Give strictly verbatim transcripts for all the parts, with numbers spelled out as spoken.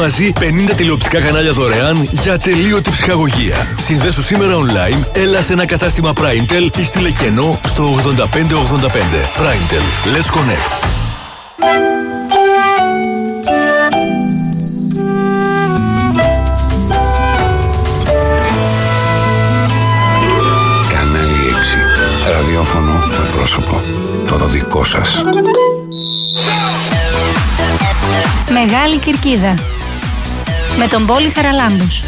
Μαζί πενήντα τηλεοπτικά κανάλια δωρεάν για τελείωτη ψυχαγωγία. Συνδέσου σήμερα online, έλα σε ένα κατάστημα Primetel ή στείλε κενό στο ογδόντα πέντε ογδόντα πέντε. Primetel. Let's connect. Κανάλι έξι. Ραδιόφωνο με πρόσωπο. Το δικό σας. Μεγάλη Κερκίδα με τον Πόλη Χαραλάμπους.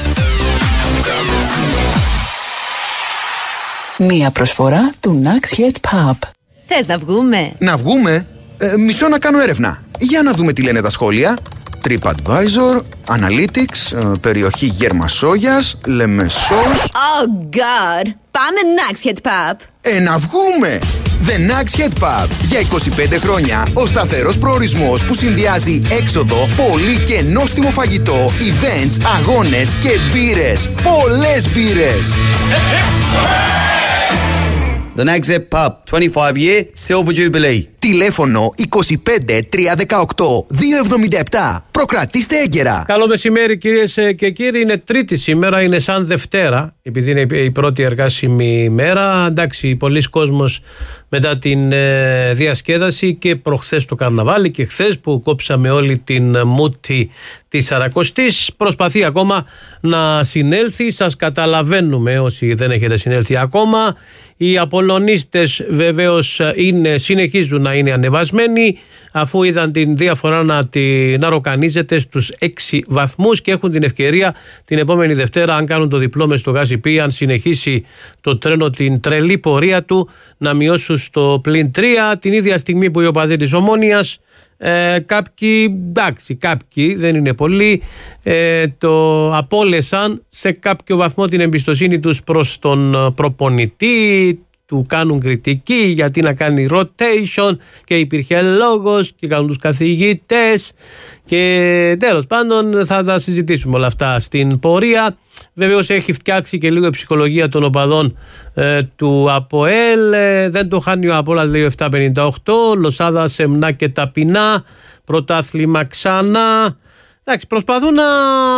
Μία προσφορά του Nax Head Pub. Θες να βγούμε? Να βγούμε? Ε, μισό να κάνω έρευνα. Για να δούμε τι λένε τα σχόλια. TripAdvisor, Analytics, ε, περιοχή Γερμασόγιας, Λεμεσός. Oh God! Πάμε Nax Head Pub. Ε, να βγούμε! The Nax Head Pub. Για είκοσι πέντε χρόνια ο σταθερός προορισμός που συνδυάζει έξοδο, πολύ και νόστιμο φαγητό, events, αγώνες και μπύρες. Πολλές μπύρες! The Nax Head Pub, twenty-five year Silver Jubilee. Τηλέφωνο είκοσι πέντε τριακόσια δεκαοκτώ διακόσια εβδομήντα επτά. Προκρατήστε έγκαιρα. Καλό μεσημέρι κυρίες και κύριοι. Είναι Τρίτη σήμερα, είναι σαν Δευτέρα, επειδή είναι η πρώτη εργάσιμη μέρα. Εντάξει, πολλοί κόσμος μετά την ε, διασκέδαση και προχθές το καρναβάλι και χθες που κόψαμε όλη την μούτη της Σαρακοστής, προσπαθεί ακόμα να συνέλθει. Σας καταλαβαίνουμε όσοι δεν έχετε συνέλθει ακόμα. Οι Απολλωνίστες βεβαίως είναι, συνεχίζουν να είναι ανεβασμένοι, αφού είδαν την διαφορά να, τη, να ροκανίζεται στους έξι βαθμούς και έχουν την ευκαιρία την επόμενη Δευτέρα, αν κάνουν το διπλό μες στο Γάζιπι, αν συνεχίσει το τρένο την τρελή πορεία του, να μειώσουν στο πλην τρία, την ίδια στιγμή που οι οπαδοί της Ομόνοιας, Ε, κάποιοι, εντάξει, κάποιοι, δεν είναι πολλοί, ε, το απόλεσαν σε κάποιο βαθμό την εμπιστοσύνη τους προς τον προπονητή, του κάνουν κριτική γιατί να κάνει rotation και υπήρχε λόγος και κάνουν τους καθηγητές και τέλος πάντων θα τα συζητήσουμε όλα αυτά στην πορεία. Βεβαίως έχει φτιάξει και λίγο η ψυχολογία των οπαδών ε, του ΑΠΟΕΛ, ε, δεν το χάνει ο Απόλλωνας, λέει επτά πενήντα οκτώ, Λοσάδα σεμνά και ταπεινά, πρωτάθλημα ξανά. Εντάξει, προσπαθούν να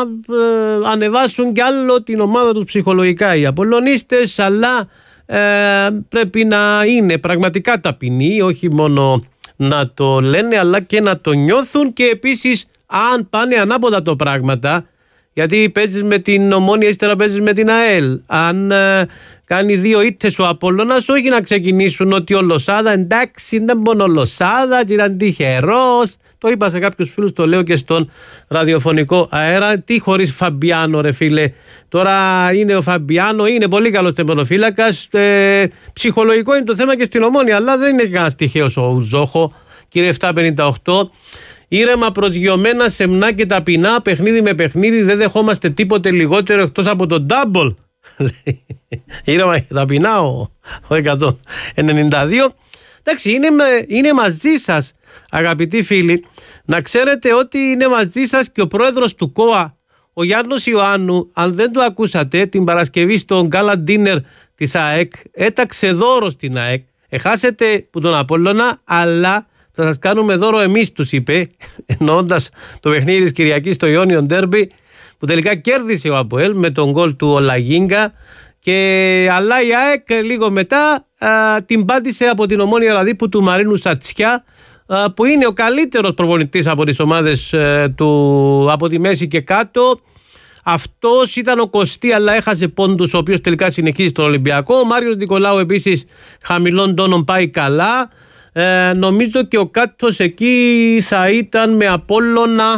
ε, ανεβάσουν κι άλλο την ομάδα τους ψυχολογικά οι Απολλωνίστες, αλλά ε, πρέπει να είναι πραγματικά ταπεινοί, όχι μόνο να το λένε αλλά και να το νιώθουν. Και επίσης αν πάνε ανάποδα το πράγματα, γιατί παίζεις με την Ομόνια, ύστερα παίζεις με την ΑΕΛ, αν ε, κάνει δύο ήττες ο Απόλλωνας, όχι να ξεκινήσουν ότι ο Λοσάδα εντάξει δεν μόνο ο Λοσάδα και ήταν τυχερός. Το είπα σε κάποιους φίλους, το λέω και στον ραδιοφωνικό αέρα. Τι χωρίς Φαμπιάνο ρε φίλε? Τώρα είναι ο Φαμπιάνο, είναι πολύ καλός τερματοφύλακας, ε, ψυχολογικό είναι το θέμα και στην Ομόνια, αλλά δεν είναι κανένας τυχαίος ο Ουζόχο, κύριε επτά πενήντα οκτώ. Ήρεμα, προσγειωμένα, σεμνά και ταπεινά, παιχνίδι με παιχνίδι, δεν δεχόμαστε τίποτε λιγότερο εκτός από το double. Ήρεμα και ταπεινά ο, ο εκατόν ενενήντα δύο. Εντάξει, είναι, είναι μαζί σας αγαπητοί φίλοι, να ξέρετε ότι είναι μαζί σας και ο πρόεδρος του ΚΟΑ, ο Γιάννος Ιωάννου. Αν δεν το ακούσατε, την Παρασκευή στο Gala Dinner της ΑΕΚ έταξε δώρο στην ΑΕΚ. Εχάσετε που τον Απόλλωνα, αλλά θα σας κάνουμε δώρο εμείς, τους είπε, εννοώντας το παιχνίδι της Κυριακής στο Ιόνιον Ντέρμπι, που τελικά κέρδισε ο ΑΠΟΕΛ με τον γκολ του Ολαγίνγκα. Και αλλά η ΑΕΚ λίγο μετά α, την πάτησε από την Ομόνια Ραδίπου του Μαρίνου Σατσιά, α, που είναι ο καλύτερος προπονητής από τις ομάδες α, του, από τη μέση και κάτω. Αυτός ήταν ο Κωστή, αλλά έχασε πόντους, ο οποίος τελικά συνεχίζει στον Ολυμπιακό. Ο Μάριος Νικολάου επίσης χαμηλών τόνων πάει καλά. Ε, νομίζω και ο Κάτος εκεί θα ήταν με Απόλλωνα.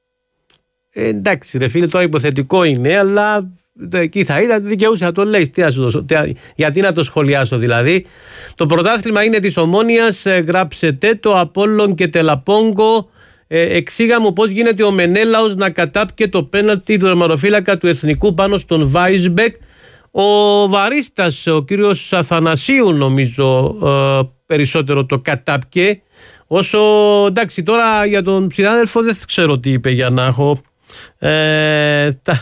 Ε, εντάξει ρε φίλε, το υποθετικό είναι, αλλά εκεί θα ήταν, δικαιούσε να το λέει. Τι, τι, γιατί να το σχολιάσω δηλαδή. Το πρωτάθλημα είναι της Ομόνοιας, ε, γράψετε το. Απόλλων και Τελαπόγκο. Ε, εξήγα μου πώς γίνεται ο Μενέλαος να κατάπηκε το πέναλτι του τερματοφύλακα του Εθνικού πάνω στον Βάισμπεκ. Ο βαρίστας, ο κύριος Αθανασίου νομίζω ε, περισσότερο το κατάπηκε, όσο εντάξει τώρα για τον συνάδελφο δεν ξέρω τι είπε για να έχω ε, τα...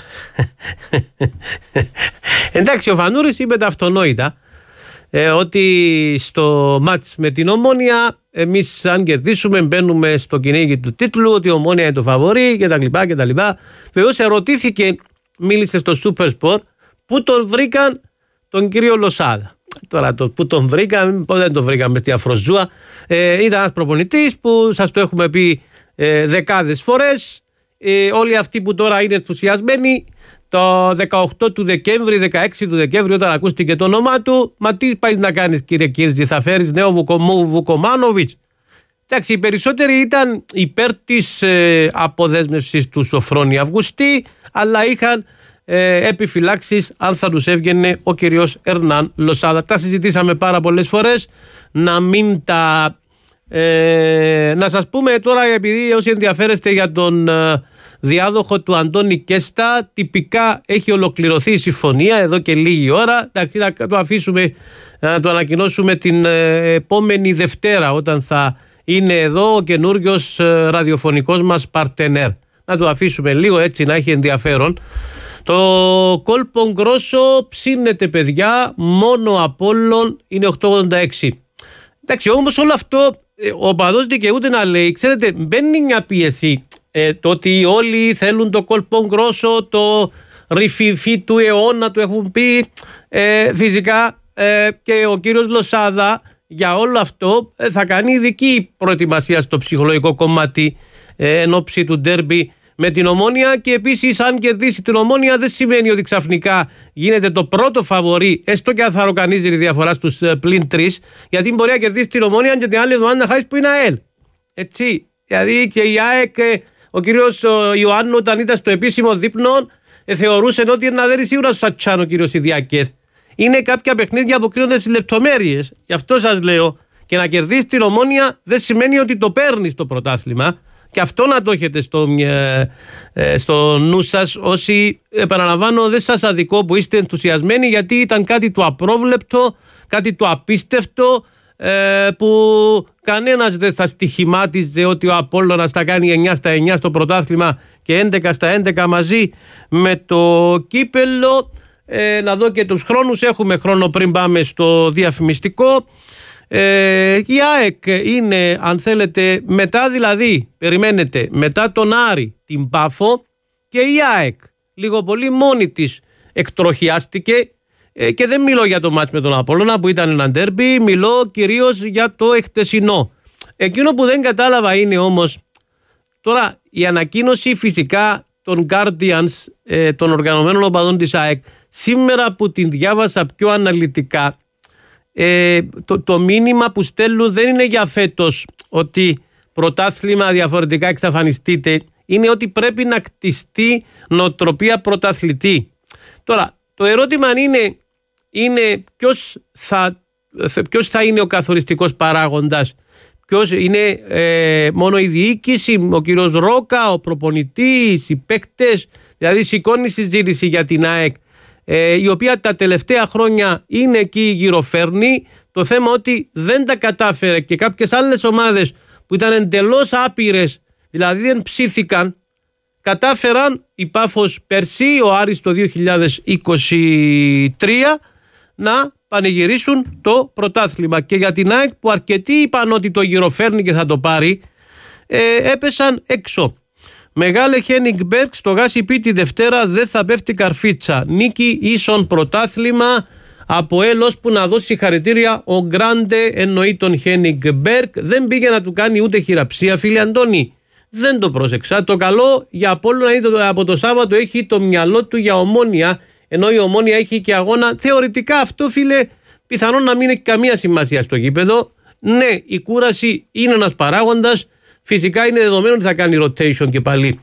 εντάξει, ο Φανούρης είπε τα αυτονόητα, ε, ότι στο μάτς με την Ομόνια εμείς αν κερδίσουμε μπαίνουμε στο κυνήγι του τίτλου, ότι η Ομόνοια είναι το φαβορί κτλ. κτλ. Βεβαίως ερωτήθηκε, μίλησε στο Super Sport, πού τον βρήκαν τον κύριο Λοσάδα. Τώρα το που τον βρήκαν, δεν τον βρήκαμε στη Αφροζούα. Ε, ήταν ένας προπονητής που σας το έχουμε πει ε, δεκάδες φορές. Ε, όλοι αυτοί που τώρα είναι ενθουσιασμένοι, το δεκαοκτώ του Δεκέμβρη, δεκαέξι του Δεκέμβρη, όταν ακούστηκε το όνομά του, μα τι πάει να κάνεις κύριε Κίρτζη, θα φέρεις νέο Βουκομού, Βουκομάνοβιτς? Εντάξει, οι περισσότεροι ήταν υπέρ της ε, αποδέσμευσης του Σοφρόνη Αυγουστή, αλλά είχαν ε, επιφυλάξεις αν θα τους έβγαινε ο κύριος Ερνάν Λοσάδα. Τα συζητήσαμε πάρα πολλές φορές, να μην τα... Ε, να σας πούμε τώρα, επειδή όσοι ενδιαφέρεστε για τον ε, διάδοχο του Αντώνη Κέστα, τυπικά έχει ολοκληρωθεί η συμφωνία εδώ και λίγη ώρα. Εντάξει, να το αφήσουμε, να το ανακοινώσουμε την ε, επόμενη Δευτέρα, όταν θα είναι εδώ ο καινούριος ε, ραδιοφωνικός μας παρτενέρ. Να το αφήσουμε λίγο έτσι να έχει ενδιαφέρον. Το κόλπο γκρόσο ψήνεται, παιδιά, μόνο Απόλλων είναι οκτώ ογδόντα έξι. Εντάξει, όμως όλο αυτό ο παδός δικαιούται να λέει, ξέρετε, μπαίνει μια πίεση ε, το ότι όλοι θέλουν το κόλπο γκρόσο, το ρηφιφί του αιώνα, του έχουν πει ε, φυσικά ε, και ο κύριος Λοσάδα για όλο αυτό ε, θα κάνει ειδική προετοιμασία στο ψυχολογικό κομμάτι ε, εν ώψη του ντέρμπι με την Ομόνοια, και επίσης αν κερδίσει την Ομόνοια δεν σημαίνει ότι ξαφνικά γίνεται το πρώτο φαβορί, έστω και αν θα ροκανίζει τη διαφορά στους πλην τρεις, γιατί μπορεί να κερδίσει την Ομόνοια και την άλλη εβδομάδα να χάσει που είναι ΑΕΛ. Έτσι, δηλαδή και η ΑΕΚ, ο κύριος Ιωάννου όταν ήταν στο επίσημο δείπνο ε, θεωρούσε ότι να δέρει σίγουρα στο Σατσάν ο κύριος Ιδιάκεθ. Είναι κάποια παιχνίδια που κρίνονται στις λεπτομέρειες, γι' αυτό σας λέω, και να κερδίσει την Ομόνοια δεν σημαίνει ότι το παίρνει το πρωτάθλημα. Και αυτό να το έχετε στο, ε, στο νου σας, όσοι, επαναλαμβάνω, δεν σας αδικώ που είστε ενθουσιασμένοι, γιατί ήταν κάτι το απρόβλεπτο, κάτι το απίστευτο, ε, που κανένας δεν θα στοιχημάτιζε ότι ο Απόλλωνας θα κάνει εννιά στα εννιά στο πρωτάθλημα και έντεκα στα έντεκα μαζί με το κύπελλο. Ε, να δω και τους χρόνους, έχουμε χρόνο πριν πάμε στο διαφημιστικό. Ε, η ΑΕΚ είναι, αν θέλετε, μετά δηλαδή, περιμένετε, μετά τον Άρη, την Πάφο, και η ΑΕΚ λίγο πολύ μόνη της εκτροχιάστηκε, ε, και δεν μιλώ για το μάτς με τον Απόλλωνα που ήταν ένα ντέρμπι, μιλώ κυρίως για το εχτεσινό. Εκείνο που δεν κατάλαβα είναι όμως τώρα η ανακοίνωση φυσικά των Guardians, ε, των οργανωμένων οπαδών της ΑΕΚ, σήμερα που την διάβασα πιο αναλυτικά. Ε, το, το μήνυμα που στέλνουν δεν είναι για φέτος ότι πρωτάθλημα διαφορετικά εξαφανιστείτε, είναι ότι πρέπει να κτιστεί νοοτροπία πρωταθλητή. Τώρα το ερώτημα είναι, είναι ποιος, θα, ποιος θα είναι ο καθοριστικός παράγοντας, ποιος είναι, ε, μόνο η διοίκηση, ο κύριος Ρόκα, ο προπονητής, οι παίκτες? Δηλαδή σηκώνει συζήτηση για την ΑΕΚ, Ε, η οποία τα τελευταία χρόνια είναι εκεί γυροφέρνη. Το θέμα ότι δεν τα κατάφερε, και κάποιες άλλες ομάδες που ήταν εντελώς άπειρες, δηλαδή δεν ψήθηκαν, κατάφεραν, η Πάφος πέρσι, ο Άρης το δύο χιλιάδες είκοσι τρία, να πανηγυρίσουν το πρωτάθλημα. Και για την ΑΕΚ που αρκετοί είπαν ότι το γυροφέρνει και θα το πάρει, ε, έπεσαν έξω. Μεγάλε Χένιγκ Μπέρκ, στο Γάσι Πι τη Δευτέρα δεν θα πέφτει καρφίτσα. Νίκη ίσον πρωτάθλημα. Από έλος που να δώσει συγχαρητήρια ο Γκράντε, εννοεί τον Χένιγκ Μπέρκ. Δεν πήγε να του κάνει ούτε χειραψία, φίλε Αντώνη. Δεν το πρόσεξα. Το καλό για Απόλλωνα είναι ότι από το Σάββατο έχει το μυαλό του για Ομόνοια, ενώ η Ομόνοια έχει και αγώνα. Θεωρητικά αυτό, φίλε, πιθανόν να μην έχει καμία σημασία στο γήπεδο. Ναι, η κούραση είναι ένας παράγοντας. Φυσικά είναι δεδομένο ότι θα κάνει rotation και πάλι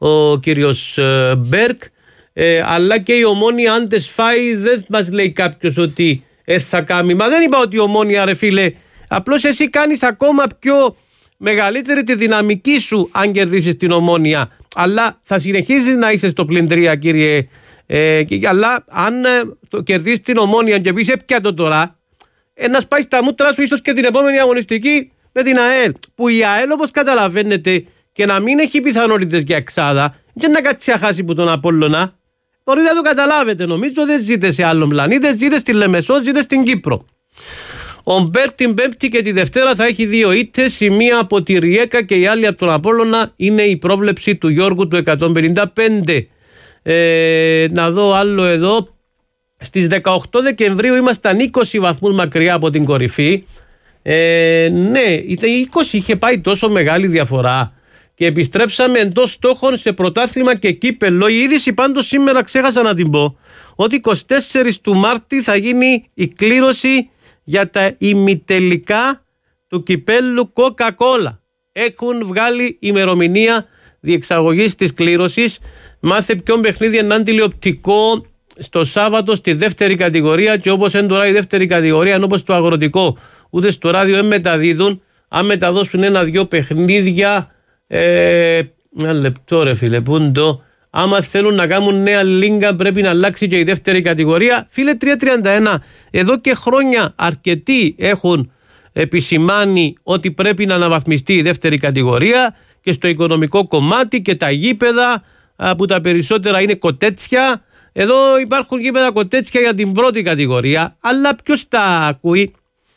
ο κύριος Μπέρκ, ε, αλλά και η Ομόνοια αν τες φάει δεν μας λέει κάποιος ότι ε, θα κάνει. Μα δεν είπα ότι η Ομόνοια, ρε φίλε, απλώς εσύ κάνεις ακόμα πιο μεγαλύτερη τη δυναμική σου αν κερδίσεις την Ομόνοια, αλλά θα συνεχίσεις να είσαι στο πλην τρία, κύριε, ε, αλλά αν ε, το κερδίσεις την Ομόνοια και πεις έπια το τώρα, ε, να σπάει στα μούτρα σου ίσως και την επόμενη αγωνιστική με την ΑΕΛ, που η ΑΕΛ, όπως καταλαβαίνετε, και να μην έχει πιθανότητες για εξάδα και να κάτσει να χάσει που τον Απόλλωνα, μπορείτε να το καταλάβετε. Νομίζω δεν ζείτε σε άλλο πλανήτη, ζείτε στη Λεμεσό, ζείτε στην Κύπρο. Ο Μπέρ την Πέμπτη και τη Δευτέρα θα έχει δύο ήττες, η μία από τη Ριέκα και η άλλη από τον Απόλλωνα. Είναι η πρόβλεψη του Γιώργου του εκατόν πενήντα πέντε. Ε, να δω άλλο εδώ. Στις δεκαοκτώ Δεκεμβρίου ήμασταν είκοσι βαθμούς μακριά από την κορυφή. Ε, ναι, ήταν είκοσι, είχε πάει τόσο μεγάλη διαφορά. Και επιστρέψαμε εντός στόχων σε πρωτάθλημα και κύπελλο. Η είδηση πάντως σήμερα ξέχασα να την πω, ότι εικοστή τέταρτη του Μάρτη θα γίνει η κλήρωση για τα ημιτελικά του κυπέλλου Coca-Cola. Έχουν βγάλει ημερομηνία διεξαγωγής της κλήρωσης. Μάθε ποιον παιχνίδι είναι τηλεοπτικό στο Σάββατο στη δεύτερη κατηγορία, και όπως είναι τώρα η δεύτερη κατηγορία, ενώ όπως το αγροτικό ούτε στο ράδιο δεν μεταδίδουν. Αν μεταδώσουν ένα-δυο παιχνίδια, ε, ένα λεπτό ρε φίλε, πούντο, άμα θέλουν να κάνουν νέα λίγκα πρέπει να αλλάξει και η δεύτερη κατηγορία. Φίλε, τρία τριάντα ένα, εδώ και χρόνια αρκετοί έχουν επισημάνει ότι πρέπει να αναβαθμιστεί η δεύτερη κατηγορία και στο οικονομικό κομμάτι και τα γήπεδα που τα περισσότερα είναι κοτέτσια. Εδώ υπάρχουν γήπεδα κοτέτσια για την πρώτη κατηγορία, αλλά ποιος τα ακούει?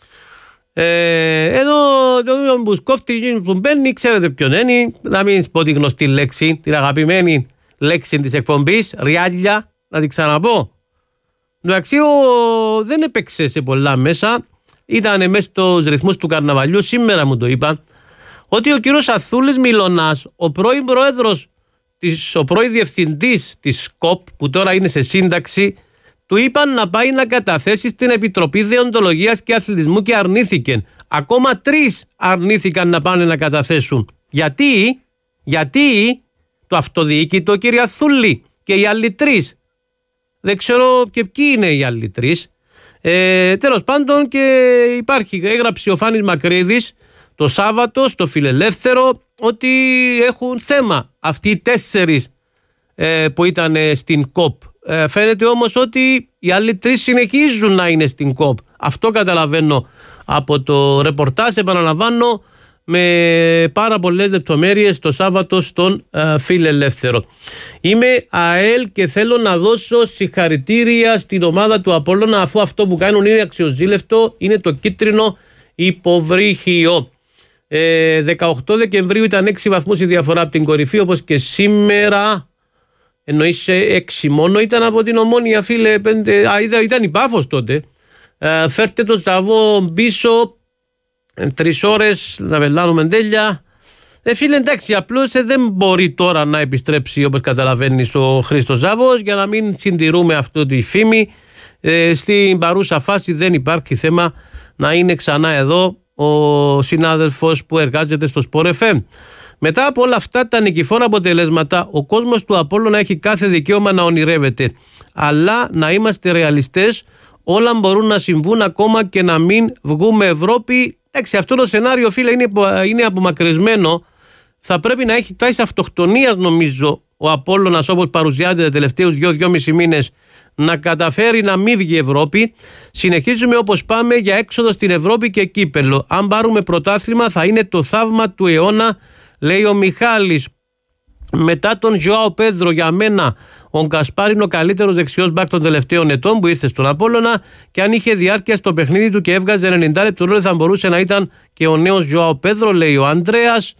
Ε, εδώ το μπουσκόφτη που μπαίνει, ξέρετε ποιον είναι, να μην πω τη γνωστή λέξη, την αγαπημένη λέξη της εκπομπής, ριάλια, να την ξαναπώ. Εντάξει, δεν έπαιξε σε πολλά μέσα, ήταν μέσα στους ρυθμούς του καρναβαλιού. Σήμερα μου το είπα ότι ο κύριος Αθούλης Μιλωνάς, ο πρώην πρόεδρος, της, ο πρώην διευθυντής της ΚΟΠ, που τώρα είναι σε σύνταξη, του είπαν να πάει να καταθέσει στην Επιτροπή Δεοντολογίας και Αθλητισμού και αρνήθηκε. Ακόμα τρεις αρνήθηκαν να πάνε να καταθέσουν. Γιατί, γιατί το αυτοδιοίκητο κύριε Αθούλη και οι άλλοι τρεις. Δεν ξέρω και ποιοι είναι οι άλλοι τρεις. Ε, τέλος πάντων, και υπάρχει, έγραψε ο Φάνης Μακρύδης το Σάββατο στο Φιλελεύθερο ότι έχουν θέμα αυτοί οι τέσσερις ε, που ήταν στην ΚΟΠ. Ε, φαίνεται όμως ότι οι άλλοι τρεις συνεχίζουν να είναι στην ΚΟΠ. Αυτό καταλαβαίνω από το ρεπορτάζ, επαναλαμβάνω, με πάρα πολλές λεπτομέρειες το Σάββατο στον ε, Φιλελεύθερο. Είμαι ΑΕΛ και θέλω να δώσω συγχαρητήρια στην ομάδα του Απόλλωνα, αφού αυτό που κάνουν είναι αξιοζήλευτο, είναι το κίτρινο υποβρύχιο. Ε, δεκαοκτώ Δεκεμβρίου ήταν έξι βαθμούς η διαφορά από την κορυφή, όπως και σήμερα. Εννοείς έξι μόνο ήταν από την Ομόνια, φίλε, πέντε, α, ήταν η Πάφος τότε. Ε, φέρτε το Ζαβό πίσω, ε, τρεις ώρες να πελάνουμε τέλεια. Ε, φίλε, εντάξει, απλώς ε, δεν μπορεί τώρα να επιστρέψει, όπως καταλαβαίνεις, ο Χρήστος Ζαβός, για να μην συντηρούμε αυτό τη φήμη. Ε, στην παρούσα φάση δεν υπάρχει θέμα να είναι ξανά εδώ ο συνάδελφος που εργάζεται στο Sport εφ εμ. Μετά από όλα αυτά τα νικηφόρα αποτελέσματα, ο κόσμος του Απόλλωνα έχει κάθε δικαίωμα να ονειρεύεται. Αλλά να είμαστε ρεαλιστές, όλα μπορούν να συμβούν ακόμα και να μην βγούμε Ευρώπη. Εντάξει, αυτό το σενάριο, φίλε, είναι, είναι απομακρυσμένο. Θα πρέπει να έχει τάση αυτοκτονίας, νομίζω, ο Απόλλωνας, όπως παρουσιάζεται τα τελευταίους δύο-δυόμισι μήνες, να καταφέρει να μην βγει Ευρώπη. Συνεχίζουμε όπως πάμε για έξοδο στην Ευρώπη και κύπελλο. Αν πάρουμε πρωτάθλημα, θα είναι το θαύμα του αιώνα, λέει ο Μιχάλης. Μετά τον Ζωάο Πέδρο, για μένα ο Γκασπάρ είναι ο καλύτερος δεξιός μπακ των τελευταίων ετών που ήρθε στον Απόλλωνα, και αν είχε διάρκεια στο παιχνίδι του και έβγαζε ενενήντα λεπτό, θα μπορούσε να ήταν και ο νέος Ζωάο Πέδρο, λέει ο Ανδρέας.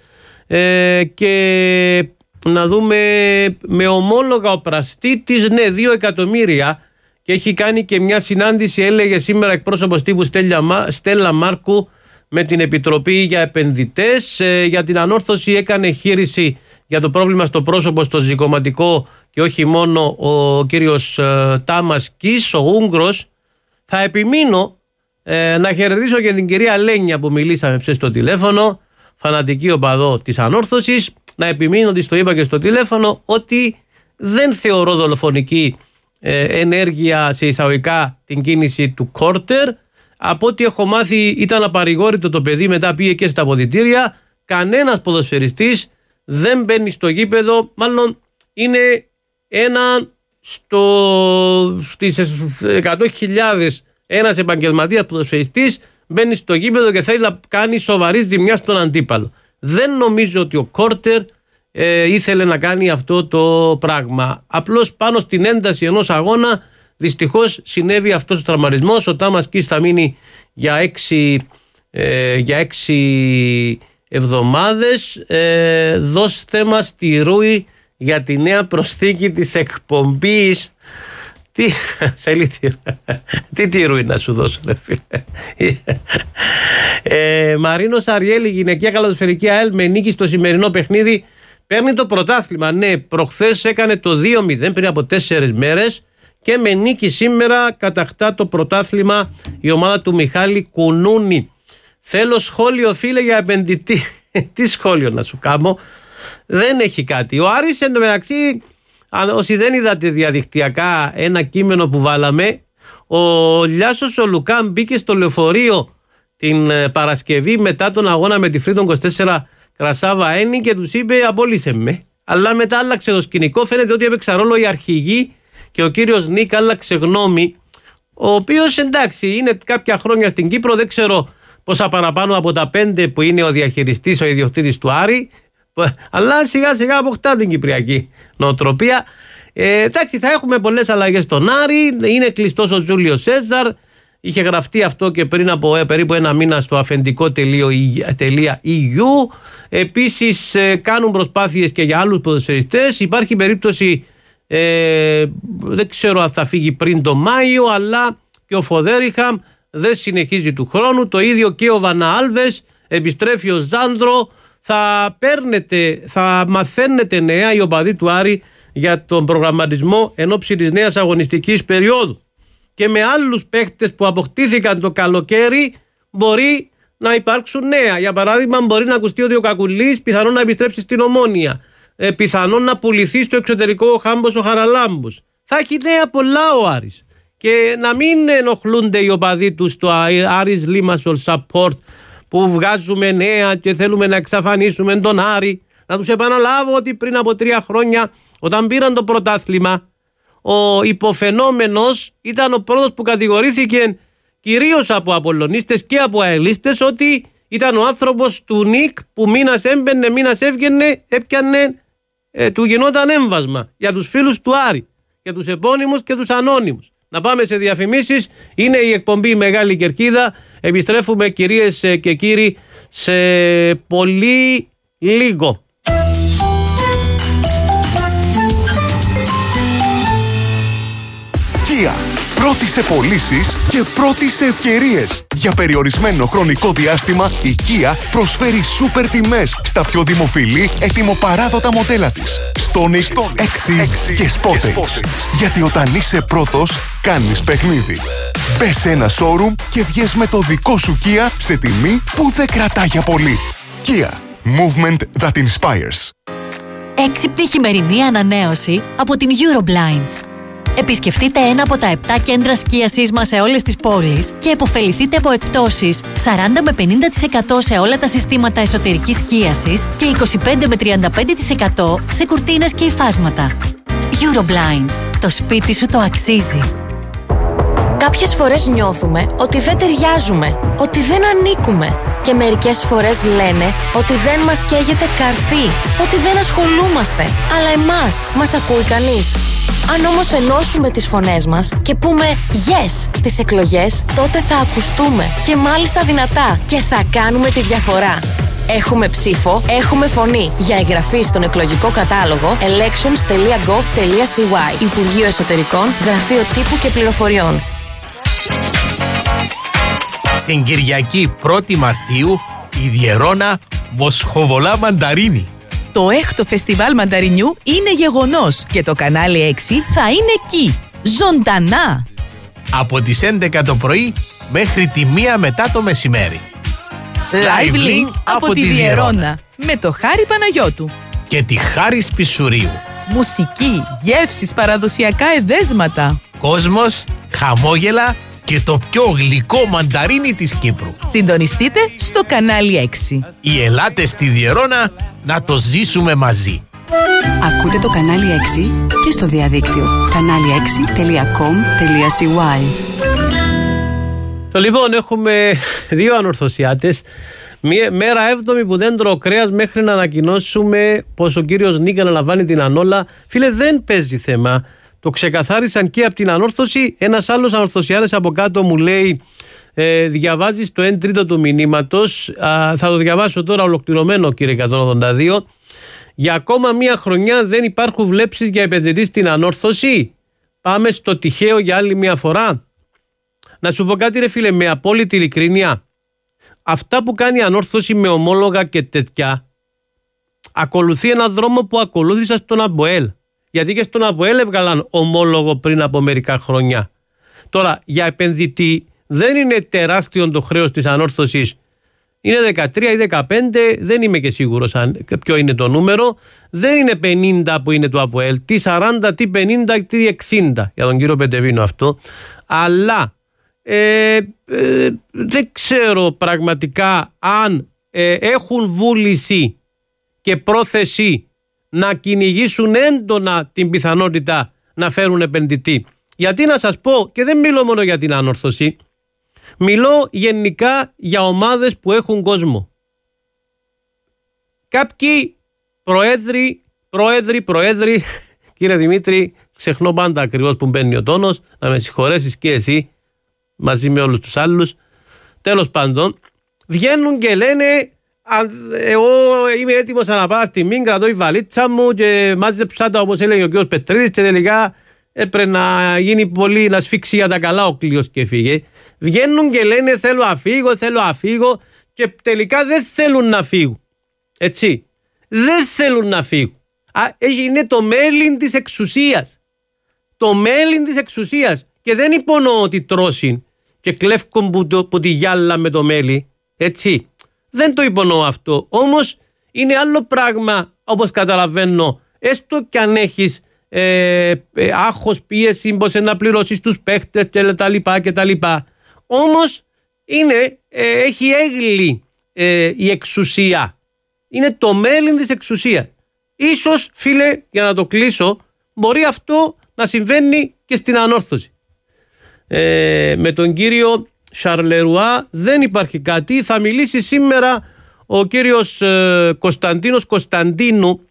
Ε, και να δούμε, με ομόλογα ο Πραστίτης, ναι, δύο εκατομμύρια, και έχει κάνει και μια συνάντηση, έλεγε σήμερα εκπρόσωπος τύπου Στέλλα Μάρκου, με την Επιτροπή για Επενδυτές. Ε, για την ανόρθωση έκανε χείριση για το πρόβλημα στο πρόσωπο, στο ζυγοματικό, και όχι μόνο ο κύριος ε, Τάμας Κις, ο Ούγγρος. Θα επιμείνω ε, να χαιρετήσω και την κυρία Λένια που μιλήσαμε ψες στο τηλέφωνο, φανατική οπαδό της ανόρθωσης. Να επιμείνω, ότι το είπα και στο τηλέφωνο, ότι δεν θεωρώ δολοφονική ε, ενέργεια σε εισαγωγικά την κίνηση του Κόρτερ. Από ό,τι έχω μάθει ήταν απαρηγόρητο το παιδί, μετά πήγε και στα αποδυτήρια. Κανένας ποδοσφαιριστής δεν μπαίνει στο γήπεδο, μάλλον είναι ένα στο, στις εκατό χιλιάδες ένας επαγγελματίας ποδοσφαιριστής μπαίνει στο γήπεδο και θέλει να κάνει σοβαρή ζημιά στον αντίπαλο. Δεν νομίζω ότι ο Κόρτερ ε, ήθελε να κάνει αυτό το πράγμα. Απλώς πάνω στην ένταση ενός αγώνα Δυστυχώς συνέβη αυτός ο τραυματισμός. Ο Τάμας Κις θα μείνει για έξι, ε, για έξι εβδομάδες. Ε, δώστε μας τη ρούη για τη νέα προσθήκη της εκπομπής. Τι θέλει τη, τι τη ρούη να σου δώσω, ρε φίλε. ε, Μαρίνος Αριέλη, γυναικεία καλαδοσφαιρική ΑΕΛ με νίκη στο σημερινό παιχνίδι. Παίρνει το πρωτάθλημα. Ναι, προχθές έκανε το δύο μηδέν πριν από τέσσερις μέρες και με νίκη σήμερα κατακτά το πρωτάθλημα η ομάδα του Μιχάλη Κουνούνη. Θέλω σχόλιο, φίλε, για επενδυτή. Τι σχόλιο να σου κάνω, δεν έχει κάτι. Ο Άρης, εν τω μεταξύ, όσοι δεν είδατε διαδικτυακά ένα κείμενο που βάλαμε, ο Λιάσος ο Λουκάν μπήκε στο λεωφορείο την Παρασκευή μετά τον αγώνα με τη Freedom είκοσι τέσσερα Κρασάβα Ένι και τους είπε απόλυσε με. Αλλά μετά άλλαξε το σκηνικό, φαίνεται ότι έπαιξε ρόλο η αρχηγή και ο κύριος Νίκ άλλαξε γνώμη, ο οποίος εντάξει είναι κάποια χρόνια στην Κύπρο, δεν ξέρω πόσα παραπάνω από τα πέντε που είναι ο διαχειριστής, ο ιδιοκτήτης του Άρη, αλλά σιγά σιγά αποκτά την κυπριακή νοοτροπία. Ε, εντάξει, θα έχουμε πολλές αλλαγές στον Άρη. Είναι κλειστός ο Τζούλιο Σέζαρ. Είχε γραφτεί αυτό και πριν από ε, περίπου ένα μήνα στο αφεντικό.eu. Επίσης ε, κάνουν προσπάθειες και για άλλους ποδοσφαιριστές. Υπάρχει περίπτωση, ε, δεν ξέρω αν θα φύγει πριν το Μάιο, αλλά και ο Φοδέριχαμ δεν συνεχίζει του χρόνου. Το ίδιο και ο Βανά Άλβες. Επιστρέφει ο Ζάντρο. Θα παίρνετε, θα μαθαίνετε νέα οι οπαδοί του Άρη για τον προγραμματισμό εν ώψη της νέας αγωνιστικής περίοδου. Και με άλλους παίχτες που αποκτήθηκαν το καλοκαίρι μπορεί να υπάρξουν νέα. Για παράδειγμα, μπορεί να ακουστεί ότι ο Κακουλής πιθανόν να επιστρέψει στην Ομόνια. Ε, πιθανόν να πουληθεί στο εξωτερικό ο Χάμπος ο Χαραλάμπους. Θα έχει νέα πολλά ο Άρης. Και να μην ενοχλούνται οι οπαδοί του στο Άρης Limassol Support που βγάζουμε νέα και θέλουμε να εξαφανίσουμε τον Άρη. Να τους επαναλάβω ότι πριν από τρία χρόνια, όταν πήραν το πρωτάθλημα, ο υποφαινόμενος ήταν ο πρώτος που κατηγορήθηκε κυρίως από απολωνίστες και από αελίστες ότι ήταν ο άνθρωπος του Νικ που μήνας έμπαινε, μήνας έβγαινε, έπιανε, ε, του γινόταν έμβασμα για τους φίλους του Άρη, για τους επώνυμους και τους ανώνυμους. Να πάμε σε διαφημίσεις. Είναι η εκπομπή Μεγάλη Κερκίδα. Επιστρέφουμε, κυρίες και κύριοι, σε πολύ λίγο. Kia. Πρώτη σε πωλήσεις και πρώτη σε ευκαιρίες. Για περιορισμένο χρονικό διάστημα, η Kia προσφέρει σούπερ τιμές στα πιο δημοφιλή ετοιμοπαράδοτα μοντέλα της. Stonic, έξι και Sportage. Γιατί όταν είσαι πρώτος, κάνεις παιχνίδι. Μπες σε ένα showroom και βγες με το δικό σου Kia σε τιμή που δεν κρατά για πολύ. Kia. Movement that inspires. Έξυπνη χειμερινή ανανέωση από την Euroblinds. Επισκεφτείτε ένα από τα επτά κέντρα σκίασης μας σε όλες τις πόλεις και επωφεληθείτε από εκπτώσεις σαράντα με πενήντα τοις εκατό σε όλα τα συστήματα εσωτερικής σκίασης και είκοσι πέντε με τριάντα πέντε τοις εκατό σε κουρτίνες και υφάσματα. Euroblinds. Το σπίτι σου το αξίζει. Κάποιες φορές νιώθουμε ότι δεν ταιριάζουμε, ότι δεν ανήκουμε. Και μερικές φορές λένε ότι δεν μας καίγεται καρφί, ότι δεν ασχολούμαστε. Αλλά εμάς μας ακούει κανείς? Αν όμως ενώσουμε τις φωνές μας και πούμε yes στις εκλογές, τότε θα ακουστούμε και μάλιστα δυνατά και θα κάνουμε τη διαφορά. Έχουμε ψήφο, έχουμε φωνή. Για εγγραφή στον εκλογικό κατάλογο elections τελεία gov τελείαcy. Υπουργείο Εσωτερικών, Γραφείο Τύπου και Πληροφοριών. Την Κυριακή πρώτη Μαρτίου η Διερώνα Μοσχοβολά Μανταρίνι. Το έκτο φεστιβάλ μανταρινιού είναι γεγονός και το κανάλι έξι θα είναι εκεί, ζωντανά. Από τις έντεκα το πρωί μέχρι τη μία μετά το μεσημέρι. Live link από, από τη Διερώνα με το Χάρη Παναγιώτου και τη Χάρη Σπισουρίου. Μουσική, γεύσεις, παραδοσιακά εδέσματα, κόσμος, χαμόγελα και το πιο γλυκό μανταρίνι της Κύπρου. Συντονιστείτε στο κανάλι έξι. Οι ελάτες στη Διερώνα να το ζήσουμε μαζί. Ακούτε το κανάλι έξι και στο διαδίκτυο κανάλι έξι τελεία κομ τελεία σι γουάι. Το λοιπόν έχουμε δύο ανορθωσιάτες. Μία μέρα έβδομη που δεν τρώω κρέας μέχρι να ανακοινώσουμε πως ο κύριος Νίκ αναλαμβάνει την Ανόλα. Φίλε, δεν παίζει θέμα. Το ξεκαθάρισαν και από την ανόρθωση. Ένας άλλος ανορθωσιάρης από κάτω μου λέει, ε, διαβάζεις το ένα τρίτο του μηνύματος, α, θα το διαβάσω τώρα ολοκληρωμένο, κύριε εκατόν ογδόντα δύο. Για ακόμα μία χρονιά δεν υπάρχουν βλέψεις για επενδυτή στην ανόρθωση. Πάμε στο τυχαίο για άλλη μία φορά. Να σου πω κάτι, ρε φίλε, με απόλυτη ειλικρίνεια. Αυτά που κάνει η ανόρθωση με ομόλογα και τέτοια, ακολουθεί έναν δρόμο που ακολούθησα στον ΑΠΟΕΛ. Γιατί και στον ΑΠΟΕΛ έβγαλαν ομόλογο πριν από μερικά χρόνια. Τώρα, για επενδυτή δεν είναι τεράστιο το χρέος της ανόρθωσης. Είναι δεκατρία ή δεκαπέντε, δεν είμαι και σίγουρος αν, ποιο είναι το νούμερο. Δεν είναι πενήντα που είναι το ΑΠΟΕΛ. Τι σαράντα, τι πενήντα, τι εξήντα. Για τον κύριο Πεντεβίνο αυτό. Αλλά ε, ε, δεν ξέρω πραγματικά αν ε, έχουν βούληση και πρόθεση να κυνηγήσουν έντονα την πιθανότητα να φέρουν επενδυτή. Γιατί να σας πω, και δεν μιλώ μόνο για την ανόρθωση, μιλώ γενικά για ομάδες που έχουν κόσμο. Κάποιοι προέδροι, προέδροι, προέδροι, κύριε Δημήτρη, ξεχνώ πάντα ακριβώς που μπαίνει ο τόνος, να με συγχωρέσεις και εσύ, μαζί με όλους τους άλλους. Τέλος πάντων, βγαίνουν και λένε, εγώ είμαι έτοιμος να πάω στη Μίνγκρα, κρατώ η βαλίτσα μου και μάζεψα τα, όπως έλεγε ο κ. Πετρίδης, και τελικά έπρεπε να γίνει πολύ, να σφίξει για τα καλά ο κλείος και φύγε. Βγαίνουν και λένε θέλω να φύγω, θέλω να φύγω, και τελικά δεν θέλουν να φύγουν. Έτσι. Δεν θέλουν να φύγουν. Α, είναι το μέλλον της εξουσίας. Το μέλλον της εξουσίας. Και δεν υπονοώ ότι τρώσουν και κλέφκουν που, το, που τη γυάλα με το μέλι. Έτσι. Δεν το υπονοώ αυτό. Όμως είναι άλλο πράγμα, όπως καταλαβαίνω, έστω κι αν έχεις ε, ε, άγχος, πίεση, πως να πληρώσεις τους παίχτες και τα λοιπά και τα λοιπά. Όμως είναι, ε, έχει έγκλη ε, η εξουσία. Είναι το μέλλον της εξουσίας. Ίσως, φίλε, για να το κλείσω, μπορεί αυτό να συμβαίνει και στην ανόρθωση. Ε, με τον κύριο Σαρλερουά δεν υπάρχει κάτι. Θα μιλήσει σήμερα ο κύριος ε, Κωνσταντίνος Κωνσταντίνου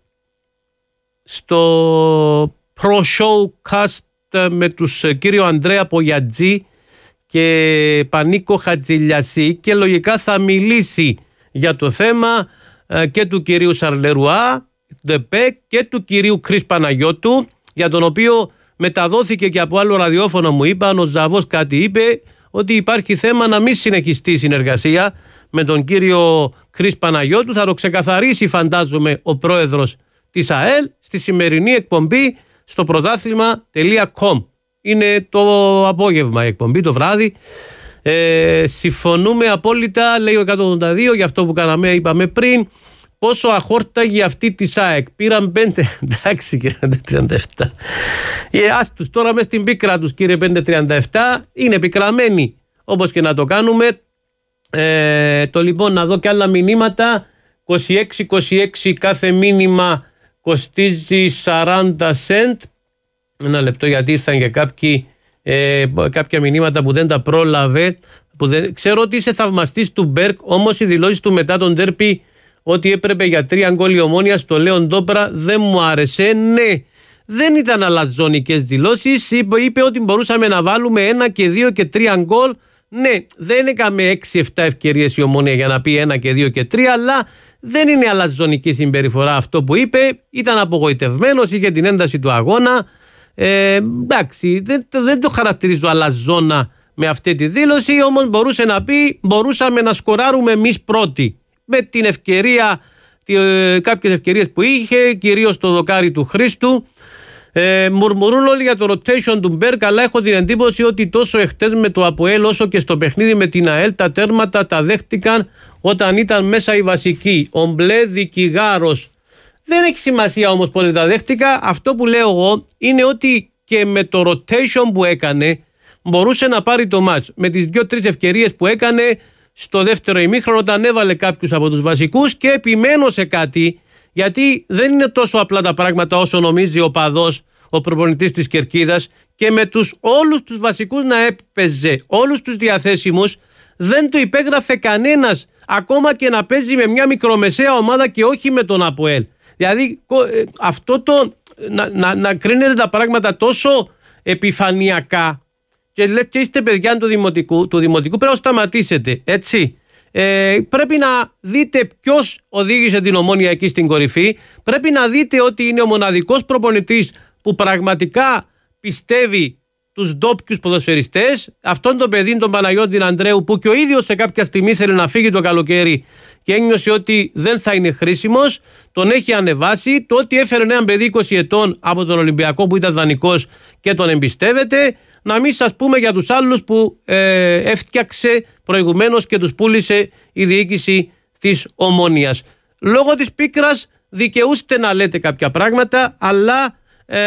στο Pro Showcast με τους ε, κύριο Ανδρέα Πογιατζή και Πανίκο Χατζηλιασί, και λογικά θα μιλήσει για το θέμα ε, και του κυρίου Σαρλερουά και του κυρίου Κρίς Παναγιώτου, για τον οποίο μεταδόθηκε και από άλλο ραδιόφωνο, μου είπαν, ο Ζαβός κάτι είπε, ότι υπάρχει θέμα να μην συνεχιστεί η συνεργασία με τον κύριο Κρίς Παναγιώτου. Θα το ξεκαθαρίσει, φαντάζομαι, ο πρόεδρος της ΑΕΛ στη σημερινή εκπομπή στο πρωτάθλημα τελεία κομ. Είναι το απόγευμα η εκπομπή, το βράδυ. Ε, συμφωνούμε απόλυτα, λέει ο εκατόν ογδόντα δύο, για αυτό που κάναμε, είπαμε πριν. Πόσο αχόρταγοι αυτή τη ΣΑΕΚ. Πήραν πέντε. Εντάξει, κύριε πέντε τριάντα επτά. Ε, ας τους τώρα μες στην πίκρα τους, κύριε πέντε τριάντα επτά. Είναι πικραμένοι. Όπως και να το κάνουμε. Ε, το λοιπόν, να δω και άλλα μηνύματα. είκοσι έξι είκοσι έξι κάθε μήνυμα κοστίζει σαράντα σεντ. Ένα λεπτό, γιατί ήρθαν και κάποιοι, ε, κάποια μηνύματα που δεν τα πρόλαβε. Που δεν... Ξέρω ότι είσαι θαυμαστής του Μπέρκ, όμως οι δηλώσεις του μετά τον ντέρπι ότι έπρεπε για τρία γκολ η Ομόνια στο Λέον Ντόπρα δεν μου άρεσε. Ναι, δεν ήταν αλαζονικές δηλώσεις. Είπε, είπε ότι μπορούσαμε να βάλουμε ένα και δύο και τρία γκολ. Ναι, δεν έκαμε έξι εφτά ευκαιρίες η Ομόνια για να πει ένα και δύο και τρία, αλλά δεν είναι αλαζονική συμπεριφορά αυτό που είπε. Ήταν απογοητευμένος, είχε την ένταση του αγώνα. Ε, εντάξει, δεν, δεν το χαρακτηρίζω αλαζόνα με αυτή τη δήλωση, όμως μπορούσε να πει μπορούσαμε να σκοράρουμε εμείς πρώτοι. Με την ευκαιρία, κάποιες ευκαιρίες που είχε, κυρίως το δοκάρι του Χρήστου. Ε, μουρμουρούν όλοι για το rotation του Μπέρκ, αλλά έχω την εντύπωση ότι τόσο εχθές με το ΑΠΟΕΛ όσο και στο παιχνίδι με την ΑΕΛ τα τέρματα τα δέχτηκαν όταν ήταν μέσα οι βασικοί. Ο Μπλε Δικηγάρος. Δεν έχει σημασία όμως πότε τα δέχτηκα. Αυτό που λέω εγώ είναι ότι και με το rotation που έκανε μπορούσε να πάρει το μάτς. Με τις δύο-τρεις ευκαιρίες που έκανε στο δεύτερο ημίχρονο, όταν έβαλε κάποιους από τους βασικούς. Και επιμένω σε κάτι, γιατί δεν είναι τόσο απλά τα πράγματα όσο νομίζει ο παδός, ο προπονητής της Κερκίδας, και με τους όλους τους βασικούς να έπαιζε, όλους τους διαθέσιμους, δεν το υπέγραφε κανένας, ακόμα και να παίζει με μια μικρομεσαία ομάδα και όχι με τον ΑΠΟΕΛ. Δηλαδή αυτό το, να, να, να κρίνετε τα πράγματα τόσο επιφανειακά και λέτε και είστε παιδιά του δημοτικού, του δημοτικού, πρέπει να σταματήσετε, έτσι. Ε, πρέπει να δείτε ποιος οδήγησε την Ομόνοια εκεί στην κορυφή. Πρέπει να δείτε ότι είναι ο μοναδικός προπονητής που πραγματικά πιστεύει τους ντόπιους ποδοσφαιριστές. Αυτόν τον παιδί, τον Παναγιώτη Ανδρέου, που και ο ίδιος σε κάποια στιγμή ήθελε να φύγει το καλοκαίρι και ένιωσε ότι δεν θα είναι χρήσιμος, τον έχει ανεβάσει. Το ότι έφερε έναν παιδί είκοσι ετών από τον Ολυμπιακό που ήταν δανεικός και τον εμπιστεύεται. Να μην σας πούμε για τους άλλους που ε, έφτιαξε προηγουμένως και τους πούλησε η διοίκηση της Ομόνοιας. Λόγω της πίκρας δικαιούστε να λέτε κάποια πράγματα, αλλά ε,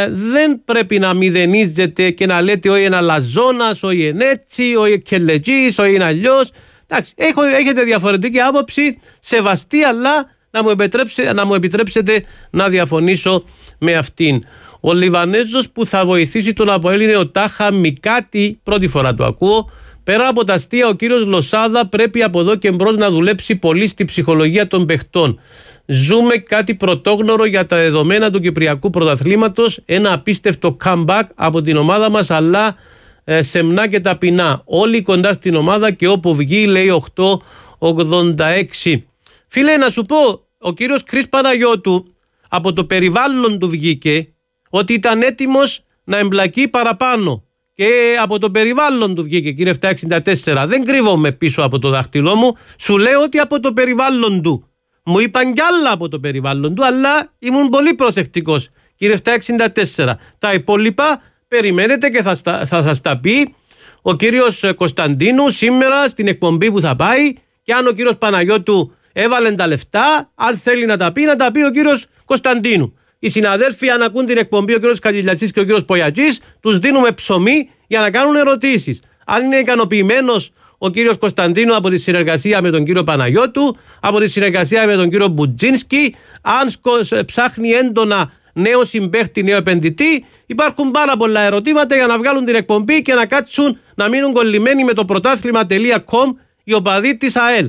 δεν πρέπει να μηδενίζετε και να λέτε όχι είναι αλαζόνας, όχι είναι έτσι, όχι είναι κελετζής, όχι είναι αλλιώς. Εντάξει, έχω, έχετε διαφορετική άποψη, σεβαστή, αλλά να μου, επιτρέψετε, να μου επιτρέψετε να διαφωνήσω με αυτήν. Ο Λιβανέζος που θα βοηθήσει τον ΑΠΟΕΛ είναι ο Τάχα Μικάτη, πρώτη φορά το ακούω. Πέρα από τα αστεία, ο κύριος Λοσάδα πρέπει από εδώ και μπρος να δουλέψει πολύ στη ψυχολογία των παιχτών. Ζούμε κάτι πρωτόγνωρο για τα δεδομένα του Κυπριακού Πρωταθλήματος. Ένα απίστευτο comeback από την ομάδα μας, αλλά ε, σεμνά και ταπεινά. Όλοι κοντά στην ομάδα και όπου βγει, λέει οκτώ ογδόντα έξι. Φίλε, να σου πω, ο κύριος Κρίς Παναγιώτου από το περιβάλλον του βγήκε ότι ήταν έτοιμος να εμπλακεί παραπάνω. Και από το περιβάλλον του βγήκε, κύριε επτακόσια εξήντα τέσσερα. Δεν κρύβομαι πίσω από το δάχτυλό μου. Σου λέω ότι από το περιβάλλον του. Μου είπαν κι άλλα από το περιβάλλον του, αλλά ήμουν πολύ προσεκτικός, κύριε επτακόσια εξήντα τέσσερα. Τα υπόλοιπα περιμένετε και θα, θα, θα σας τα πει ο κύριος Κωνσταντίνου σήμερα στην εκπομπή που θα πάει. Και αν ο κύριος Παναγιώτου έβαλε τα λεφτά, αν θέλει να τα πει, να τα πει ο κύριος Κωνσταντίνου. Οι συναδέλφοι, αν ακούν την εκπομπή, ο κύριος Καγγελιατσής και ο κύριος Πογιατζής, τους δίνουμε ψωμί για να κάνουν ερωτήσεις. Αν είναι ικανοποιημένος ο κύριος Κωνσταντίνου από τη συνεργασία με τον κύριο Παναγιώτου, από τη συνεργασία με τον κύριο Μπουτζίνσκι, αν ψάχνει έντονα νέο συμπαίχτη, νέο επενδυτή, υπάρχουν πάρα πολλά ερωτήματα για να βγάλουν την εκπομπή και να κάτσουν να μείνουν κολλημένοι με το πρωτάθλημα τελεία κομ οι οπαδοί της ΑΕΛ.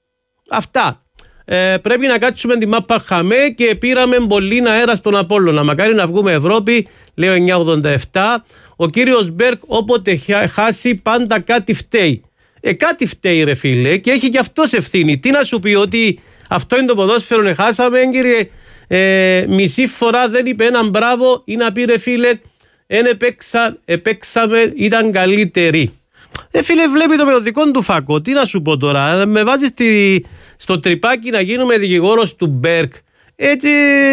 Αυτά. Ε, πρέπει να κάτσουμε τη μάπα χαμέ και πήραμε πολύ αέρα στον Απόλλωνα. Μακάρι να βγούμε Ευρώπη, λέω εννιακόσια ογδόντα επτά. Ο κύριος Μπέρκ όποτε χάσει πάντα κάτι φταίει. Ε, κάτι φταίει ρε φίλε και έχει και αυτός ευθύνη. Τι να σου πει, ότι αυτό είναι το ποδόσφαιρο, χάσαμε κύριε, ε, μισή φορά δεν είπε έναν μπράβο ή να πει ρε φίλε εν επέξα, επέξαμε, ήταν καλύτεροι. Ε, φίλε, βλέπει το με το δικό του φάκο. Τι να σου πω τώρα, με βάζει στη, στο τρυπάκι να γίνουμε δικηγόρος του Μπέρκ. Έτσι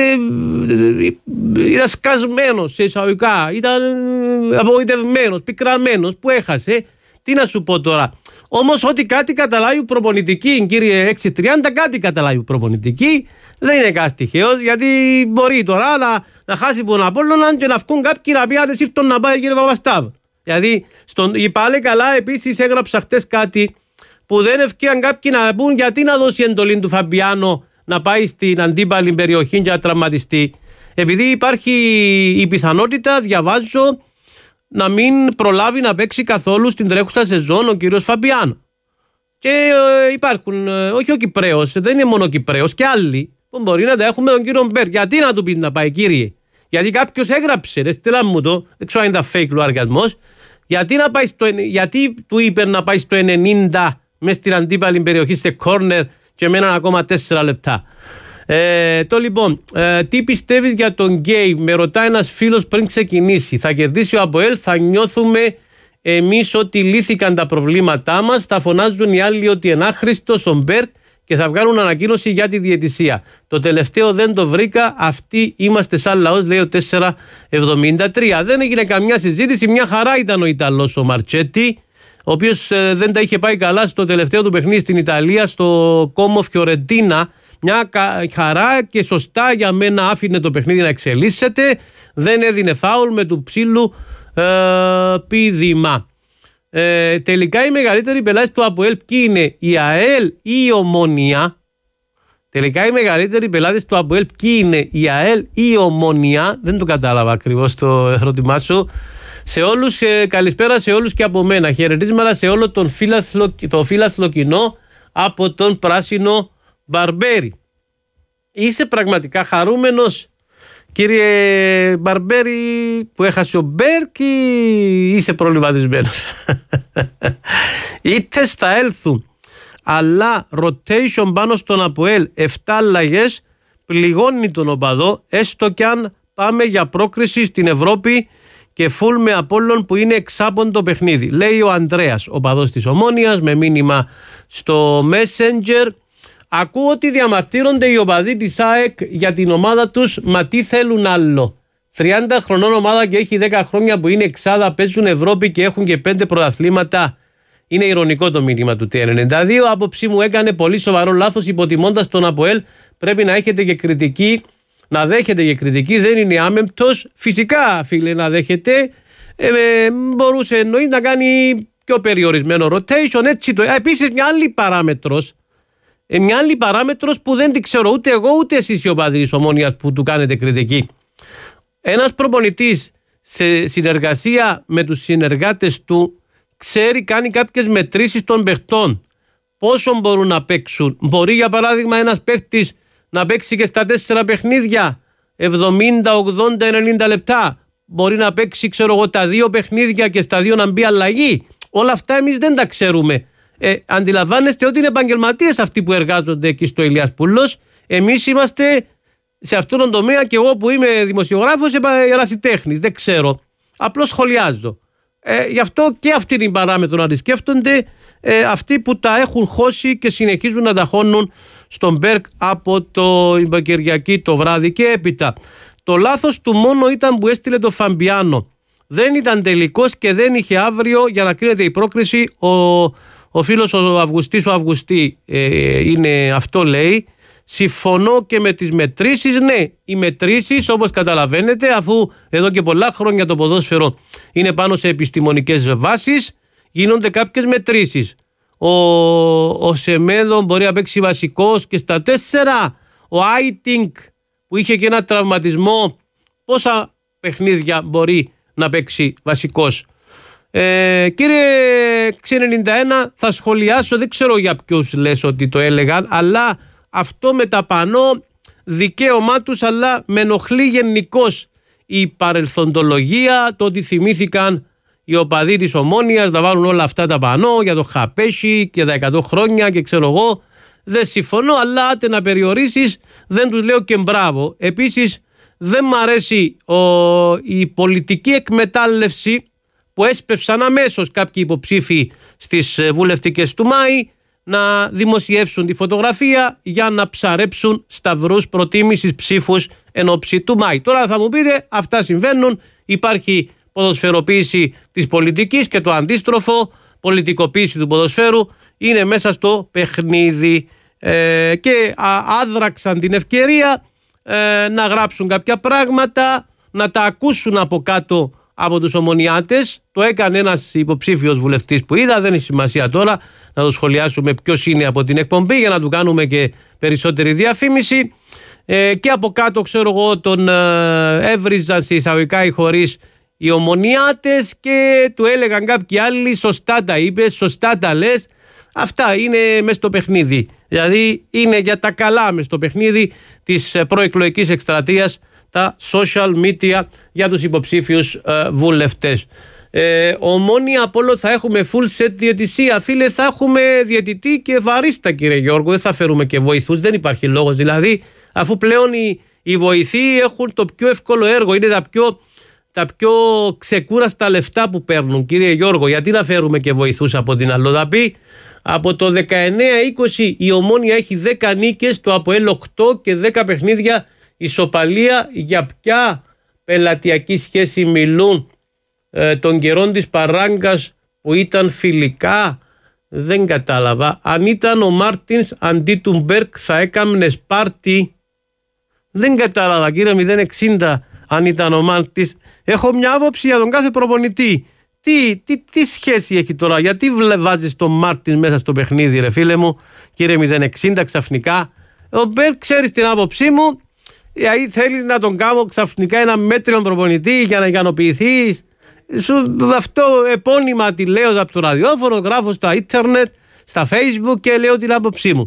ήταν σκασμένος σε εισαγωγικά, ήταν απογοητευμένος, πικραμένος που έχασε. Τι να σου πω τώρα. Όμως ότι κάτι καταλάβει προπονητική, κύριε έξι τριάντα, κάτι καταλάβει προπονητική, δεν είναι κάτι τυχαίος, γιατί μπορεί τώρα να, να χάσει από τον Απόλλωνα και να βγουν κάποιοι να πει άντε ήρθον να πάει κύριε Παπαστάβ. Δηλαδή, στον, πάλι καλά επίσης έγραψα χτες κάτι που δεν ευκαιραν κάποιοι να πούν γιατί να δώσει εντολή του Φαμπιάνο να πάει στην αντίπαλη περιοχή και να τραυματιστεί. Επειδή υπάρχει η πιθανότητα, διαβάζω, να μην προλάβει να παίξει καθόλου στην τρέχουσα σεζόν ο κύριος Φαμπιάνο. Και ε, υπάρχουν, ε, όχι ο Κυπραίος, δεν είναι μόνο ο Κυπραίος, και άλλοι που μπορεί να τα έχουμε τον κύριο Μπέρ. Γιατί να του πει να πάει, κύριε? Γιατί κάποιος έγραψε, ρε στείλα μου το, δεν ξέρω αν είναι fake λογαριασμός. Γιατί, να πάει στο, γιατί του είπε να πάει στο ενενήντα μες στην αντίπαλη περιοχή σε κόρνερ και με έναν ακόμα τέσσερα λεπτά. Ε, το λοιπόν, ε, τι πιστεύεις για τον Γκέι? Με ρωτάει ένας φίλος πριν ξεκινήσει. Θα κερδίσει ο ΑΠΟΕΛ, θα νιώθουμε εμείς ότι λύθηκαν τα προβλήματά μας, θα φωνάζουν οι άλλοι ότι είναι άχρηστος ο Μπέρκ και θα βγάλουν ανακοίνωση για τη διαιτησία. Το τελευταίο δεν το βρήκα, αυτοί είμαστε σαν λαός, λέει ο τετρακόσια εβδομήντα τρία. Δεν έγινε καμιά συζήτηση, μια χαρά ήταν ο Ιταλός ο Μαρτσέτη, ο οποίος ε, δεν τα είχε πάει καλά στο τελευταίο του παιχνίδι στην Ιταλία, στο Κόμο Φιωρεντίνα. Μια χαρά και σωστά για μένα άφηνε το παιχνίδι να εξελίσσεται, δεν έδινε φάουλ με του ψήλου ε, πήδημα. Ε, τελικά οι μεγαλύτεροι πελάτες του ΑΠΟΕΛ ποιοι είναι, η ΑΕΛ ή η Ομόνοια? Τελικά οι μεγαλύτεροι πελάτες του ΑΠΟΕΛ ποιοι είναι, η ΑΕΛ ή η Ομόνοια? Δεν το κατάλαβα ακριβώς το ερώτημά σου. Σε όλους, ε, καλησπέρα σε όλους και από μένα. Χαιρετίσματα σε όλο τον φίλαθλο, το φίλαθλο κοινό από τον Πράσινο Μπαρμπέρι. Είσαι πραγματικά χαρούμενος, Κύριε Μπαρμπέρι, που έχασε ο Μπέρκ, ή είσαι προβληματισμένος? Είτε θα έλθουν, αλλά rotation πάνω στον ΑΠΟΕΛ, εφτά αλλαγές, πληγώνει τον οπαδό, έστω κι αν πάμε για πρόκριση στην Ευρώπη και φουλ με Απόλλων που είναι εξάποντο παιχνίδι. Λέει ο Ανδρέας, οπαδός της Ομόνοιας, με μήνυμα στο Messenger. Ακούω ότι διαμαρτύρονται οι οπαδοί της ΑΕΚ για την ομάδα τους, μα τι θέλουν άλλο? τριάντα χρονών ομάδα και έχει δέκα χρόνια που είναι εξάδα, παίζουν Ευρώπη και έχουν και πέντε πρωταθλήματα. Είναι ειρωνικό το μήνυμα του T ενενήντα δύο. Άποψή μου, έκανε πολύ σοβαρό λάθος υποτιμώντας τον ΑΠΟΕΛ. Πρέπει να έχετε και κριτική, να δέχετε και κριτική, δεν είναι άμεμπτος. Φυσικά, φίλε, να δέχετε. Ε, μπορούσε εννοεί να κάνει πιο περιορισμένο rotation. Έτσι το... Επίσης, μια άλλη παράμετρος. Ε, μια άλλη παράμετρος που δεν την ξέρω ούτε εγώ ούτε εσείς οι οπαδοί της Ομόνοιας που του κάνετε κριτική. Ένας προπονητής σε συνεργασία με τους συνεργάτες του ξέρει, κάνει κάποιες μετρήσεις των παιχτών. Πόσο μπορούν να παίξουν? Μπορεί για παράδειγμα ένας παίχτης να παίξει και στα τέσσερα παιχνίδια εβδομήντα, ογδόντα, ενενήντα λεπτά. Μπορεί να παίξει, ξέρω εγώ, τα δύο παιχνίδια και στα δύο να μπει αλλαγή. Όλα αυτά εμείς δεν τα ξέρουμε. Ε, αντιλαμβάνεστε ότι είναι επαγγελματίες αυτοί που εργάζονται εκεί στο Ηλίας Πούλος. Εμείς είμαστε σε αυτόν τον τομέα, και εγώ που είμαι δημοσιογράφος, ερασιτέχνης, δεν ξέρω. Απλώς σχολιάζω. Ε, γι' αυτό και αυτή είναι η παράμετρο να τη σκέφτονται ε, αυτοί που τα έχουν χώσει και συνεχίζουν να τα χώνουν στον Μπέρκ από το Κυριακή το βράδυ και έπειτα. Το λάθος του μόνο ήταν που έστειλε το Φαμπιάνο. Δεν ήταν τελικός και δεν είχε αύριο για να κρίνεται η πρόκριση. Ο, ο φίλος ο Αυγουστής, ο Αυγουστή ε, είναι αυτό, λέει. Συμφωνώ και με τις μετρήσεις. Ναι, οι μετρήσεις, όπως καταλαβαίνετε, αφού εδώ και πολλά χρόνια το ποδόσφαιρο είναι πάνω σε επιστημονικές βάσεις, γίνονται κάποιες μετρήσεις. Ο, ο Σεμέδο μπορεί να παίξει βασικός και στα τέσσερα. Ο Άιτινγκ που είχε και ένα τραυματισμό, πόσα παιχνίδια μπορεί να παίξει βασικός? Ε, κύριε Ξ ενενήντα ένα, θα σχολιάσω, δεν ξέρω για ποιους λες ότι το έλεγαν, αλλά αυτό με τα πανό δικαίωμά τους, αλλά με ενοχλεί γενικώς η παρελθοντολογία, το ότι θυμήθηκαν οι οπαδοί της Ομόνοιας να βάλουν όλα αυτά τα πανό για το Χαπέσι και τα εκατό χρόνια και ξέρω εγώ. Δεν συμφωνώ, αλλά άτε να περιορίσεις, δεν τους λέω και μπράβο. Επίσης δεν μ' αρέσει ο, η πολιτική εκμετάλλευση που έσπευσαν αμέσως κάποιοι υποψήφοι στις βουλευτικές του Μάη να δημοσιεύσουν τη φωτογραφία για να ψαρέψουν σταυρούς προτίμησης ψήφους εν ώψη του Μάη. Τώρα θα μου πείτε, αυτά συμβαίνουν, υπάρχει ποδοσφαιροποίηση της πολιτικής και το αντίστροφο, πολιτικοποίηση του ποδοσφαίρου, είναι μέσα στο παιχνίδι ε, και α, άδραξαν την ευκαιρία ε, να γράψουν κάποια πράγματα, να τα ακούσουν από κάτω από τους ομονιάτες. Το έκανε ένας υποψήφιος βουλευτής που είδα, δεν έχει σημασία τώρα να το σχολιάσουμε ποιος είναι από την εκπομπή για να του κάνουμε και περισσότερη διαφήμιση. Ε, και από κάτω, ξέρω εγώ, τον ε, έβριζαν σε εισαγωγικά ή χωρίς οι ομονιάτες και του έλεγαν κάποιοι άλλοι, σωστά τα είπες, σωστά τα λες. Αυτά είναι μες στο παιχνίδι. Δηλαδή είναι για τα καλά μες στο παιχνίδι της προεκλογικής εκστρατείας τα social media για τους υποψήφιους ε, βουλευτές. Ε, Ομόνια Απόλλω θα έχουμε full set διαιτησία. Φίλε, θα έχουμε διαιτητή και βαρίστα, κύριε Γιώργο. Δεν θα φέρουμε και βοηθούς, δεν υπάρχει λόγος. Δηλαδή, αφού πλέον οι, οι βοηθοί έχουν το πιο εύκολο έργο, είναι τα πιο, τα πιο ξεκούραστα λεφτά που παίρνουν, κύριε Γιώργο. Γιατί να φέρουμε και βοηθούς από την αλλοδαπή? Από το δεκαεννέα είκοσι η Ομόνια έχει δέκα νίκες, το ΑΠΟΕΛ οκτώ και δέκα παιχνίδια ισοπαλία. Για ποια πελατειακή σχέση μιλούν ε, των καιρών της Παράγκας που ήταν φιλικά? Δεν κατάλαβα. Αν ήταν ο Μάρτινς αντί του Μπέρκ θα έκαμνε πάρτι? Δεν κατάλαβα, κύριε μηδέν εξήντα, αν ήταν ο Μάρτινς. Έχω μια άποψη για τον κάθε προπονητή. Τι, τι, τι σχέση έχει τώρα? Γιατί βάζεις τον Μάρτιν μέσα στο παιχνίδι, ρε φίλε μου, κύριε μηδέν εξήντα, ξαφνικά? Ο Μπέρκ, ξέρεις την άποψή μου, δηλαδή θέλεις να τον κάνω ξαφνικά ένα μέτριο προπονητή για να ικανοποιηθείς? Αυτό επώνυμα τη λέω από το ραδιόφωνο, γράφω στα ίντερνετ, στα Facebook και λέω την άποψή μου.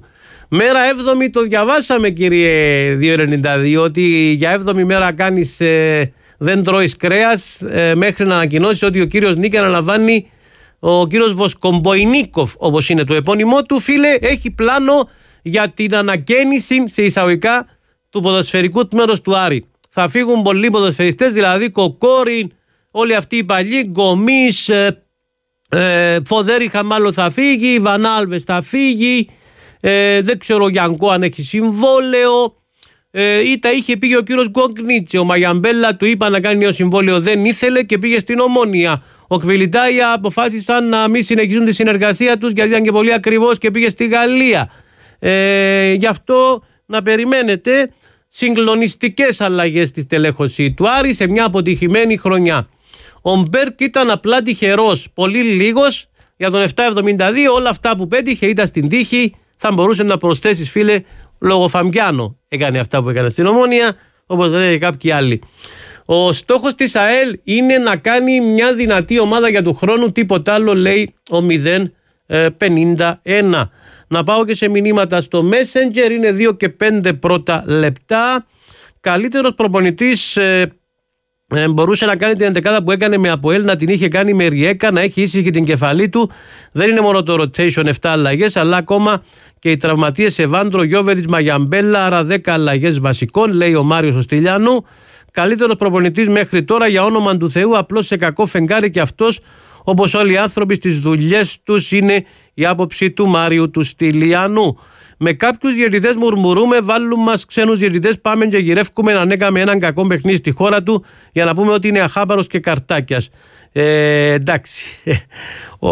Μέρα έβδομη το διαβάσαμε, κύριε δύο ενενήντα δύο, ότι για έβδομη μέρα κάνεις, ε, δεν τρώεις κρέας, ε, μέχρι να ανακοινώσει ότι ο κύριος Νίκη αναλαμβάνει, ο κύριος Βοσκομποϊνίκοφ, όπως είναι το επώνυμό του, φίλε, έχει πλάνο για την ανακαίνιση σε εισαγωγικά του ποδοσφαιρικού τμήματος του Άρη. Θα φύγουν πολλοί ποδοσφαιριστές, δηλαδή Κοκόριν, όλοι αυτοί οι παλιοί, Γκομής, ε, ε, Φοδέρη Χαμάλο θα φύγει, Βανάλβες θα φύγει, ε, δεν ξέρω ο Γιανκό αν έχει συμβόλαιο, ε, ή τα είχε πει ο κύριος Γκογνίτσε, ο Μαγιαμπέλα του είπα να κάνει νέο συμβόλαιο, δεν ήθελε και πήγε στην Ομόνια. Ο Κβιλιτάια αποφάσισαν να μην συνεχίσουν τη συνεργασία τους γιατί ήταν και πολύ ακριβώς και πήγε στη Γαλλία. Ε, γι' αυτό να περιμένετε συγκλονιστικές αλλαγές στη στελέχωση του Άρη σε μια αποτυχημένη χρονιά. Ο Μπέρκ ήταν απλά τυχερός, πολύ λίγος για τον επτακόσια εβδομήντα δύο. Όλα αυτά που πέτυχε ήταν στην τύχη. Θα μπορούσε να προσθέσεις, φίλε, λόγω Φαμπιάνο έκανε αυτά που έκανε στην Ομόνια, όπως λένε κάποιοι άλλοι. Ο στόχος της ΑΕΛ είναι να κάνει μια δυνατή ομάδα για του χρόνου, τίποτα άλλο, λέει ο μηδέν πενήντα ένα. Να πάω και σε μηνύματα στο Messenger, είναι δύο και πέντε πρώτα λεπτά. Καλύτερος προπονητής ε, ε, μπορούσε να κάνει την εντεκάδα που έκανε με ΑΠΟΕΛ, να την είχε κάνει με Ριέκα, να έχει ήσυχη την κεφαλή του. Δεν είναι μόνο το rotation επτά αλλαγές, αλλά ακόμα και οι τραυματίες Ευάντρο, Γιώβεριτς, Μαγιαμπέλα, άρα δέκα αλλαγές βασικών, λέει ο Μάριος ο Στυλιανού. Καλύτερος προπονητής μέχρι τώρα, για όνομα του Θεού, απλώς σε κακό φεγγάρι και αυτός, όπως όλοι οι άνθρωποι στις δουλειές τους, είναι η άποψη του Μάριου του Στυλιανού. Με κάποιους διαιτητές μουρμουρούμε, βάλουν μας ξένους διαιτητές, πάμε και γυρεύκουμε να έκαμε έναν κακό παιχνίδι στη χώρα του για να πούμε ότι είναι αχάπαρος και καρτάκιας. Ε, εντάξει. Ο...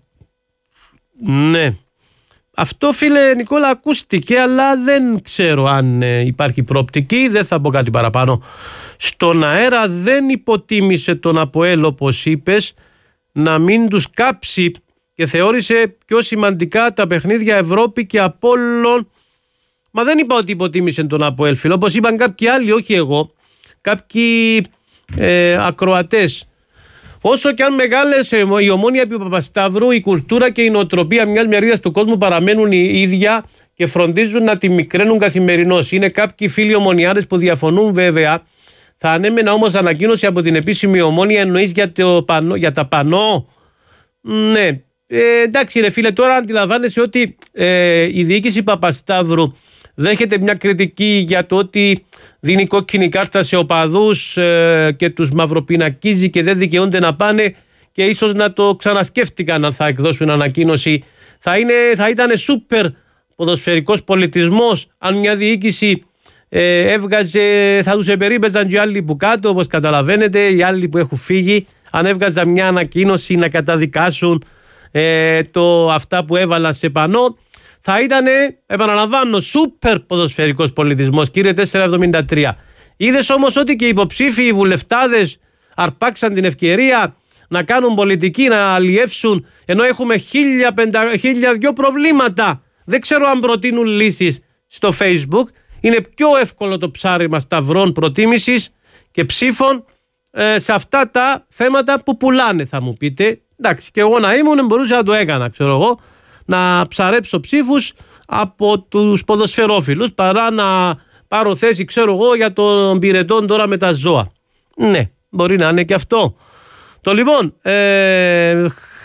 Ναι. Αυτό, φίλε Νικόλα, ακούστηκε, αλλά δεν ξέρω αν ε, υπάρχει προοπτική, δεν θα πω κάτι παραπάνω. Στον αέρα δεν υποτίμησε τον ΑΠΟΕΛ, όπως είπες, να μην τους κάψει και θεώρησε πιο σημαντικά τα παιχνίδια Ευρώπη και Απόλλων. Μα δεν είπα ότι υποτίμησε τον ΑΠΟΕΛ, φίλε, όπως είπαν κάποιοι άλλοι, όχι εγώ, κάποιοι ε, ακροατές. Όσο και αν μεγάλες η Ομόνια επί Παπασταύρου, η κουλτούρα και η νοοτροπία μιας μερίδας του κόσμου παραμένουν οι ίδια και φροντίζουν να τη μικραίνουν καθημερινώς. Είναι κάποιοι φίλοι ομονιάρες που διαφωνούν, βέβαια. Θα ανέμενα όμως ανακοίνωση από την επίσημη Ομόνια, εννοείς για, το πανό, για τα πανό. Ναι, ε, εντάξει ρε φίλε, τώρα αντιλαμβάνεσαι ότι ε, η διοίκηση Παπασταύρου δέχεται μια κριτική για το ότι δίνει κόκκινη κάρτα σε οπαδούς ε, και τους μαυροπινακίζει και δεν δικαιούνται να πάνε, και ίσως να το ξανασκέφτηκαν αν θα εκδώσουν ανακοίνωση. Θα, είναι, θα ήταν σούπερ ποδοσφαιρικός πολιτισμός αν μια διοίκηση ε, έβγαζε, θα τους επερίπαιζαν και οι άλλοι που κάτω, όπως καταλαβαίνετε, οι άλλοι που έχουν φύγει, αν έβγαζαν μια ανακοίνωση να καταδικάσουν ε, το, αυτά που έβαλαν σε πανό. Θα ήταν, επαναλαμβάνω, σούπερ ποδοσφαιρικός πολιτισμός, κύριε τετρακόσια εβδομήντα τρία. Είδες όμως ότι και οι υποψήφοι, οι βουλευτάδες αρπάξαν την ευκαιρία να κάνουν πολιτική, να αλλιεύσουν, ενώ έχουμε χίλια, πεντα, χίλια δυο προβλήματα. Δεν ξέρω αν προτείνουν λύσεις στο Facebook. Είναι πιο εύκολο το ψάρεμα σταυρών προτίμησης και ψήφων ε, σε αυτά τα θέματα που πουλάνε, θα μου πείτε. Εντάξει, και εγώ να ήμουν μπορούσα να το έκανα, ξέρω εγώ, να ψαρέψω ψήφους από τους ποδοσφαιρόφιλους παρά να πάρω θέση, ξέρω εγώ, για τον πυρετών τώρα με τα ζώα. Ναι, μπορεί να είναι και αυτό. Το λοιπόν, ε,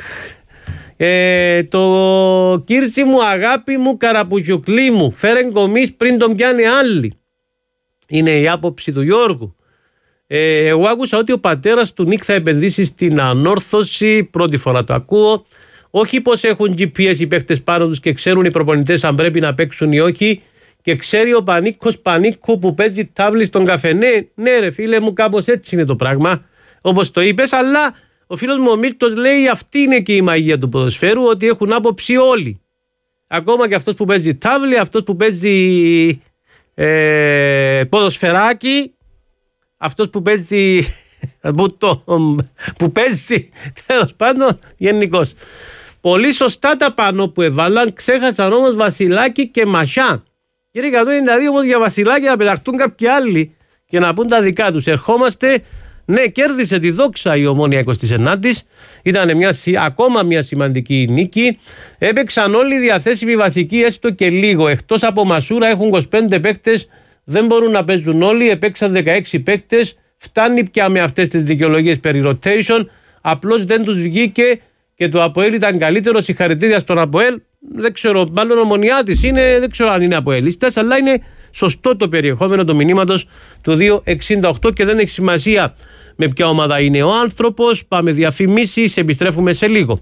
ε, το κύρτσι μου, αγάπη μου, καραπουζιουκλή μου, φέρε γκομής πριν τον πιάνει άλλη. Είναι η άποψη του Γιώργου. Ε, εγώ άκουσα ότι ο πατέρας του Νίκ θα επενδύσει στην ανόρθωση, πρώτη φορά το ακούω. Όχι πως έχουν τζι πι ες οι παίχτες πάνω τους και ξέρουν οι προπονητές αν πρέπει να παίξουν ή όχι, και ξέρει ο Πανίκος Πανίκου που παίζει τάβλη στον καφενέ. Ναι ρε φίλε μου, κάπως έτσι είναι το πράγμα, όπως το είπες, αλλά ο φίλος μου ο Μίλτος λέει αυτή είναι και η μαγεία του ποδοσφαίρου, ότι έχουν άποψη όλοι. Ακόμα και αυτός που παίζει τάβλη, αυτός που παίζει ε, ποδοσφαιράκι, αυτός που παίζει που, το, που παίζει τέλος πάντων γενικώς. Πολύ σωστά τα πάνω που έβαλαν, ξέχασαν όμως Βασιλάκη και Μασιά. Κύριε εκατόν ενενήντα δύο, όμως για Βασιλάκη να πεταχτούν κάποιοι άλλοι και να πούν τα δικά τους. Ερχόμαστε Ναι, κέρδισε τη Δόξα η Ομόνια εικοστή ενάτη. Ήταν μια, ακόμα μια σημαντική νίκη. Έπαιξαν όλοι οι διαθέσιμοι βασικοί, έστω και λίγο. Εκτός από Μασούρα έχουν είκοσι πέντε παίκτες, δεν μπορούν να παίζουν όλοι. Επέξαν δεκαέξι παίκτες. Φτάνει πια με αυτές τις δικαιολογίες περί rotation. Απλώς δεν τους βγήκε και το ΑΠΟΕΛ ήταν καλύτερο. Συγχαρητήρια στον ΑΠΟΕΛ. Δεν ξέρω, μάλλον ομονιάτης είναι, δεν ξέρω αν είναι ΑΠΟΕΛίστας, αλλά είναι σωστό το περιεχόμενο του μηνύματος του δύο εξήντα οκτώ και δεν έχει σημασία με ποια ομάδα είναι ο άνθρωπος. Πάμε διαφημίσεις, επιστρέφουμε σε λίγο.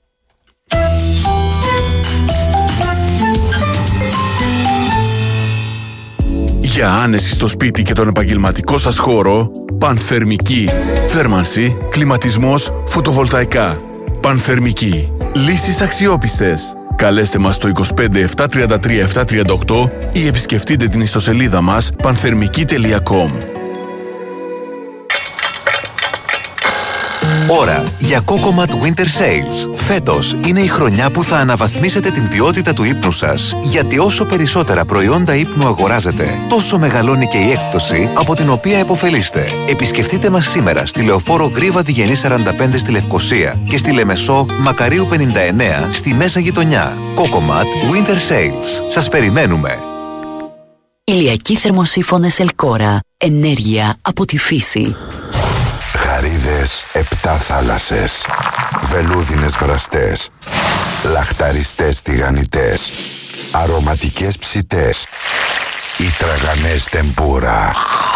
Για άνεση στο σπίτι και τον επαγγελματικό σας χώρο, Πανθερμική. Θέρμανση, κλιματισμός, φωτοβολταϊκά. Πανθερμική. Λύσεις αξιόπιστες. Καλέστε μας στο είκοσι πέντε επτακόσια τριάντα τρία επτακόσια τριάντα οκτώ ή επισκεφτείτε την ιστοσελίδα μας πανθερμική τελεία κομ. Ώρα για Cocomat Winter Sales. Φέτος είναι η χρονιά που θα αναβαθμίσετε την ποιότητα του ύπνου σας, γιατί όσο περισσότερα προϊόντα ύπνου αγοράζετε, τόσο μεγαλώνει και η έκπτωση από την οποία επωφελείστε. Επισκεφτείτε μας σήμερα στη Λεωφόρο Γρίβα Διγενή σαράντα πέντε στη Λευκοσία και στη Λεμεσό Μακαρίου πενήντα εννέα στη Μέσα Γειτονιά. Cocomat Winter Sales. Σας περιμένουμε. Ηλιακοί θερμοσύφωνες Ελκόρα. Ενέργεια από τη φύση. Χαρίδες, επτά θάλασσες, βελούδινες βραστές, λαχταριστές τηγανιτές, αρωματικές ψητές, οι τραγανές τεμπούρα.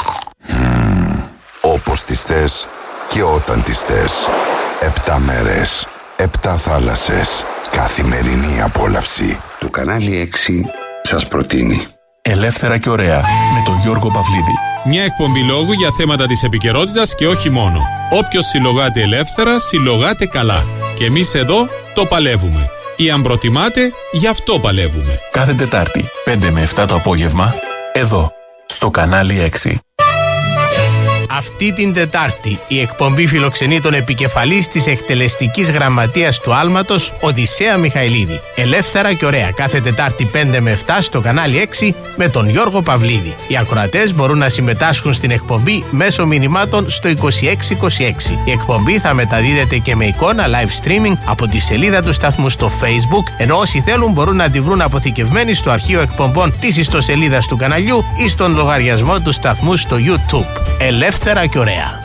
Mm, όπως τις θες και όταν τις θες. Επτά μέρες, επτά θάλασσες, καθημερινή απόλαυση. Το κανάλι έξι σας προτείνει Ελεύθερα και ωραία με τον Γιώργο Παυλίδη. Μια εκπομπή λόγου για θέματα της επικαιρότητας και όχι μόνο. Όποιος συλλογάται ελεύθερα, συλλογάται καλά. Και εμείς εδώ το παλεύουμε. Ή αν προτιμάτε, γι' αυτό παλεύουμε. Κάθε Τετάρτη, πέντε με επτά το απόγευμα, εδώ, στο κανάλι έξι. Αυτή την Τετάρτη η εκπομπή φιλοξενεί τον επικεφαλής της εκτελεστικής γραμματείας του Άλματος, Οδυσσέα Μιχαηλίδη. Ελεύθερα και ωραία κάθε Τετάρτη πέντε με επτά στο κανάλι έξι με τον Γιώργο Παυλίδη. Οι ακροατές μπορούν να συμμετάσχουν στην εκπομπή μέσω μηνυμάτων στο είκοσι έξι είκοσι έξι. Η εκπομπή θα μεταδίδεται και με εικόνα live streaming από τη σελίδα του σταθμού στο Facebook, ενώ όσοι θέλουν μπορούν να τη βρουν αποθηκευμένη στο αρχείο εκπομπών της ιστοσελίδας του καναλιού ή στον λογαριασμό του σταθμού στο YouTube. Ελεύθερα και ωραία.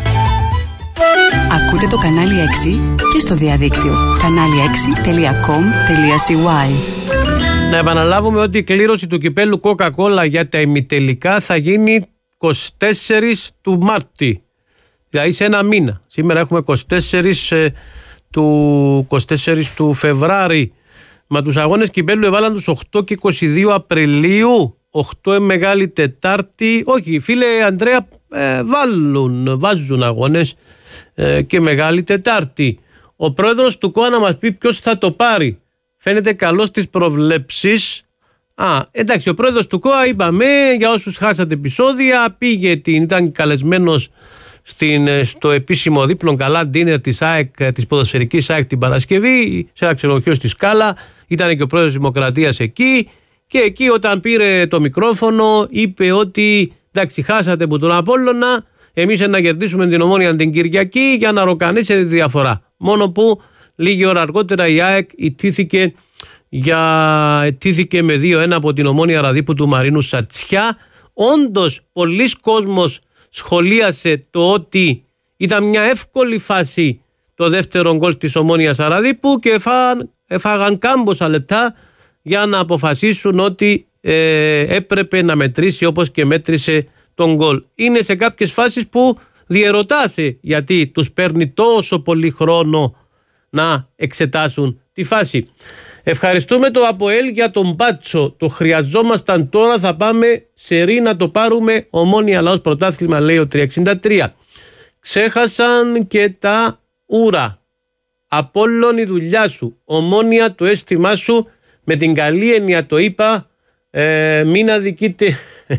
Ακούτε το κανάλι έξι και στο διαδίκτυο κανάλι έξι τελεία κομ τελεία σι γουάι. Να επαναλάβουμε ότι η κλήρωση του κυπέλου Coca-Cola για τα ημιτελικά θα γίνει είκοσι τέσσερις του Μάρτη. Δηλαδή σε ένα μήνα. Σήμερα έχουμε είκοσι τέσσερις του, είκοσι τέσσερις του Φεβράρι. Μα τους αγώνες κυπέλου έβαλαν τους οκτώ και είκοσι δύο Απριλίου. οκτώ Μεγάλη Τετάρτη. Όχι, φίλε Ανδρέα, ε, βάλουν, βάζουν αγώνες ε, και Μεγάλη Τετάρτη. Ο πρόεδρος του ΚΟΑ να μας πει ποιος θα το πάρει. Φαίνεται καλός στις προβλέψεις. Α, εντάξει, ο πρόεδρος του ΚΟΑ, είπαμε, για όσους χάσατε επεισόδια, πήγε, την, ήταν καλεσμένος στην, στο επίσημο δίπλων καλά ντίνερ της ΑΕΚ, της ποδοσφαιρικής ΑΕΚ την Παρασκευή, σε ένα ξενοδοχείο στη Σκάλα. Ήταν και ο πρόεδρος της Δημοκρατίας εκεί. Και εκεί όταν πήρε το μικρόφωνο είπε ότι εντάξει, χάσατε από τον Απόλλωνα, εμείς να κερδίσουμε την Ομόνια την Κυριακή για να ροκανίσετε τη διαφορά. Μόνο που λίγη ώρα αργότερα η ΑΕΚ ιτήθηκε, για, ιτήθηκε με δύο ένα από την Ομόνια Ραδίπου του Μαρίνου Σατσιά. Όντως πολλοί κόσμος σχολίασε το ότι ήταν μια εύκολη φάση το δεύτερο γκολ της Ομόνιας Ραδίπου και εφάγαν, εφάγαν κάμποσα λεπτά για να αποφασίσουν ότι ε, έπρεπε να μετρήσει όπως και μέτρησε τον γκολ. Είναι σε κάποιες φάσεις που διερωτάσαι γιατί τους παίρνει τόσο πολύ χρόνο να εξετάσουν τη φάση. Ευχαριστούμε το ΑΠΟΕΛ για τον μπάτσο. Το χρειαζόμασταν τώρα, θα πάμε σε ρί να το πάρουμε. Ομόνια Λαός πρωτάθλημα, λέει ο τριακόσια εξήντα τρία. Ξέχασαν και τα ούρα. Απόλλων η δουλειά σου. Ομόνια το αίσθημά σου. Με την καλή έννοια το είπα, ε, μην αδικείτε.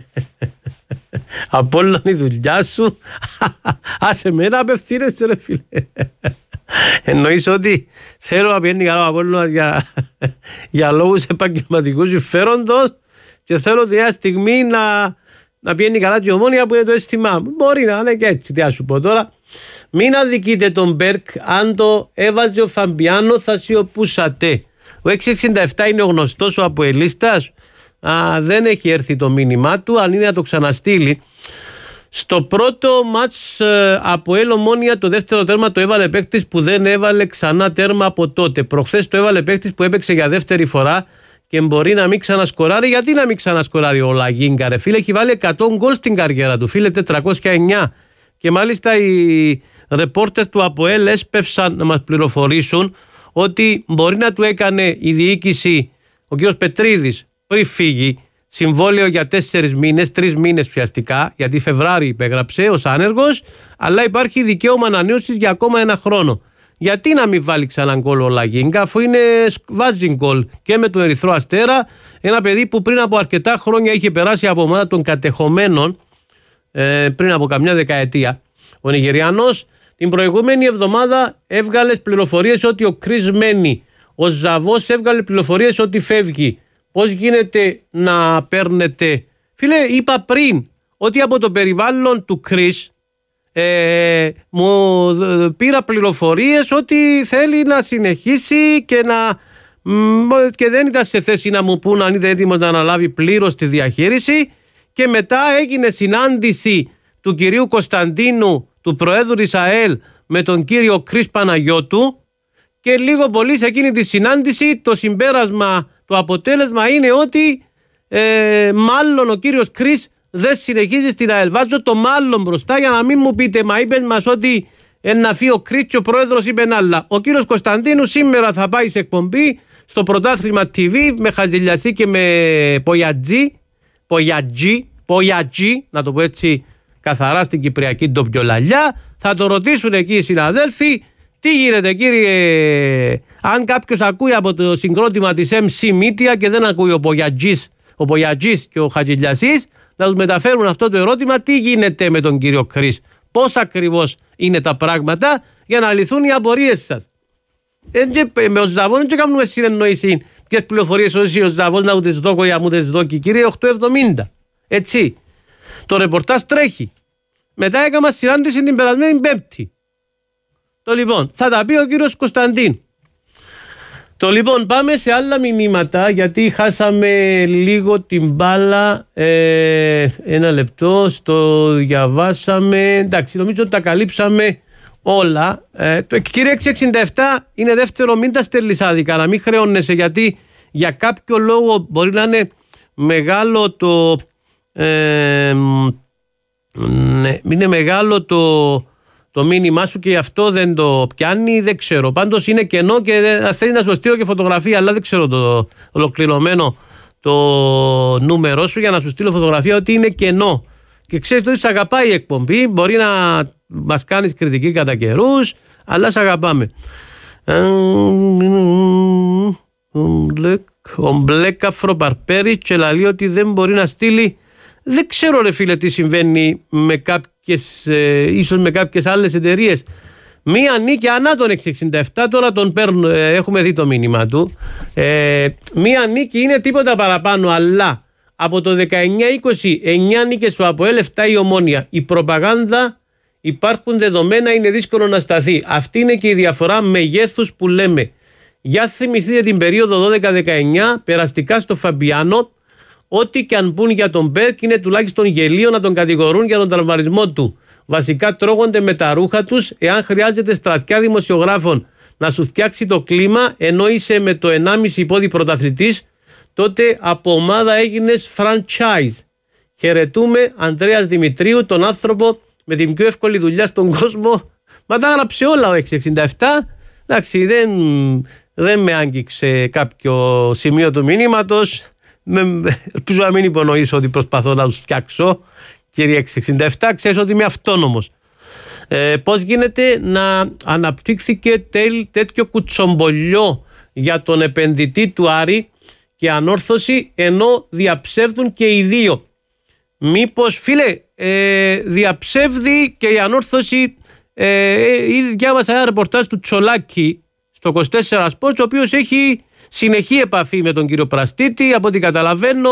Απόλλων η δουλειά σου. Άσε μένα απευθύνεσαι ρε φίλε. Εννοείς ότι θέλω να πιένει καλά ο Απόλλωνας για, για λόγους επαγγελματικού συμφέροντος και θέλω τη μια στιγμή να, να πιένει καλά και η Ομόνια που είναι το αίσθημά μου. Μπορεί να είναι και έτσι, τι να σου πω τώρα. Μην αδικείτε τον Μπέρκ, αν το έβαζε ο Φαμπιάνο θα σιωπούσατε. Ο έξι εξήντα επτά είναι ο γνωστός ο Αποελίστας. Α, δεν έχει έρθει το μήνυμά του, αν είναι να το ξαναστείλει. Στο πρώτο μάτς ε, από Ελ Ομόνια το δεύτερο τέρμα το έβαλε παίκτης που δεν έβαλε ξανά τέρμα από τότε. Προχθές το έβαλε παίκτης που έπαιξε για δεύτερη φορά και μπορεί να μην ξανασκοράρει. Γιατί να μην ξανασκοράρει ο Λαγίνκα, ρε φίλε? Έχει βάλει εκατό γκολ στην καριέρα του, φίλε, τετρακόσια εννιά. Και μάλιστα οι ρεπόρτερ του ΑΠΟΕΛ έσπευσαν να μας πληροφορήσουν ότι μπορεί να του έκανε η διοίκηση, ο κ. Πετρίδης, πριν φύγει, συμβόλαιο για τέσσερις μήνες, τρεις μήνες ουσιαστικά, γιατί Φεβράρι υπέγραψε ως άνεργος, αλλά υπάρχει δικαίωμα ανανέωσης για ακόμα ένα χρόνο. Γιατί να μην βάλει ξανά γκολ ο Λαγίνκα, αφού είναι, βάζει γκολ και με τον Ερυθρό Αστέρα, ένα παιδί που πριν από αρκετά χρόνια είχε περάσει από ομάδα των κατεχομένων, ε, πριν από καμιά δεκαετία. Ο Νιγηριανός την προηγούμενη εβδομάδα έβγαλε πληροφορίες ότι ο Κρίς μένει. Ο Ζαβός έβγαλε πληροφορίες ότι φεύγει. Πώς γίνεται να παίρνετε? Φίλε, είπα πριν ότι από το περιβάλλον του Κρίς ε, μου πήρα πληροφορίες ότι θέλει να συνεχίσει και, να, και δεν ήταν σε θέση να μου πούν αν είναι έτοιμος να αναλάβει πλήρως τη διαχείριση. Και μετά έγινε συνάντηση του κυρίου Κωνσταντίνου, του Προέδρου της ΑΕΛ, με τον κύριο Κρίς Παναγιώτου, και λίγο πολύ σε εκείνη τη συνάντηση το συμπέρασμα, το αποτέλεσμα είναι ότι ε, μάλλον ο κύριος Κρίς δεν συνεχίζει στην ΑΕΛ. Βάζω το μάλλον μπροστά για να μην μου πείτε, μα είπες μας ότι ε, να φύγει ο Κρίς και ο πρόεδρος είπε άλλα. Ο κύριος Κωνσταντίνου σήμερα θα πάει σε εκπομπή στο Πρωτάθλημα τι βι με Χαζηλιασί και με Πογιατζή, Πογιατζή, Πογιατζή, να το πω έτσι καθαρά στην κυπριακή ντοπιολαλιά. Θα το ρωτήσουν εκεί οι συναδέλφοι. Τι γίνεται, κύριε? Αν κάποιος ακούει από το συγκρότημα της εμ σι Media και δεν ακούει ο Πογιατζής, ο Πογιατζής και ο Χατζηλιασής, να τους μεταφέρουν αυτό το ερώτημα: τι γίνεται με τον κύριο Κρίς, πώς ακριβώς είναι τα πράγματα, για να λυθούν οι απορίες σας. Ε, και, με ο Ζαβό δεν κάνουμε συνεννόηση ποιες πληροφορίες όσοι ο Ζαβός να ούτε δώκω ή αμούτες δώκει, κύριε. οκτώ εβδομήντα. Έτσι. Το ρεπορτάζ τρέχει. Μετά έκανα συνάντηση την περασμένη Πέμπτη. Το λοιπόν, θα τα πει ο κύριος Κωνσταντίν. Το λοιπόν, πάμε σε άλλα μηνύματα, γιατί χάσαμε λίγο την μπάλα. Ε, ένα λεπτό, στο διαβάσαμε. Εντάξει, νομίζω ότι τα καλύψαμε όλα. Ε, το κύριε έξι εξήντα επτά είναι δεύτερο, μην τα στέλνεις άδικα, να μην χρεώνεσαι, γιατί για κάποιο λόγο μπορεί να είναι μεγάλο το... Ε, ναι, είναι μεγάλο το, το μήνυμά σου και γι' αυτό δεν το πιάνει, δεν ξέρω. Πάντως είναι κενό και θέλει να σου στείλω και φωτογραφία, αλλά δεν ξέρω το ολοκληρωμένο το νούμερό σου για να σου στείλω φωτογραφία, ότι είναι κενό. Και ξέρεις ότι σε αγαπάει η εκπομπή, μπορεί να μας κάνεις κριτική κατά καιρούς, αλλά σε αγαπάμε. Ο Μπλέκαφρο Παρπέρι και λέει ότι δεν μπορεί να στείλει. Δεν ξέρω, ρε φίλε, τι συμβαίνει με κάποιες, ε, ίσως με κάποιες άλλες εταιρείες. Μία νίκη ανά τον έξι εξήντα επτά, τώρα τον παίρνω, ε, έχουμε δει το μήνυμα του. Ε, μία νίκη είναι τίποτα παραπάνω, αλλά από το δεκαεννιά είκοσι εννιά νίκες του ΑΠΟΕΛ, επτά η Ομόνια. Η προπαγάνδα, υπάρχουν δεδομένα, είναι δύσκολο να σταθεί. Αυτή είναι και η διαφορά μεγέθους που λέμε. Για θυμηθείτε την περίοδο δώδεκα δεκαεννιά, περαστικά στο Φαμπιάνο. Ό,τι και αν πούν για τον Μπέρκ είναι τουλάχιστον γελίο να τον κατηγορούν για τον τραυματισμό του. Βασικά τρώγονται με τα ρούχα τους. Εάν χρειάζεται στρατιά δημοσιογράφων να σου φτιάξει το κλίμα, ενώ είσαι με το ενάμιση πόδι πρωταθλητής, τότε από ομάδα έγινες franchise. Χαιρετούμε Ανδρέας Δημητρίου, τον άνθρωπο με την πιο εύκολη δουλειά στον κόσμο. Μα τα έγραψε όλα ο έξι εξήντα επτά. Εντάξει, δεν, δεν με άγγιξε κάποιο σημείο του μηνύματος. Ελπίζω να μην υπονοήσω ότι προσπαθώ να τους φτιάξω, κύριε έξι εξήντα επτά. Ξέρεις ότι είμαι αυτόνομος. Ε, πώς γίνεται να αναπτύχθηκε τέλ, τέτοιο κουτσομπολιό για τον επενδυτή του Άρη και ανόρθωση, ενώ διαψεύδουν και οι δύο? Μήπως, φίλε, ε, διαψεύδει και η ανόρθωση. Ε, ήδη διάβασα ένα ρεπορτάζ του Τσολάκη στο είκοσι τέσσερα Sports, ο οποίος έχει συνεχή επαφή με τον κύριο Πραστίτη, από ό,τι καταλαβαίνω,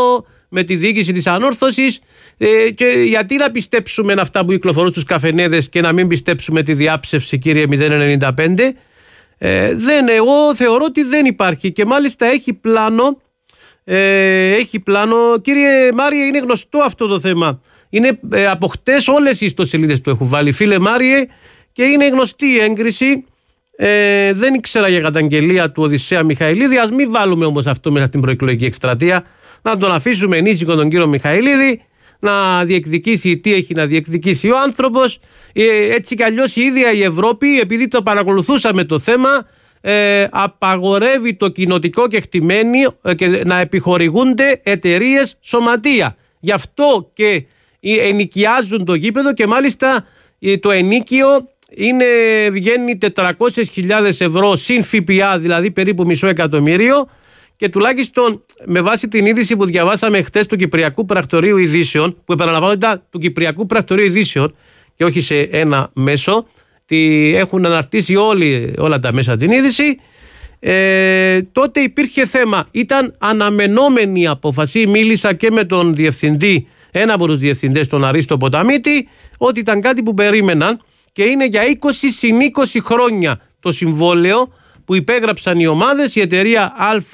με τη διοίκηση της ανόρθωσης ε, και γιατί να πιστέψουμε αυτά που κυκλοφορούν στους καφενέδες και να μην πιστέψουμε τη διάψευση, κύριε μηδέν ενενήντα πέντε. Ε, δεν, εγώ θεωρώ ότι δεν υπάρχει και μάλιστα έχει πλάνο, ε, έχει πλάνο. Κύριε Μάριε, είναι γνωστό αυτό το θέμα. Είναι ε, από χτες όλες οι ιστοσελίδες του έχουν βάλει, φίλε Μάριε, και είναι γνωστή η έγκριση. Ε, δεν ήξερα για καταγγελία του Οδυσσέα Μιχαηλίδη. Ας μην βάλουμε όμως αυτό μέσα στην προεκλογική εκστρατεία. Να τον αφήσουμε ενήσυχο τον κύριο Μιχαηλίδη να διεκδικήσει τι έχει να διεκδικήσει ο άνθρωπος. Ε, έτσι κι αλλιώς η ίδια η Ευρώπη, επειδή το παρακολουθούσαμε το θέμα, ε, απαγορεύει το κοινοτικό κεκτημένο ε, και να επιχορηγούνται εταιρείες σωματεία. Γι' αυτό και ενοικιάζουν το γήπεδο και μάλιστα ε, το ενίκιο είναι, βγαίνει τετρακόσιες χιλιάδες ευρώ συν ΦΠΑ, δηλαδή περίπου μισό εκατομμύριο, και τουλάχιστον με βάση την είδηση που διαβάσαμε χτες του Κυπριακού Πρακτορείου Ειδήσεων, που επαναλαμβάνω ήταν του Κυπριακού Πρακτορείου Ειδήσεων και όχι σε ένα μέσο, τη έχουν αναρτήσει όλοι, όλα τα μέσα την είδηση, ε, τότε υπήρχε θέμα. Ήταν αναμενόμενη η απόφαση, μίλησα και με τον διευθυντή, ένα από τους διευθυντές, τον Αρίστο Ποταμίτη, ότι ήταν κάτι που περίμεναν. Και είναι για είκοσι συν είκοσι χρόνια το συμβόλαιο που υπέγραψαν οι ομάδες, η εταιρεία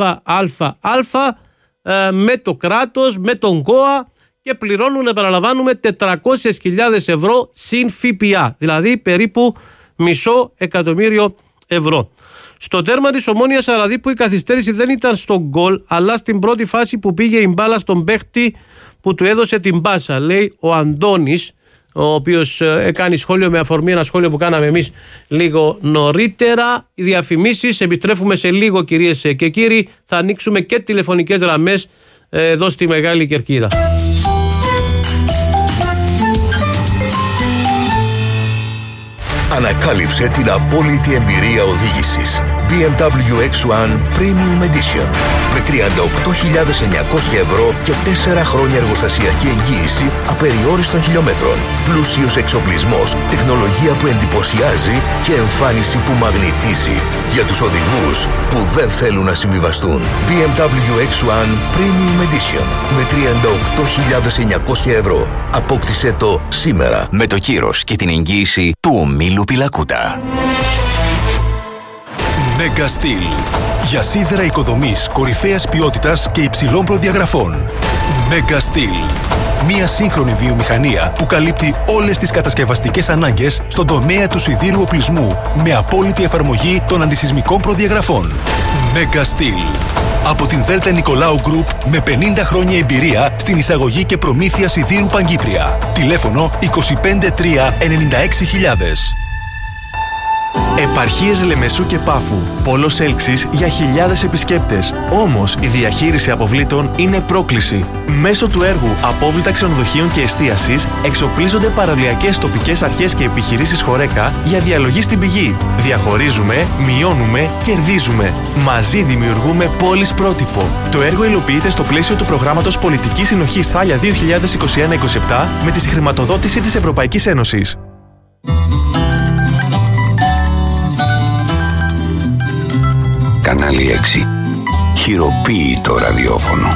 ΑΑΑ ε, με το κράτος, με τον ΚΟΑ, και πληρώνουν, επαναλαμβάνουμε, τετρακόσιες χιλιάδες ευρώ συν ΦΠΑ, δηλαδή περίπου μισό εκατομμύριο ευρώ. Στο τέρμα της Ομόνοιας Αραδίπου η καθυστέρηση δεν ήταν στον γκολ, αλλά στην πρώτη φάση που πήγε η μπάλα στον παίχτη που του έδωσε την πάσα, λέει ο Αντώνης, ο οποίος έκανε σχόλιο με αφορμή ένα σχόλιο που κάναμε εμείς λίγο νωρίτερα. Οι διαφημίσεις, επιστρέφουμε σε λίγο, κυρίες και κύριοι. Θα ανοίξουμε και τηλεφωνικές γραμμές εδώ στη Μεγάλη Κερκίδα. Ανακάλυψε την απόλυτη εμπειρία οδήγησης. μπι εμ ντάμπλιου εξ ουάν Premium Edition με τριάντα οκτώ χιλιάδες εννιακόσια ευρώ και τέσσερα χρόνια εργοστασιακή εγγύηση απεριόριστων χιλιόμετρων. Πλούσιος εξοπλισμός, τεχνολογία που εντυπωσιάζει και εμφάνιση που μαγνητίζει για τους οδηγούς που δεν θέλουν να συμβιβαστούν. μπι εμ ντάμπλιου εξ ουάν Premium Edition με τριάντα οκτώ χιλιάδες εννιακόσια ευρώ. Απόκτησε το σήμερα με το κύρος και την εγγύηση του ομίλου Πιλακούτα. Mega Steel. Για σίδερα οικοδομής κορυφαίας ποιότητας και υψηλών προδιαγραφών. Mega Steel. Μια σύγχρονη βιομηχανία που καλύπτει όλες τις κατασκευαστικές ανάγκες στον τομέα του σιδήρου οπλισμού με απόλυτη εφαρμογή των αντισυσμικών προδιαγραφών. Mega Steel. Από την Δέλτα Νικολάου Group με πενήντα χρόνια εμπειρία στην εισαγωγή και προμήθεια σιδήρου Παγκύπρια. Τηλέφωνο είκοσι πέντε τρία ενενήντα έξι χιλιάδες. Επαρχίες Λεμεσού και Πάφου. Πόλος έλξης για χιλιάδες επισκέπτες. Όμως η διαχείριση αποβλήτων είναι πρόκληση. Μέσω του έργου Απόβλητα Ξενοδοχείων και Εστίασης εξοπλίζονται παραλιακές τοπικές αρχές και επιχειρήσεις Χορέκα για διαλογή στην πηγή. Διαχωρίζουμε, μειώνουμε, κερδίζουμε. Μαζί δημιουργούμε πόλεις πρότυπο. Το έργο υλοποιείται στο πλαίσιο του προγράμματος Πολιτικής Συνοχής Θάλια δύο χιλιάδες είκοσι ένα είκοσι επτά με τη συγχρηματοδότηση της Ευρωπαϊκής Ένωσης. Κανάλι έξι. Χειροποίητο ραδιόφωνο.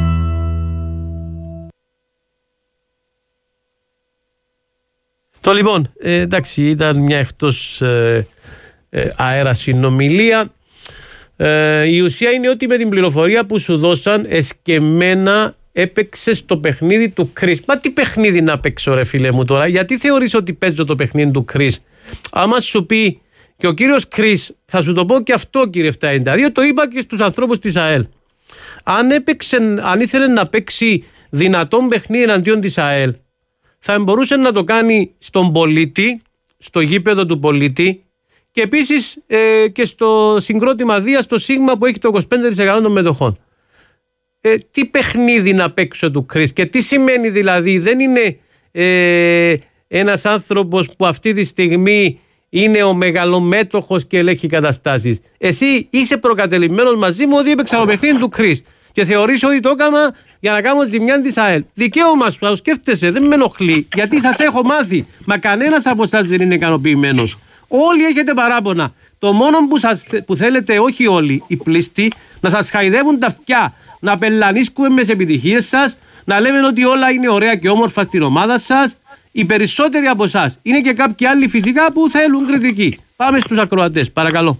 Το λοιπόν, ε, εντάξει, ήταν μια εκτός ε, ε, αέρα συνομιλία. Ε, η ουσία είναι ότι με την πληροφορία που σου δώσαν εσκεμμένα έπαιξες το παιχνίδι του Chris. Μα τι παιχνίδι να παίξω, ρε φίλε μου, τώρα? Γιατί θεωρείς ότι παίζω το παιχνίδι του Chris? Άμα σου πει και ο κύριος Chris, θα σου το πω και αυτό, κύριε επτακόσια ενενήντα δύο, το είπα και στους ανθρώπους της ΑΕΛ. Αν, έπαιξε, αν ήθελε να παίξει δυνατόν παιχνίδι εναντίον της ΑΕΛ, θα μπορούσε να το κάνει στον πολίτη, στο γήπεδο του πολίτη, και επίσης ε, και στο συγκρότημα Δία, στο Σίγμα που έχει το είκοσι πέντε τοις εκατό των μετοχών. Ε, τι παιχνίδι να παίξω του Chris και τι σημαίνει δηλαδή? Δεν είναι ε, ένας άνθρωπος που αυτή τη στιγμή είναι ο μεγαλομέτωχος και ελέγχει καταστάσεις. Εσύ είσαι προκατελημένος μαζί μου ότι έπαιξα το παιχνίδι του Chris και θεωρείς ότι το έκανα για να κάνω ζημιά της ΑΕΛ. Δικαίωμα σου, θα σκέφτεσαι, δεν με ενοχλεί, γιατί σας έχω μάθει. Μα κανένας από εσάς δεν είναι ικανοποιημένος. Όλοι έχετε παράπονα. Το μόνο που, σας, που θέλετε, όχι όλοι οι πλήστοι, να σας χαϊδεύουν τα αυτιά, να πελανίσκουμε με τις επιτυχίες σας, να λέμε ότι όλα είναι ωραία και όμορφα στην ομάδα σας. Οι περισσότεροι από εσάς. Είναι και κάποιοι άλλοι φυσικά που θέλουν κριτική. Πάμε στους ακροατές, παρακαλώ.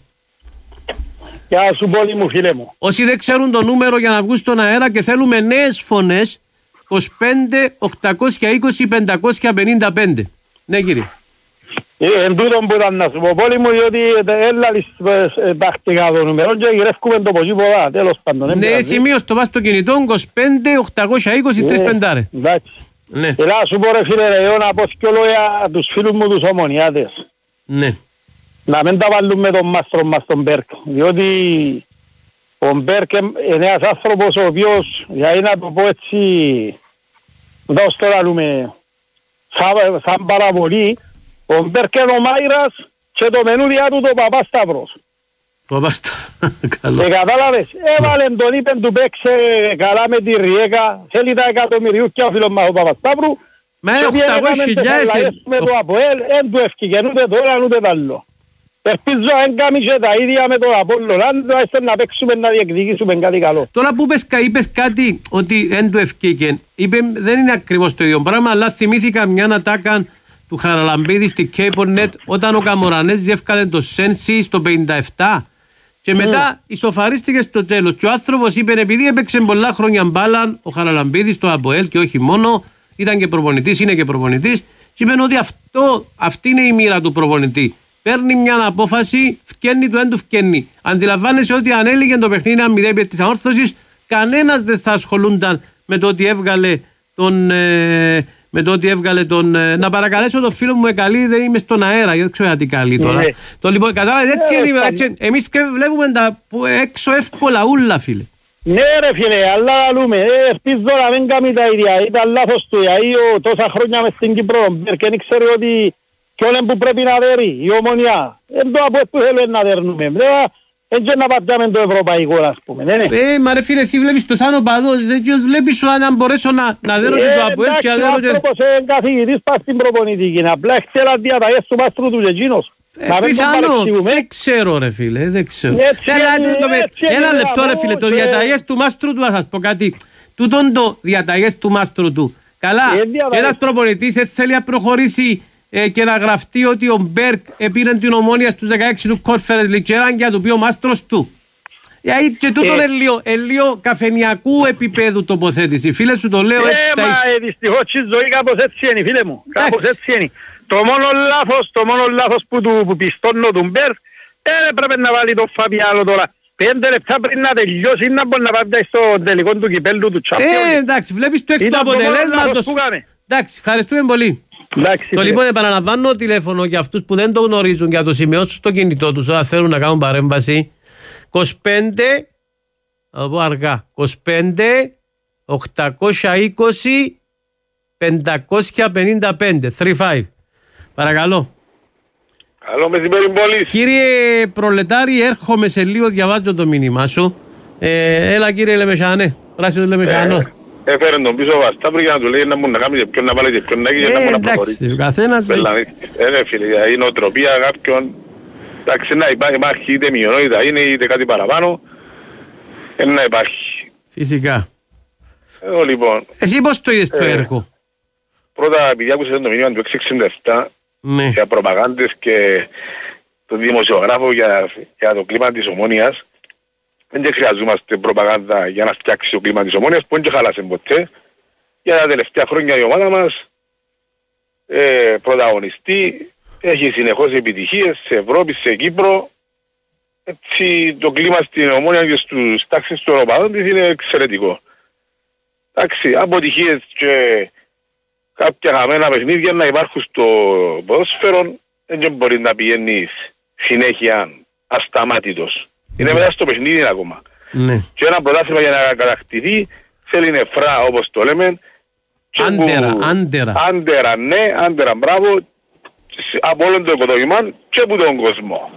Γεια σου πολύ μου φίλε μου. Όσοι δεν ξέρουν το νούμερο για να βγουν στον αέρα και θέλουμε νέες φωνές, είκοσι πέντε οκτακόσια είκοσι πεντακόσια πενήντα πέντε. Ναι κύριε. Ε, εν τούτον που ήταν να σου πω πολύ μου, διότι έλα τακτικά το νούμερο και γυρεύκουμε το ποσί πολλά, τέλος πάντων. Ναι, σημείως το πας στο κινητό, είκοσι πέντε οκτακόσια είκοσι τρία πέντε. Εντάξει. Ναι. Ελά σου πω ρε φίλε ρε, να πω και λόγια τους φίλους μου τους Ομονιάτες. Ναι. Να μην τα βάλουμε τον μάστρο μας τον Μπέρκ, διότι ο Μπέρκ είναι ένας άνθρωπος ο οποίος, για να το πω έτσι, δώσ' το λαλούμε, σαν, σαν παραβολή, ο Μπέρκ είναι ο Μάιρας και το μενούδια του το Παπασταύρος. Παπασταύρος, καλό. Και κατάλαβες, έβαλε τον είπεν του παίξε καλά με τη Ριέκα, θέλει τα εκατομμυριούκια ο φίλος μας ο Παπασταύρου. Με οκτακόσιες χιλιάδες. Με το ΑΠΟΕΛ, εν του ευκήκε ούτε τώρα ούτε τ' άλλο. Ελπίζω αν κάνει και τα ίδια με τον Απόλλωνα, αν να παίξουμε να διεκδικήσουμε κάτι καλό. Τώρα που είπες, είπες κάτι ότι εν του ευκήκε, είπε, δεν είναι ακριβώς το ίδιο πράγμα, αλλά θυμήθηκα μια ατάκα του Χαραλαμπίδη στη Cape.net όταν ο Καμορανές διεύκανε το Σένσι στο πενήντα επτά και μετά mm. ισοφαρίστηκε στο τέλος και ο άνθρωπος είπε επειδή έπαιξε πολλά χρόνια μπάλα ο Χαραλαμπίδης στο ΑΠΟΕΛ και όχι μόνο, ήταν και προπονητής, είναι και προπονητής και είπε ότι αυτό, αυτή είναι η μοίρα του προπονητή. Παίρνει μια απόφαση, φκένει του, δεν του φκένει. Αντιλαμβάνεσαι ότι αν έλεγε το παιχνίδι αν μηδέν της αόρθωσης, κανένας δεν θα ασχολούνταν με το ότι έβγαλε τον... Ε, με το ότι έβγαλε τον... Ε, να παρακαλέσω τον φίλο μου με καλή, δεν είμαι στον αέρα, δεν ξέρω γιατί καλή τώρα. Ναι. Το λοιπόν, κατάλαβες, έτσι είναι, έτσι, εμείς και βλέπουμε τα έξω εύκολα ούλα, φίλε. Ναι ρε φίλε, αλλά λαλούμε, ε, ελπίζω να μην κάνει τα ίδια, ήταν λάθος του, γιατί τόσα χρόνια μες στην Κύπρο, και δεν ξέρω ότι κι όλες που πρέπει να δέρει, η Ομονιά, δεν το από που θέλουν να δέρνουμε, δεν και να πατάμε το ευρωπαϊκό, ας πούμε, ναι, ναι. Ε, μα ρε φίλε, εσύ βλέπεις το σαν ο παδός, δεν βλέπεις αν μπορέσω να, να δέρω και το ΑΠΟΕΛ και να δέρω και... Ε, εντάξει, ο άνθρωπος είναι καθηγητής πας στην προπονητική, απλά έχτερα διαταγές του μάστρου του και εκείνος. Πιθανό, δεν ξέρω ρε φίλε, δεν ξέρω. Ένα λεπτό ρε φίλε, το διαταγές του μάστρου του, θα σας πω κάτι, τούτον το διαταγές του μάστρου του. Καλά, και ένας προπονητής θέλει να προχωρήσει ε, και να γραφτεί ότι ο Μπέρκ επήρε την Ομόνια στους δεκαέξι του Conference League και έναν για το πει ο μάστρος του. Ε, και τούτο είναι λίγο, ε, λίγο καφενιακού επίπεδου τοποθέτηση. Φίλε σου το λέω έτσι. Ε, μα ε, δυστυχώς η ζωή κάπως έτσι είναι φίλε μου. Κάπως έτσι είναι. Το μόνο λάθος, το μόνο λάθος που, του, που πιστώνω του Μπέρκ ε, πρέπει να βάλει το Φαβιάνο τώρα. Πέντε λεπτά πριν να τελειώσει να μπορεί να πάει στο τελικό του κυπέλλου του Champions. Ε, εντάξει, βλέπεις το εκ του αποτελέσματος. Εντάξει, ευχαριστούμε πολύ. Εντάξει, το λοιπόν επαναλαμβάνω τηλέφωνο για αυτούς που δεν το γνωρίζουν για το σημειώσουν στο κινητό τους όταν θέλουν να κάνουν παρέμβαση. είκοσι πέντε, θα το πω αργά, είκοσι πέντε οκτακόσια είκοσι πεντακόσια πενήντα πέντε, τριάντα πέντε. Παρακαλώ. Καλό μεσημέρι πόλης. Κύριε Προλετάρη, έρχομαι σε λίγο, διαβάζω το μήνυμά σου. Ε, έλα κύριε Λεμεσανέ, πράσινος Λεμεσανός. Ε, έφερε τον πίσω Βασταύρη για να του λέει να μου να κάνει και ποιον να βάλει και ποιον να γίνει, να μου να προχωρήσει. Εντάξει, ο καθένας... Ε, ναι φίλε, η νοοτροπία κάποιον, εντάξει, να υπάρχει, υπάρχει είτε μειονότητα είναι είτε κάτι παραπάνω, ε, να υπάρχει. Φυσικά. Ε, λοιπόν. Εσύ πώς το είδες το ε, έργο? Πρώτα, επειδή άκουσες το μήνυμα του έξι εξήντα επτά, ναι, για προπαγάνδες και τον δημοσιογράφο για, για το κλίμα της Ομόνιας. Δεν χρειαζόμαστε προπαγάνδα για να φτιάξει το κλίμα της Ομόνιας που δεν χάλασε ποτέ. Για τα τελευταία χρόνια η ομάδα μας ε, πρωταγωνιστεί, έχει συνεχώς επιτυχίες σε Ευρώπη, σε Κύπρο. Έτσι το κλίμα στην Ομόνια και στους τάξεις των οπαδών της είναι εξαιρετικό. Εντάξει, αποτυχίες και κάποια χαμένα παιχνίδια να υπάρχουν στο ποδόσφαιρο δεν μπορεί να πηγαίνεις συνέχεια ασταμάτητος. Είναι μέσα στο παιχνίδι ακόμα. Ναι. Και ένα πρωτάθλημα για να κατακτηθεί θέλει νεφρά όπως το λέμε. Άντερα, που... άντερα. Άντερα, ναι, άντερα, μπράβο. Από όλον το οικοδόμημα και από τον κόσμο.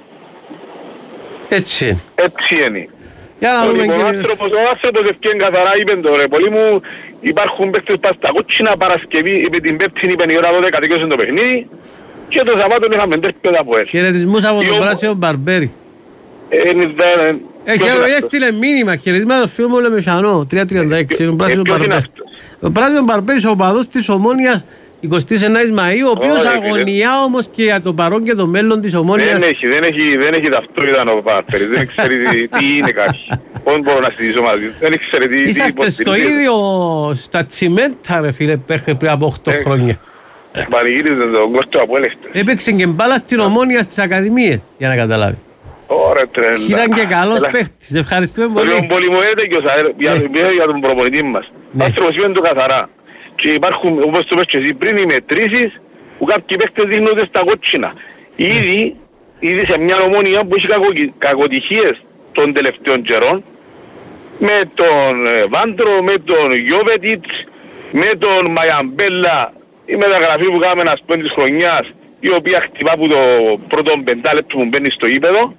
Έτσι. Έτσι είναι. Για να δούμε κύριε. Ο άνθρωπος, ο άνθρωπος ευκαιρία καθαρά είπε το ρε πολύ μου, υπάρχουν παίκτες πας στα κότσινα Παρασκευή, είπε την Πέπτη, είπε η ώρα δώδεκα κατοικιώσε το παιχνίδι και το Σαββάτον είχαμε τρεις πέντα από έρθει. Χαιρετισμούς από τον Πράσιο Μπαρμπέρι. Έστειλε μήνυμα, χαιρετίσματα στο φίλο μου Λεμεσανό, τρία τριάντα έξι, ο Πράσινο Μπαρμπές. Ο Πράσινο Μπαρμπές, ο οπαδός της Ομόνοιας εικοστή ενάτη Μαΐου, ο οποίος αγωνιά όμως και για το παρόν και το μέλλον της Ομόνοιας. Δεν έχει, δεν έχει, δεν έχει ταυτότητα ο Πάρτερης, δεν ξέρει τι είναι κάτι. Πώς μπορώ να συζητήσω μαζί του, δεν ξέρει τι... Είσαστε στο ίδιο, στα τσιμέντα ρε φίλε, πριν από οκτώ χρόνια. Πανηγύριζε τον Κώστο από έλεχτες. Έπαιξε και μπάλα στην Ομόνια στις Ακαδημίες, για να καταλάβει. Ωραία τρέλα. Ήταν και καλός παίχτης, ευχαριστούμε πολύ. Τον πολυμοέται και για τον προπονητή μας. Άνθρωπος είναι το καθαρά. Και υπάρχουν, όπως το πες και εσύ πριν, οι μετρήσεις που κάποιοι παίχτες δίνονται στα κότσινα. Ήδη, ήδη σε μια Ομόνια που έχει κακοτυχίες των τελευταίων καιρών, με τον Βάντρο, με τον Γιώβετιτς, με τον Μαγιαμπέλα, η μεταγραφή που κάναμε ένας πούμε της χρονιάς, η οποία χτυπά από το πρώτο πεντάλεπτο που μπαίνει στο γήπεδο.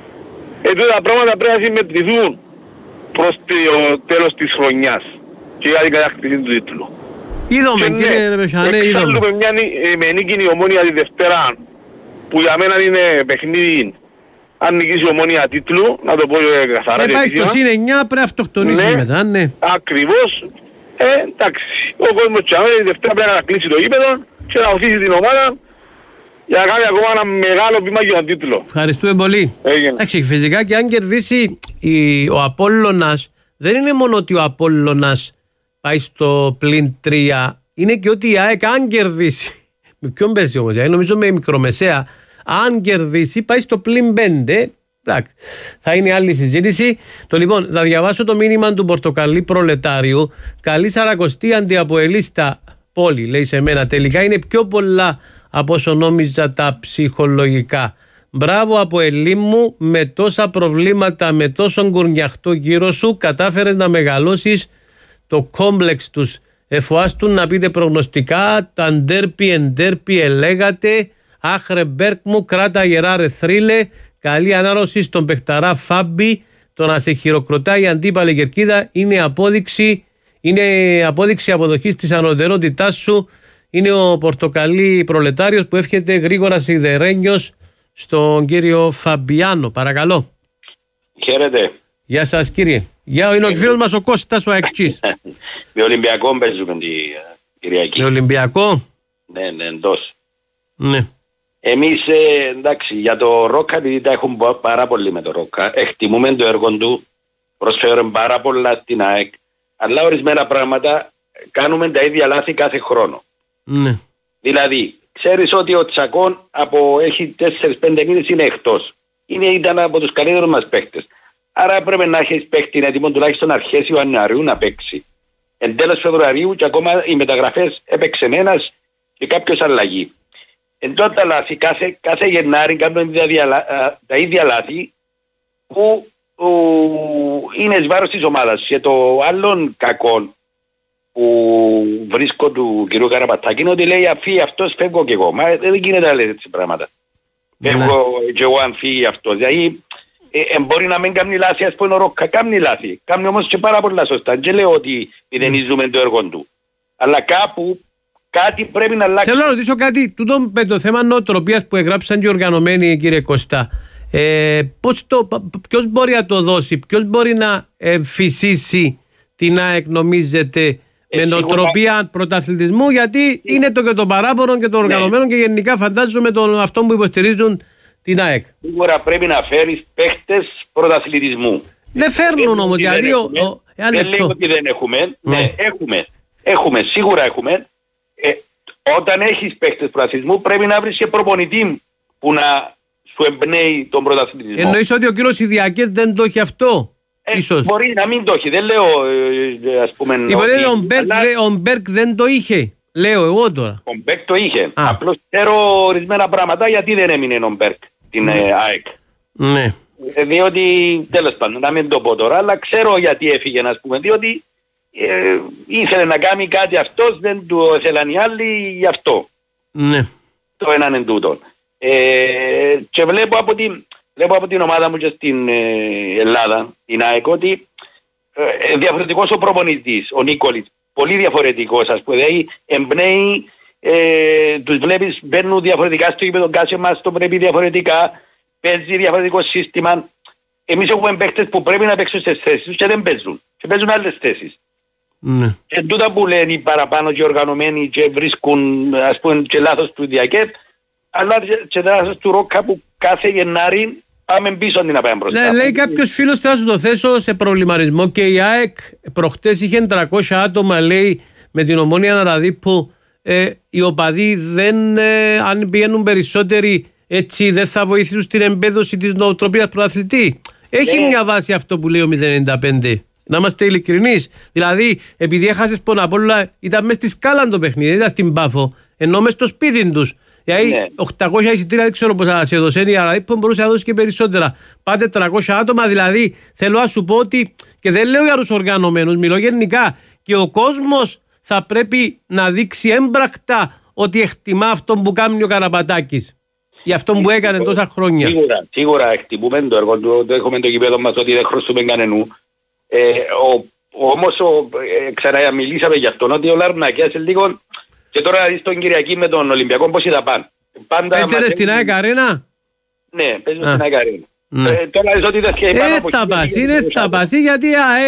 Ε, τότε τα πράγματα πρέπει να συμμετρηθούν προς το τέλος της χρονιάς και για την κατάκτηση του τίτλου. Είδαμε κύριε Ρεμεσανέ, είδαμε. Εξάλλουμε μια με νίκη η Ομόνια τη Δευτέρα, που για μένα είναι παιχνίδι, αν νικήσει η Ομόνια τίτλου, να το πω καθαρά. Δεν πάει στο συν εννιά, πρέπει να αυτοκτονήσει ναι, μετά, ναι. Ακριβώς. Ε, εντάξει. Ο κόσμος και η Δευτέρα πρέπει να κλείσει το γήπεδο και να οθήσει την ομάδα για να κάνει ακόμα ένα μεγάλο βήμα για τον τίτλο. Ευχαριστούμε πολύ. Εντάξει, φυσικά και αν κερδίσει η, ο Απόλλωνας, δεν είναι μόνο ότι ο Απόλλωνας πάει στο πλην τρία, είναι και ότι η ΑΕΚ αν κερδίσει, με ποιον παίζει όμως, νομίζω με μικρομεσαία, αν κερδίσει πάει στο πλην πέντε. Εντάξει, θα είναι άλλη συζήτηση. Το λοιπόν, θα διαβάσω το μήνυμα του Πορτοκαλί Προλετάριου. Καλή Σαρακοστή αντιαποελίστα πόλη, λέει σε μένα. Τελικά είναι πιο πολλά από όσο νόμιζα τα ψυχολογικά. Μπράβο Αποελί μου, με τόσα προβλήματα, με τόσο γκουρνιαχτό γύρω σου, κατάφερες να μεγαλώσεις το κόμπλεξ τους. Εφοάστουν να πείτε προγνωστικά, τα ντέρπι εντέρπι ελέγατε. Άχρε Μπέρκ μου, κράτα γερά ρε θρύλε. Καλή ανάρρωση στον παιχταρά Φάμπη. Το να σε χειροκροτάει η αντίπαλη κερκίδα είναι απόδειξη, είναι απόδειξη αποδοχής της ανωτερότητάς σου. Είναι ο Πορτοκαλί Προλετάριος που εύχεται γρήγορα σιδερένιος στον κύριο Φαμπιάνο. Παρακαλώ. Χαίρετε. Γεια σας κύριε. Γεια, είναι ο φίλος μας ο Κώστας ο Αεξής. Με Ολυμπιακό παίζουμε την Κυριακή. Με Ολυμπιακό. Ναι, ναι, εντός. Ναι. Εμείς, ε, εντάξει, για το Ρόκα, επειδή τα έχουμε πάρα πολύ με το Ρόκα, εκτιμούμε το έργο του, προσφέρουν πάρα πολλά στην ΑΕΚ, αλλά ορισμένα πράγματα κάνουμε τα ίδια λάθη κάθε χρόνο. Ναι. Δηλαδή, ξέρεις ότι ο Τσακών από έχει τέσσερις πέντε μήνες είναι εκτός. Είναι, ήταν από τους καλύτερους μας παίκτες. Άρα πρέπει να έχεις παίκτη έτοιμο τουλάχιστον αρχές Ιανουαρίου να παίξει. Εν τέλος Φεβρουαρίου και ακόμα οι μεταγραφές έπαιξε ένας και κάποιος αλλαγή. Εν τότε τα λάθη, κάθε, κάθε Γενάρη κάνουν τα, δια, τα ίδια λάθη που ου, είναι εις βάρος της ομάδας. Και το άλλον κακό που βρίσκω του κ. Καραπατάκη είναι ότι λέει αν φύγει αυτός φεύγω και εγώ. Μα δεν γίνεται να λέει έτσι πράγματα. Ναι. Φεύγω και εγώ αν φύγει αυτός. Δηλαδή ε, ε, μπορεί να μην κάνει λάθη, ας πούμε ο Ρόκα κάνει λάθη. Κάνει όμως και πάρα πολλά σωστά. Και λέω ότι μηδενίζουμε το έργο του. Αλλά κάπου κάτι πρέπει να αλλάξει. Θέλω να ρωτήσω κάτι, τούτο με το θέμα νοοτροπίας που εγγράψαν και οι οργανωμένοι κύριε Κωστά. Ε, πώς το, ποιος μπορεί να το δώσει, ποιος μπορεί να εμφυσίσει την ΑΕΚ νομίζετε ε, με νοοτροπία σίγουρα... πρωταθλητισμού, γιατί είναι το και το παράπονο και το οργανωμένο, ναι. Και γενικά φαντάζομαι τον αυτό που υποστηρίζουν την ΑΕΚ. Σίγουρα πρέπει να φέρεις παίχτες πρωταθλητισμού. Δεν φέρνουν όμως, γιατί δεν λέει ότι δεν έχουμε, ναι, έχουμε, έχουμε, σίγουρα έχουμε. Ε, όταν έχεις παίχτες πρωταθλητισμού πρέπει να βρεις και προπονητή που να σου εμπνέει τον πρωταθλητισμό. Εννοείς ότι ο κύριος Ιδιακές δεν το έχει αυτό? Ε, ίσως. Μπορεί να μην το έχει, δεν λέω ε, ας πούμε... Υποτίθεται ο Μπέρκ, αλλά... ο Μπέρκ δεν το είχε, λέω εγώ τώρα. Ο Μπέρκ το είχε, Α. απλώς ξέρω ορισμένα πράγματα γιατί δεν έμεινε ο Μπέρκ την ναι. ε, ΑΕΚ. Ναι. Ε, διότι, τέλος πάντων, να μην το πω τώρα, αλλά ξέρω γιατί έφυγε να πούμε, διότι ε, ήθελε να κάνει κάτι αυτός, δεν του ήθελαν οι άλλοι γι' αυτό. Ναι. Το έναν εν τούτον. Ε, και βλέπω από, την, βλέπω από την ομάδα μου και στην ε, Ελλάδα, την ΑΕΚ, ότι ε, διαφορετικός ο προπονητής, ο Νίκολης, πολύ διαφορετικός, ας πούμε, δηλαδή εμπνέει, ε, τους βλέπεις μπαίνουν διαφορετικά στο γήπεδο, κάθε μας το πρέπει διαφορετικά, παίζει διαφορετικό σύστημα. εμείς έχουμε παίκτες που πρέπει να παίξουν στις θέσεις τους και δεν παίζουν. Και παίζουν άλλες θέσεις. Ναι. Και τούτα που λένε οι παραπάνω και οργανωμένοι και βρίσκουν ας πούμε και λάθος του Διακέπ, αλλά και λάθος του Ρόκα που κάθε Γενάρη πάμε πίσω την απέναντι μπροστά. Ναι, λέει κάποιος φίλος, θα σου το θέσω σε προβληματισμό, και η ΑΕΚ προχτές είχε τριακόσια άτομα, λέει, με την Ομόνια Αναραδίπου. Ε, οι οπαδοί δεν, ε, αν πηγαίνουν περισσότεροι, έτσι δεν θα βοηθήσουν στην εμπέδωση της νοοτροπίας πρωταθλητή. Έχει ναι. μια βάση αυτό που λέει ο μηδέν ενενήντα πέντε. Να είμαστε ειλικρινείς. Δηλαδή, επειδή έχασες πόνο απ' όλα, ήταν μες στη σκάλα το παιχνίδι, δεν ήταν στην Πάφο, ενώ μες στο σπίτι τους. Δηλαδή, ναι. οκτακόσια εισιτήρια δεν ξέρω πώς θα σε έδωσε, η Αναραδίπου μπορούσε να δώσει και περισσότερα. Πάτε τριακόσια άτομα, δηλαδή, θέλω να σου πω ότι, και δεν λέω για τους οργανωμένους, μιλώ γενικά, και ο κόσμος θα πρέπει να δείξει έμπρακτα ότι εκτιμά αυτόν που κάνει ο Καραπατάκης για αυτόν που έκανε τόσα χρόνια. Σίγουρα, σίγουρα εκτιμούμε το έργο του, το έχουμε το γηπέδο μας ότι δεν χρωστούμε κανενού. Ε, ο, όμως, ο, ε, ξέρα, μιλήσαμε για αυτόν ότι ο Λαρνακιάς λίγο, και τώρα δεις τον Κυριακή με τον Ολυμπιακό πώς είδα πάνε. Παίζετε στην ΑΕΚ Αρένα? Ναι, παίζουν στην ΑΕΚ Αρένα. Ε, τώρα δεις ότι δεν σχέει πάνω από θα πας, είναι θα πας, γιατί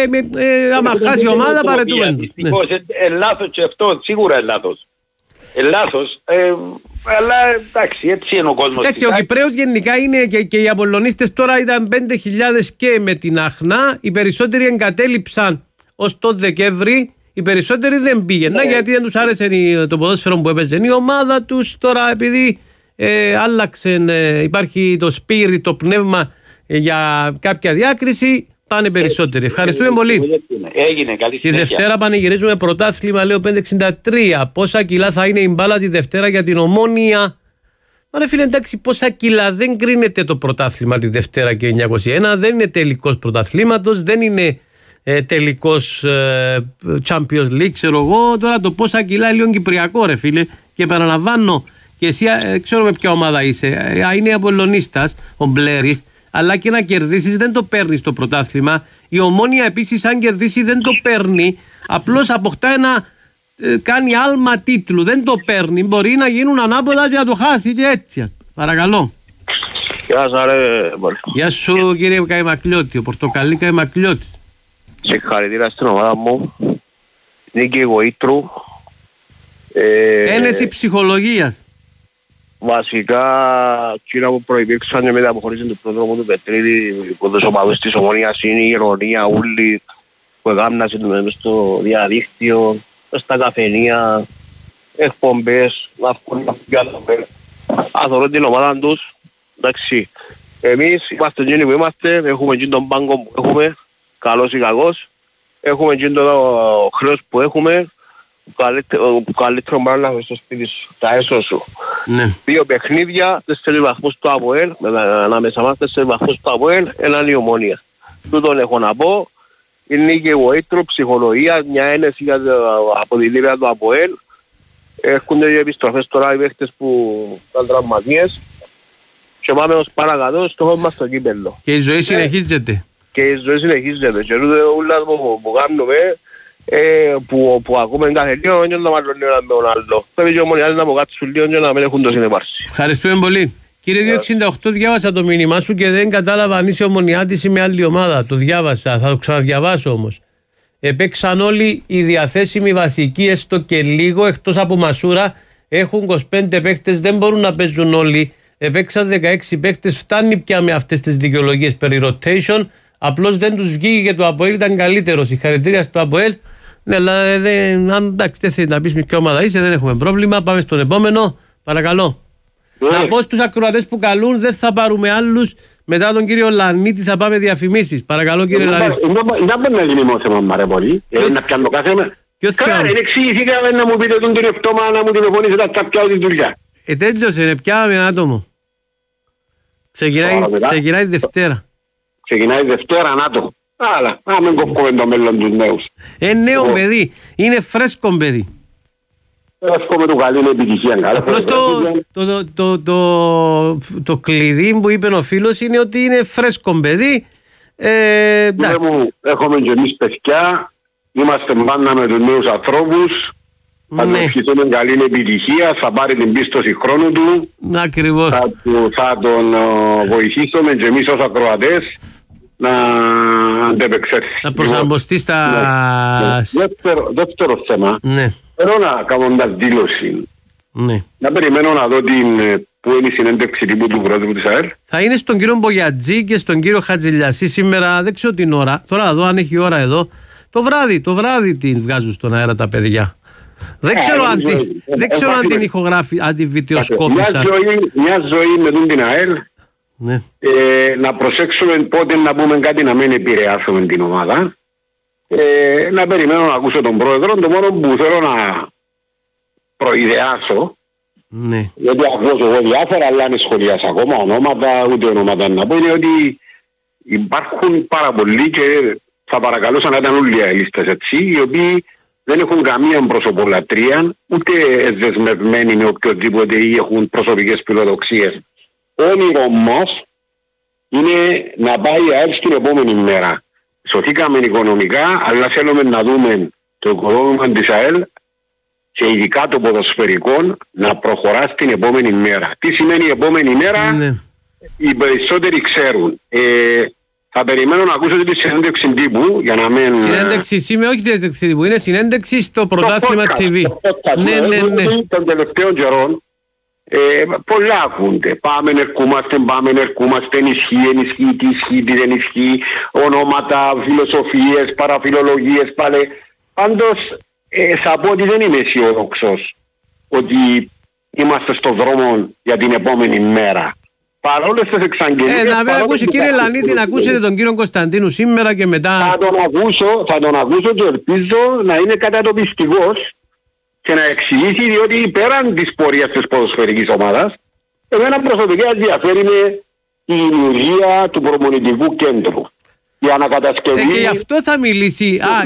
άμα χάσει η ομάδα παρετούμε. Δυστυχώς, λάθος και αυτό, σίγουρα λάθος. Λάθος, αλλά εντάξει, έτσι είναι ο κόσμος. Εντάξει, ο Κυπρέος γενικά είναι και οι Απολλωνίστες τώρα ήταν πέντε χιλιάδες και με την Αχνά, οι περισσότεροι εγκατέλειψαν ως τον Δεκέμβρη, οι περισσότεροι δεν πήγαιναν γιατί δεν τους άρεσε το ποδόσφαιρο που έπαιζε η ομάδα τους. Τώρα επειδή Ε, άλλαξε, ε, υπάρχει το spirit, το πνεύμα ε, για κάποια διάκριση, πάνε περισσότεροι. Ευχαριστούμε πολύ. Έγινε, καλή τη Δευτέρα πανηγυρίζουμε πρωτάθλημα, λέω πεντακόσια εξήντα τρία. Πόσα κιλά θα είναι η μπάλα τη Δευτέρα για την Ομόνια? Μα ρε φίλε, εντάξει, πόσα κιλά, δεν κρίνεται το πρωτάθλημα τη Δευτέρα και εννιακόσια ένα, δεν είναι τελικός πρωταθλήματος, δεν είναι ε, τελικός ε, Champions League, ξέρω εγώ. Τώρα το πόσα κιλά λίγο κυπριακό, ρε φίλε, και επαναλαμβάνω. Και εσύ ε, ξέρω με ποια ομάδα είσαι. Ε, είναι Απολλωνίστας, ο Μπλέρης, αλλά και να κερδίσεις δεν το παίρνεις το πρωτάθλημα. Η Ομόνια επίσης, αν κερδίσει, δεν το παίρνει. Απλώς αποκτά ένα. Ε, κάνει άλμα τίτλου. Δεν το παίρνει. Μπορεί να γίνουν ανάποδα και να το χάσει και έτσι. Παρακαλώ. Γεια σας, ρε. Γεια σου, κύριε Καϊμακλιώτη, ο Πορτοκαλί Καϊμακλιώτη. Συγχαρητήρια στην ομάδα μου. Νίκη Γοήτρου. Ε... Ένεση ψυχολογίας. Βασικά, εκείνα που προϋπήρξαν με την αποχωρήση του πρόδρομου του Πετρίδη, που τους ομάδους της Ομόνιας είναι η ηρωνία ούλη που εγάμνασαν στο διαδίκτυο, στα καφενεία, εκπομπές, να βγουν να βγουν. Αθωρούν την ομάδα τους, εντάξει. Εμείς είμαστε εκείνοι που είμαστε, έχουμε εκείνοι τον πάγκο που έχουμε, καλός ή κακός, έχουμε εκείνοι το χρέος που έχουμε, που καλύτερο μάλλον να στο σπίτι σου, τα έσω σου. Ναι. Δύο παιχνίδια, τέσσερις βαθμούς του ΑΠΟΕΛ, ανάμεσα μας τέσσερις βαθμούς του ΑΠΟΕΛ, έναν η Ομόνια. Τούτον έχω να πω, είναι και Γοήτρου, ψυχολογία, μια ένεση για από τη λίβια του ΑΠΟΕΛ. Έρχονται οι επιστροφές τώρα οι παίχτες που ήταν τραυματίες και πάμε ως παρακατώ, στόχος μας στο κύπελλο. Και η ζωή συνεχίζεται. Και η ζωή συνεχίζεται και τούτο ούλα που, που κάνουμε, Ε, που, που ακούμε κάθε λίγο και να μάλλον ένα με τον άλλο. Πρέπει και ομονιάδες να αποκάτσουν λίγο και να μην έχουν το συνεπάρση. Ευχαριστούμε πολύ. Κύριε δύο εξήντα οκτώ, διάβασα το μήνυμά σου και δεν κατάλαβα αν είσαι ομονιάτης ή με άλλη ομάδα. Το διάβασα, θα το ξαναδιαβάσω όμως. Επέξαν όλοι οι διαθέσιμοι βασικοί, έστω και λίγο, εκτός από Μασούρα. Έχουν είκοσι πέντε παίκτες, δεν μπορούν να παίζουν όλοι. Επέξαν δεκαέξι παίκτες, φτάνει πια με αυτές τις δικαιολογίες περί rotation. Απλώς δεν τους βγήκε και το ΑΠΟΕΛ ήταν καλύτερο. Συγχαρητήρια στο ΑΠΟΕΛ. Ναι, αλλά δεν, αν εντάξει, δεν θέλει να πεις με ποια ομάδα είσαι, δεν έχουμε πρόβλημα. Πάμε στον επόμενο. Παρακαλώ. Yeah. Να πω στους ακροατές που καλούν, δεν θα πάρουμε άλλους. Μετά τον κύριο Λανίτη θα πάμε διαφημίσεις. Παρακαλώ, κύριε Λανίτη. Δεν μπορεί να γίνει μόνο θέμα, μαρέ πολύ. Να πιάνω καθένα. Καλά, δεν εξηγηθήκαμε να μου πείτε τον κύριο πτώμα, να μου τηλεφωνήσετε τα πιάω την δουλειά. Ε, τέλειωσε, ρε, πιάμε ένα άτομο. Ξεκινάει Δευτέρα. Ξεκινάει Δευτέρα, να το. Αλλά, να μην κοφκούμε το μέλλον τους νέους. Ε, νέο παιδί. Είναι φρέσκο παιδί. Εύχομαι του καλή επιτυχία. Απλώς το, το, το, το, το, το κλειδί που είπε ο φίλος είναι ότι είναι φρέσκο παιδί. Ε, μου, έχουμε και εμείς παιδιά. Είμαστε πάντα με τους νέους ανθρώπους. Θα του ευχηθούμε καλή επιτυχία. Θα πάρει την πίστοση χρόνου του. Ακριβώς. Θα, θα τον uh, βοηθήσουμε και εμείς ως ακροατές. να αντεπεξέλθει. Να προσαρμοστεί στα... Ναι. Δεύτερο, δεύτερο θέμα. Ναι. Θέλω να κάνω μια δήλωση. Ναι. Να περιμένω να δω την, που είναι η συνέντευξη τύπου του πρόεδρου της ΑΕΛ. Θα είναι στον κύριο Μπογιατζή και στον κύριο Χατζηλιασί σήμερα, δεν ξέρω την ώρα. Τώρα εδώ, αν έχει ώρα εδώ. Το βράδυ, το βράδυ την βγάζουν στον αέρα τα παιδιά. Δεν ξέρω αν, τη, δεν ξέρω αν την ηχογράφη, αν την βιτεοσκόπησαν. Μια ζωή, μια ζωή με τον την ΑΕΛ. Ναι. Ε, να προσέξουμε πότε να πούμε κάτι να μην επηρεάσουμε την ομάδα. Ε, να περιμένω να ακούσω τον πρόεδρο. Το μόνο που θέλω να προειδεάσω, ναι. γιατί ακούω εγώ διάφορα, αλλά αν σχολιάσω ακόμα ονόματα, ούτε ονόματα να πω, είναι ότι υπάρχουν πάρα πολλοί και θα παρακαλούσα να ήταν όλοι οι αελίστες έτσι, οι οποίοι δεν έχουν καμία προσωπολατρία, ούτε δεσμευμένοι με οποιοδήποτε ή έχουν προσωπικές φιλοδοξίες. Όνειρο μας είναι να πάει η ΑΕΛ στην επόμενη μέρα. Σωθήκαμε οικονομικά, αλλά θέλουμε να δούμε το οικοδόμημα της ΑΕΛ και ειδικά το ποδοσφαιρικό να προχωρά στην επόμενη μέρα. Τι σημαίνει η επόμενη μέρα, ναι. Οι περισσότεροι ξέρουν. Ε, θα περιμένω να ακούσω τη συνέντευξη τύπου για να μην... Συνέντευξη σήμερα, όχι τη συνέντευξη τύπου, είναι συνέντευξη στο Πρωτάθλημα τι βι. Ναι, ναι, ναι. Των τελευταίων καιρών ε, πολλά ακούνται. Πάμε, ερχόμαστε, πάμε, ερχόμαστε, ενισχύει, ενισχύει, τι ισχύει, τι δεν ισχύει, ονόματα, φιλοσοφίες, παραφιλολογίες, πάλι. Πάντως, ε, θα πω ότι δεν είμαι αισιόδοξος ότι είμαστε στον δρόμο για την επόμενη μέρα. Παρόλες τις εξαγγελίες... Ε, να μην ακούσει κύριε Λανίτη, να ακούσετε τον κύριο Κωνσταντίνου σήμερα και μετά... Θα τον ακούσω, θα τον ακούσω και ελπίζω να είναι κατατοπιστικός και να εξηγήσει, διότι πέραν της πορείας της ποδοσφαιρικής ομάδας, εμένα προσωπικά ενδιαφέρει με η δημιουργία του προπονητικού κέντρου. Η ανακατασκευή... Ε, και γι' αυτό θα μιλήσει... Α,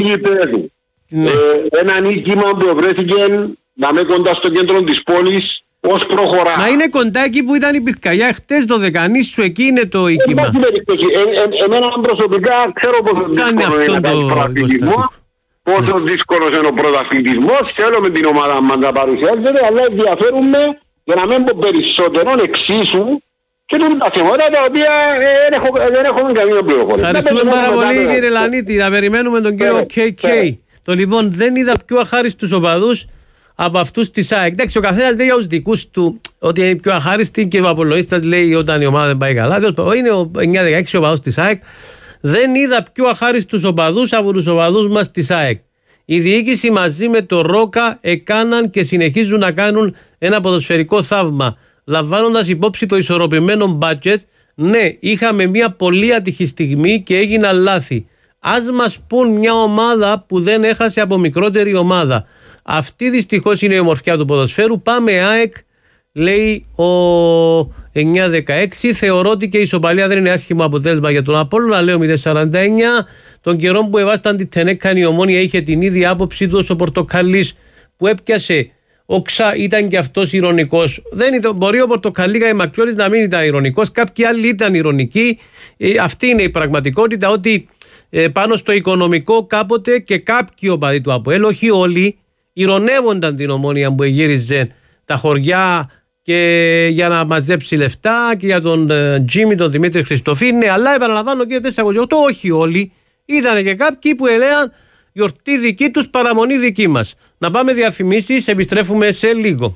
ναι. ε, ένα νίκημα που βρέθηκε να με κοντά στο κέντρο της πόλης. Πώς προχωρά. Μα είναι κοντά εκεί που ήταν η πυρκαγιά χτες το Δεκανήσου, εκεί είναι το οίκημα. Ε, ε, ε, εμένα προσωπικά ξέρω πόσο δύσκολο είναι να κάνει πρωταθλητισμό, πόσο δύσκολος είναι ο πρωταθλητισμός, θέλω με την ομάδα μας να παρουσιάζεται, αλλά ενδιαφέρουμε για να μην πω περισσότερο εξίσου και τούτα τα θέματα τα οποία ε, δεν έχουμε καμία πληροφορία. Ευχαριστούμε πάρα πολύ κύριε Λανίτη, να περιμένουμε τον κύριο κέι κέι. Το λοιπόν δεν είδα πιο αχάριστους οπαδούς από αυτούς της ΑΕΚ. Εντάξει, ο καθένας λέει για τους δικούς του ότι είναι πιο αχάριστη και ο Απολοίστας λέει όταν η ομάδα δεν πάει καλά. Είναι ο εννιά δεκαέξι οπαδός της ΑΕΚ. Δεν είδα πιο αχάριστους οπαδούς από τους οπαδούς μας της ΑΕΚ. Η διοίκηση μαζί με το Ρόκα έκαναν και συνεχίζουν να κάνουν ένα ποδοσφαιρικό θαύμα. Λαμβάνοντας υπόψη το ισορροπημένο budget, ναι, είχαμε μια πολύ ατυχή στιγμή και έγιναν λάθη. Ας μας πούν μια ομάδα που δεν έχασε από μικρότερη ομάδα. Αυτή δυστυχώς είναι η ομορφιά του ποδοσφαίρου. Πάμε ΑΕΚ, λέει ο εννιά δεκαέξι. Θεωρώ ότι και η ισοπαλία δεν είναι άσχημο αποτέλεσμα για τον Απόλλωνα, λέω μηδέν σαράντα εννιά. Τον καιρό που εβάσταν την Τενέκαν η Ομόνια είχε την ίδια άποψη του ως ο Πορτοκαλής που έπιασε οξά, ήταν και αυτός ηρωνικός. Δεν ήταν, μπορεί ο Πορτοκαλίγα η Μακιώρης να μην ήταν ηρωνικός, κάποιοι άλλοι ήταν ηρωνικοί. Ε, αυτή είναι η πραγματικότητα, ότι ε, πάνω στο οικονομικό κάποτε και κάποιοι οπαδοί του ΑΠΟΕΛ, όχι όλοι, ηρωνεύονταν την Ομόνια που γύριζε τα χωριά και για να μαζέψει λεφτά και για τον ε, Τζίμι, τον Δημήτρη Χριστοφίνη. Αλλά επαναλαμβάνω και τετρακόσια οκτώ, όχι όλοι. Ήταν και κάποιοι που έλεγαν γιορτή δική τους, παραμονή δική μας. Να πάμε διαφημίσεις, επιστρέφουμε σε λίγο.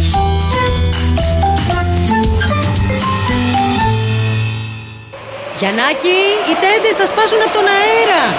Γιαννάκη, οι τέντες θα σπάσουν από τον αέρα.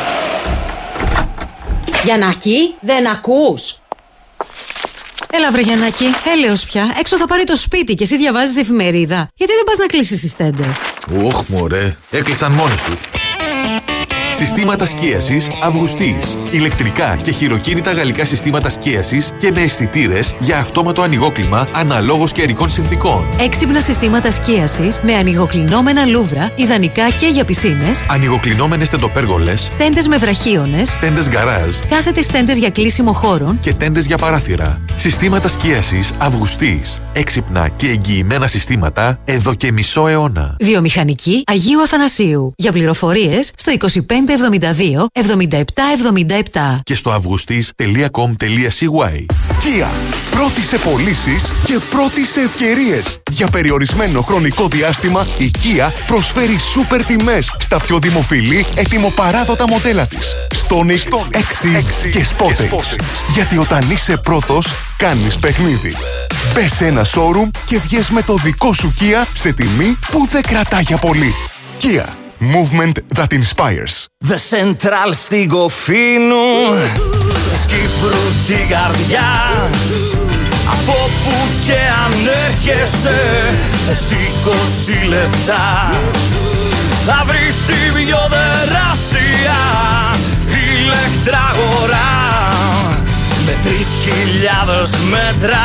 Γιαννάκη, δεν ακούς? Έλα βρε Γιαννάκη, έλεος πια. Έξω θα πάρει το σπίτι και εσύ διαβάζεις εφημερίδα. Γιατί δεν πας να κλείσεις τις τέντες? Ωχ μωρέ, έκλεισαν μόνες τους. Συστήματα σκίασης Αυγουστής. Ηλεκτρικά και χειροκίνητα γαλλικά συστήματα σκίασης και με αισθητήρες για αυτόματο ανοιγόκλιμα αναλόγως καιρικών συνθήκων. Έξυπνα συστήματα σκίασης με ανοιγοκλεινόμενα λούβρα, ιδανικά και για πισίνες. Ανοιγοκλεινόμενες τεντοπέργολες. Τέντες με βραχίονες. Τέντες γκαράζ. Κάθετες τέντες για κλείσιμο χώρων. Και τέντες για παράθυρα. Συστήματα σκίασης Αυγουστής. Έξυπνα και εγγυημένα συστήματα εδώ και μισό αιώνα. Βιομηχανική Αγίου Αθανασίου. Για πληροφορίες στο είκοσι πέντε πέντε εβδομήντα δύο εβδομήντα επτά εβδομήντα επτά. Και στο αυγουστής τελεία κομ τελεία σι γουάι. Kia. Πρώτη σε πωλήσεις και πρώτη σε ευκαιρίες. Για περιορισμένο χρονικό διάστημα, η Kia προσφέρει σούπερ τιμές στα πιο δημοφιλή ετοιμοπαράδοτα μοντέλα της. Stonic, έξι και Sportage. Γιατί όταν είσαι πρώτος, κάνεις παιχνίδι. Μπες σε ένα showroom και βγες με το δικό σου Kia σε τιμή που δεν κρατά για πολύ. Kia. Movement that inspires. The Central στην Κοφίνου, της Κύπρου την καρδιά. Από που και αν έρχεσαι, θες είκοσι λεπτά. Θα βρεις τη πιο τεράστια ηλεκτραγορά, με τρεις χιλιάδες μέτρα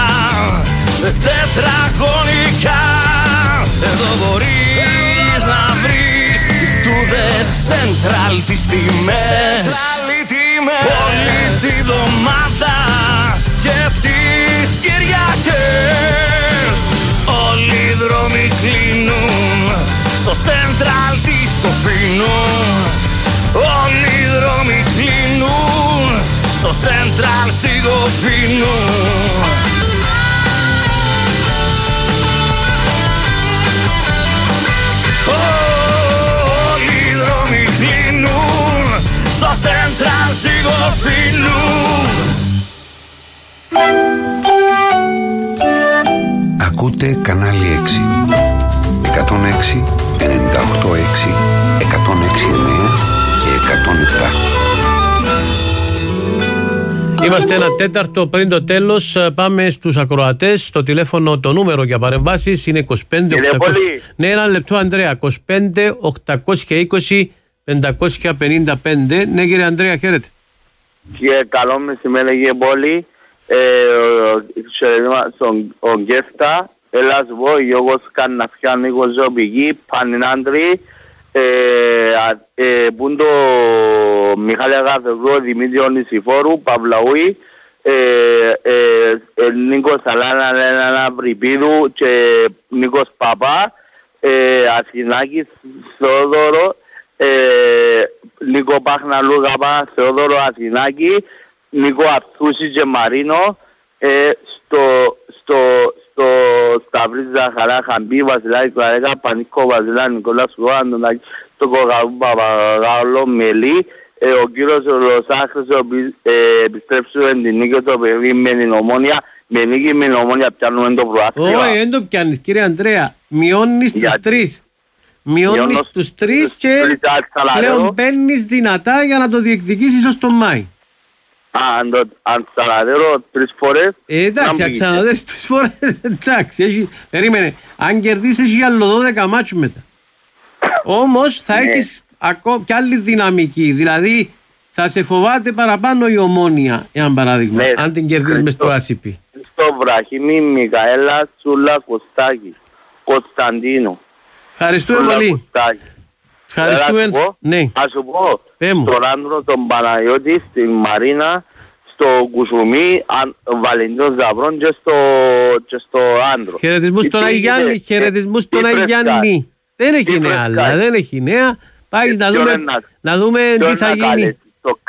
τετραγωνικά. Εδώ μπορείς να βρεις του The Central τις τιμές, όλη τη βδομάδα και τις Κυριακές. Όλοι οι δρόμοι κλείνουν στο Central της Κοφίνου. Όλοι οι δρόμοι κλείνουν στο Central της Κοφίνου. Όλοι οι δρόμοι κλείνουν στο Central της Κοφίνου. Ακούτε κανάλι έξι. εκατόν έξι, ενενήντα οκτώ έξι, εκατόν έξι εννέα και εκατόν επτά. Είμαστε ένα τέταρτο πριν το τέλος. Πάμε στους ακροατές. Το τηλέφωνο, το νούμερο για παρεμβάσεις είναι είκοσι πέντε οκτακόσια. Ναι, ένα λεπτό, Ανδρέα. είκοσι πέντε οκτακόσια είκοσι πεντακόσια πενήντα πέντε. Ναι, κύριε Ανδρέα, χαίρετε. Και καλό μεσημέρι, κύριε Πόλη. Ε, στον Γκέφτα, Ελλάς Βό, Γιώργος Καναφιά, Νίκος Ζωμπηγή, Πανινάντρη, Πούντο Μιχάλη Αγαθευγό, Δημήτριο Νησιφόρου, Παυλαούη, Νίκος Αλάνα, Λένα Βρυπίδου και Νίκος Παπά, Ασχηνάκης, Θεόδωρο, Νίκο Παχναλού Γαπά, Θεόδωρο Ασχηνάκη, Νίκο Αψούση και Μαρίνο, στο, στο, στο Σταυρής Ζαχαρά, Χαμπή, Βασιλάκη Κλαρέκα, Πανίκο Βασιλά, Νικολάς Γουάντονάκη, το Κογαού Παπαγάλο, Μελή, ο κύριος Ρωσάχρης, επιστρέψουμε την νίκη το παιδί με την Ομόνια, με νίκη με την Ομόνια πιάνουμε το προάθλημα. Όχι, δεν το πιάνεις, κύριε Ανδρέα, μειώνεις τους τρεις. Μειώνεις τους τρεις και πλέον παίρνεις δυνατά για να το διεκδικήσεις ως τον Μάη. Αν, το, αν ξαναδέρω τρεις φορές... Ε, εντάξει, αν ξαναδέρεις τρεις φορές, εντάξει, έχει, περίμενε, αν κερδίσεις έχει άλλο δώδεκα μάτσου μετά. Όμως θα ναι. έχεις ακόμα κι άλλη δυναμική, δηλαδή θα σε φοβάται παραπάνω η Ομόνια, εάν παράδειγμα, ναι, αν την κερδίσεις μες στο Άσιπι. Στο Βραχήμι, Μικαέλα, Σούλα, Κωστάκη, Κωνσταντίνο. Ευχαριστούμε πολύ. Ευχαριστούμε. Ναι. Ας σου πω, στον άντρο τον Παναγιώτη, στην Μαρίνα, στο Κουσουμί, Βαλεντίνο Ζαβρών και στο, και στο άντρο. Χαιρετισμούς στον Αγιάννη, χαιρετισμούς στον Αγιάννη. Δεν έχει νέα άλλα, δεν έχει νέα. Πάει να δούμε, να δούμε τι θα γίνει.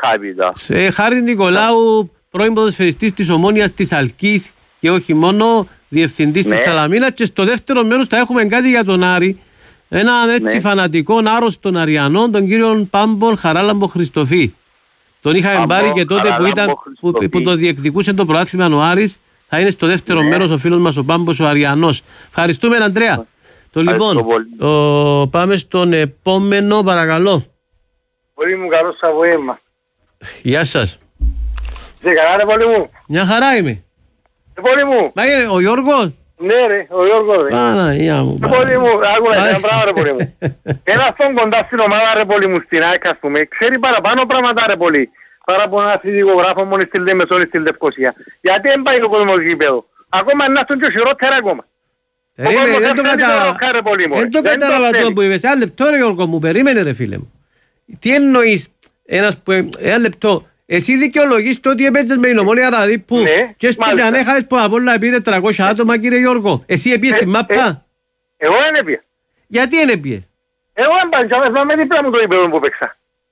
Σε Χάρη Νικολάου, πρώην ποδοσφαιριστής της Ομόνιας της Αλκής και όχι μόνο, διευθυντής ναι. της Σαλαμίνας, και στο δεύτερο μέρος θα έχουμε κάτι για τον Άρη. Έναν έτσι ναι. φανατικό άρρωστον Αριανών, τον κύριο Πάμπον Χαράλαμπο Χριστοφή. Τον είχαμε πάρει και τότε που, ήταν, που, που το διεκδικούσε το πρωτάθλημα ο Άρης. Θα είναι στο δεύτερο ναι. μέρος ο φίλος μας ο Πάμπος ο Αριανός. Ευχαριστούμε, Αντρέα. Το λοιπόν, ο, πάμε στον επόμενο, παρακαλώ. Πολύ μου, καλό Σαββοίμα. Γεια σας. Σε καλά ρε πολύ μου. Μια χαρά είμαι. Ε, πολύ μου. Μα είναι ο Γιώργος. Ναι ρε, ο Γιώργος ρε. Παναγία μου. Ε, πολύ μου, άκουρα, ένα πράγμα ρε πολύ μου. Ένας τον κοντά στην ομάδα ρε πολύ μου, στην ΑΕΚ ας πούμε, ξέρει παραπάνω πράγματα ρε πολύ. Παρά από ένα φυσικογράφο μόνο στη Λεμεσόνη, στη Λευκοσία. Γιατί δεν πάει ο κόσμος γήπεδο. Ακόμα είναι αυτόν και χειρότερα ακόμα. Περίμενε, δεν το κατάλαβα. Δεν το κατάλαβα το που είπες. Ένα λεπτό ρε Γιώργο μου, περίμενε ρε φίλε μου. Τι εννοείς, ένας που, ένα λεπτό. Εσύ δικαιολογείς το ότι έπαιζες με την Ομόνια Ραδίππου ναι, και στον Λιανέχα που από όλα πήγε τετρακόσια άτομα κύριε Γιώργο. Εσύ έπιες ε, την μάπα. Ε, εγώ δεν έπιες. Γιατί δεν έπιες. Εγώ δεν πάνε, με δίπλα μου το είπεδο που παίξα.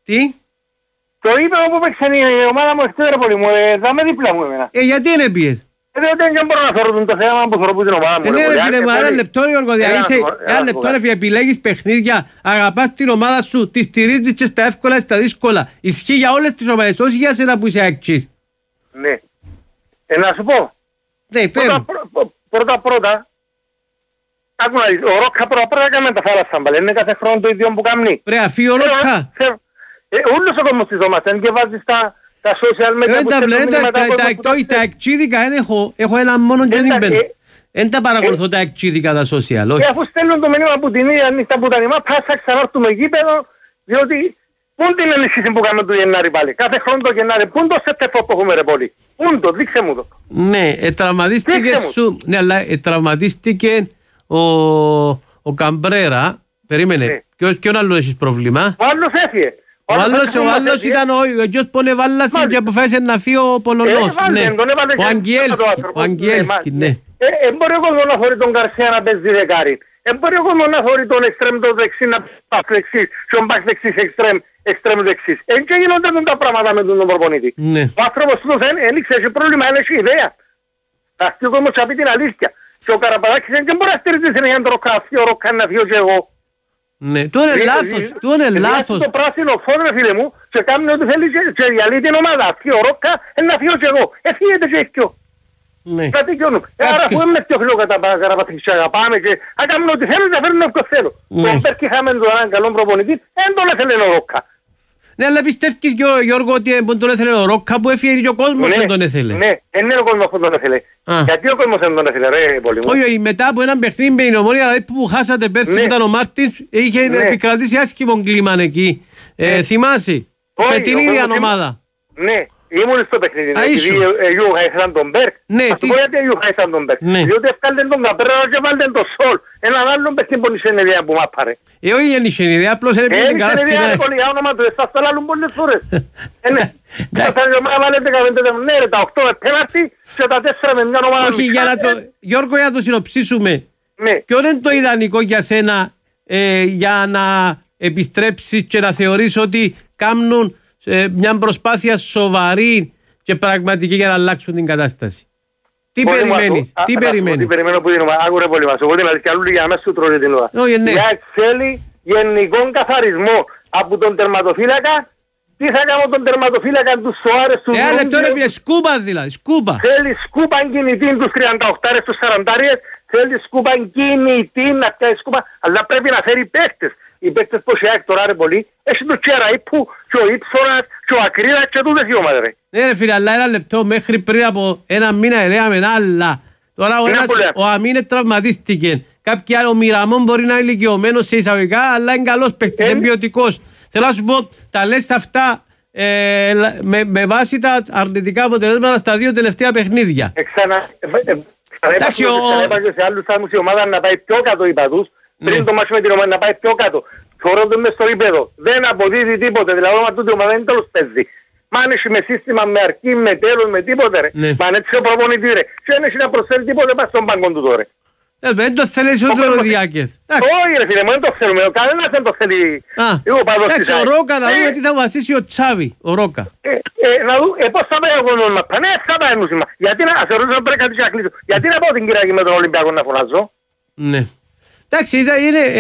Τι? Το είπε όπου παίξαν η ομάδα μου εχθές ρε πολύ μου, θα με δίπλα μου εμένα. Ε, γιατί είναι πιες? Ε, δεν μπορώ να θεωρώ το θέμα που θεωρώ την ομάδα μου. Ε, ναι ρε φίλε μου, ένα λεπτό Γιώργο, ένα λεπτό ρε φίλε, επιλέγεις παιχνίδια, αγαπάς την ομάδα σου, τη στηρίζεις και στα εύκολα, στα δύσκολα. Ισχύει για όλες τις ομάδες, όχι για σένα που είσαι έξι. Ναι. Ε, να σου πω. Ναι, πρώτα, πρώτα, πρώτα, άκου να δεις, ο Ρόκα πρώτα πρώτα έκαμε τα θάλασσα μπαλέ, είναι κάθε χρόνο το ίδιο που κάνει. Ρε αφή ο Ρόκα. Όλος ο κόσμος της ομάδας, δεν και βάζεις τα... τα social media που στέλνουν μηνύματα τα εκτσίδικα έχω ένα μόνο και δεν μπαίνω. Δεν τα παρακολουθώ τα εκτσίδικα τα social, όχι. Και αφού στέλνουν το μηνύμα που την ίδια νύχτα που τα νημά, πάσα ξανάρθουμε γήπεδο, διότι πούν την ενισχύση που κάνουμε του Γενάρη πάλι. Κάθε χρόνο το Γενάρη, πούν το σετεφό που έχουμε ρε πολύ. Πούν το, δείξε μου το. Ναι, τραυματίστηκε σου, ναι, αλλά τραυματίστηκε ο Καμπρέρα, περίμενε, ποιον άλλο έχεις πρόβλημα? Ο άλλος έφυγε. Ο άλλος, ο άλλος ήταν ο γιος που ανεβάλασε και αποφάσισε να φύγει ο Πολωνός. Ο Αγγιέλσκι, ο Αγγιέλσκι, ναι. Εν μπορεί ο κόσμος να φορεί τον Καρσία να παίζει δεκάρι. Εν μπορεί ο κόσμος να φορεί τον εξτρέμ το δεξί να πας δεξίς και ο μπακ δεξίς εξτρέμ, εξτρέμ δεξίς. Εν και γίνονται τα πράγματα με τον προπονητή. Ο άνθρωπος του δεν έλειξε, έχει πρόβλημα, δεν έχει ιδέα. Αυτή ο κόσμος θα πει την αλήθεια. Και ο Καραπαδάκης δεν μπορεί να στηρίζει για να το ροκά να φύγω και εγώ. Ναι, του είναι λάθος, του είναι λάθος. Το πράσινο φως ρε φίλε μου και κάνει ό,τι θέλει και διαλύει την ομάδα. Αυτή ο Ρόκα είναι να φύγω και εγώ. Εφύγεται και έφυγω. Κάτι κι όνου. Άρα που είμαι πιο φίλο κατά Καραπαθήση και αγαπάμε και αν κάνουμε ό,τι θέλω να φέρνουμε όποιος θέλω. Τον Πέρκη είχαμε τον έναν καλό προπονητή, δεν τον έθελε ο Ρόκα. Ναι, αλλά πιστεύεις Γιώργο ότι τον έθελε ο Ρόκα που έφυγε και ο κόσμος δεν τον έθελε? Ναι, δεν είναι ο κόσμος που τον έθελε. Γιατί ο κόσμος δεν τον έθελε ρε πολύ μου? Όχι, μετά από έναν παιχνίδι με την Ομόνια που χάσατε πέρσι που ήταν ο Μάρτινς, είχε επικρατήσει άσχημο κλίμα εκεί. Θυμάσαι, με την ίδια ομάδα. Ναι. Ήμουν στο παιχνίδι, επειδή γιουχάισαν τον Μπέρκ. Ας του πω γιατί γιουχάισαν τον Μπέρκ. Διότι ευκάλτεν τον Καπρέρα και βάλτεν τον Σολ. Έναν άλλον παιχνίδι που είχε ιδέα που μάπαρε. Ε, όχι δεν είχε ιδέα, απλώς είναι πήγαινε καλά στην ΑΕΚ. Είναι ιδέα όνομα του, εσάς τα λάλλουν πολλές φορές. Ναι ρε, τα οκτώ με πέναρτη και τα τέσσερα με μια ομάδα. Όχι, Γιώργο, για να το συνοψίσουμε. Ποιο είναι το ιδανικό για σένα για να επιστρέψεις και να θεωρείς ότι κάνουν μια προσπάθεια σοβαρή και πραγματική για να αλλάξουν την κατάσταση? Τι περιμένεις, τι περιμένεις? Τι περιμένω που δίνουμε, άκουρε πολύ μας, εγώ την αλήθεια αλλού για μέσα σου τρώει την ώρα. Για θέλει γενικό καθαρισμό από τον τερματοφύλακα. Τι θα κάνω τον τερματοφύλακα του Σοάρες του Βρούντιο? Ε, λεπτό ρε φίλε, σκούπα δηλαδή, σκούπα. Θέλει σκούπα κινητή τους τριάντα οκτώ τους σαράντα, θέλει σκούπα κινητή να πιάσει σκούπα, αλλά πρέπει να φέρει παίκτες. Οι παίκτες που έχει τώρα ρε πολύ, έχει το Τσεραίπου και ο Ήψορας και ο Ακρίδας και τούτες οι ομάδες ρε. Ναι ρε φίλε, αλλά ένα λεπτό μέχρι πριν από ένα μήνα ελέγαμε άλλα. Τώρα ο, ένας, ο Αμίνε τραυματίστηκε. Κάποιοι άλλοι, ο Μιραμόν μπορεί να είναι ηλικιωμένος σε εισαγωγικά, αλλά είναι καλός παίκτης, είναι ποιοτικός. Θέλω να σου πω, τα λες αυτά ε, με, με βάση τα αρνητικά αποτελέσματα στα δύο τελευταία παιχνίδια. Εξανα... Ξανέπαξε σε άλλους άμους η ομάδα να πάει πιο κάτω είπα τους. Πριν το μάτσο με την ομάδα να πάει πιο κάτω. Φορώνται μες στο ύπεδο. Δεν αποδίδει τίποτε. Δηλαδή όμα τούτη ομάδα δεν τέλος παίζει. Μα αν έχει με σύστημα, με αρκή, με τέλος, με τίποτε ρε. Μα αν έτσι ο προπονητή ρε. Και δεν έχει να προσφέρει τίποτε πας στον πάγκο του τώρα. Δεν το θέλεις ούτε ο Διάκες. Όχι ρε φίλε μου, δεν το θέλουμε. Κανένας δεν το θέλει. Εντάξει, ο Ρόκα να δούμε τι θα βασίσει ο Τσάβη. Ο Ρόκα. Να δούμε πώς θα πάει ο κόσμος μας. Ναι, θα πάει νουσίμα. Γιατί να θεωρήσω πρέπει κάτι να κλείσω. Γιατί να πάω την Κυριακή με τον Ολυμπιακό να φωνάζω. Ναι. Εντάξει, είναι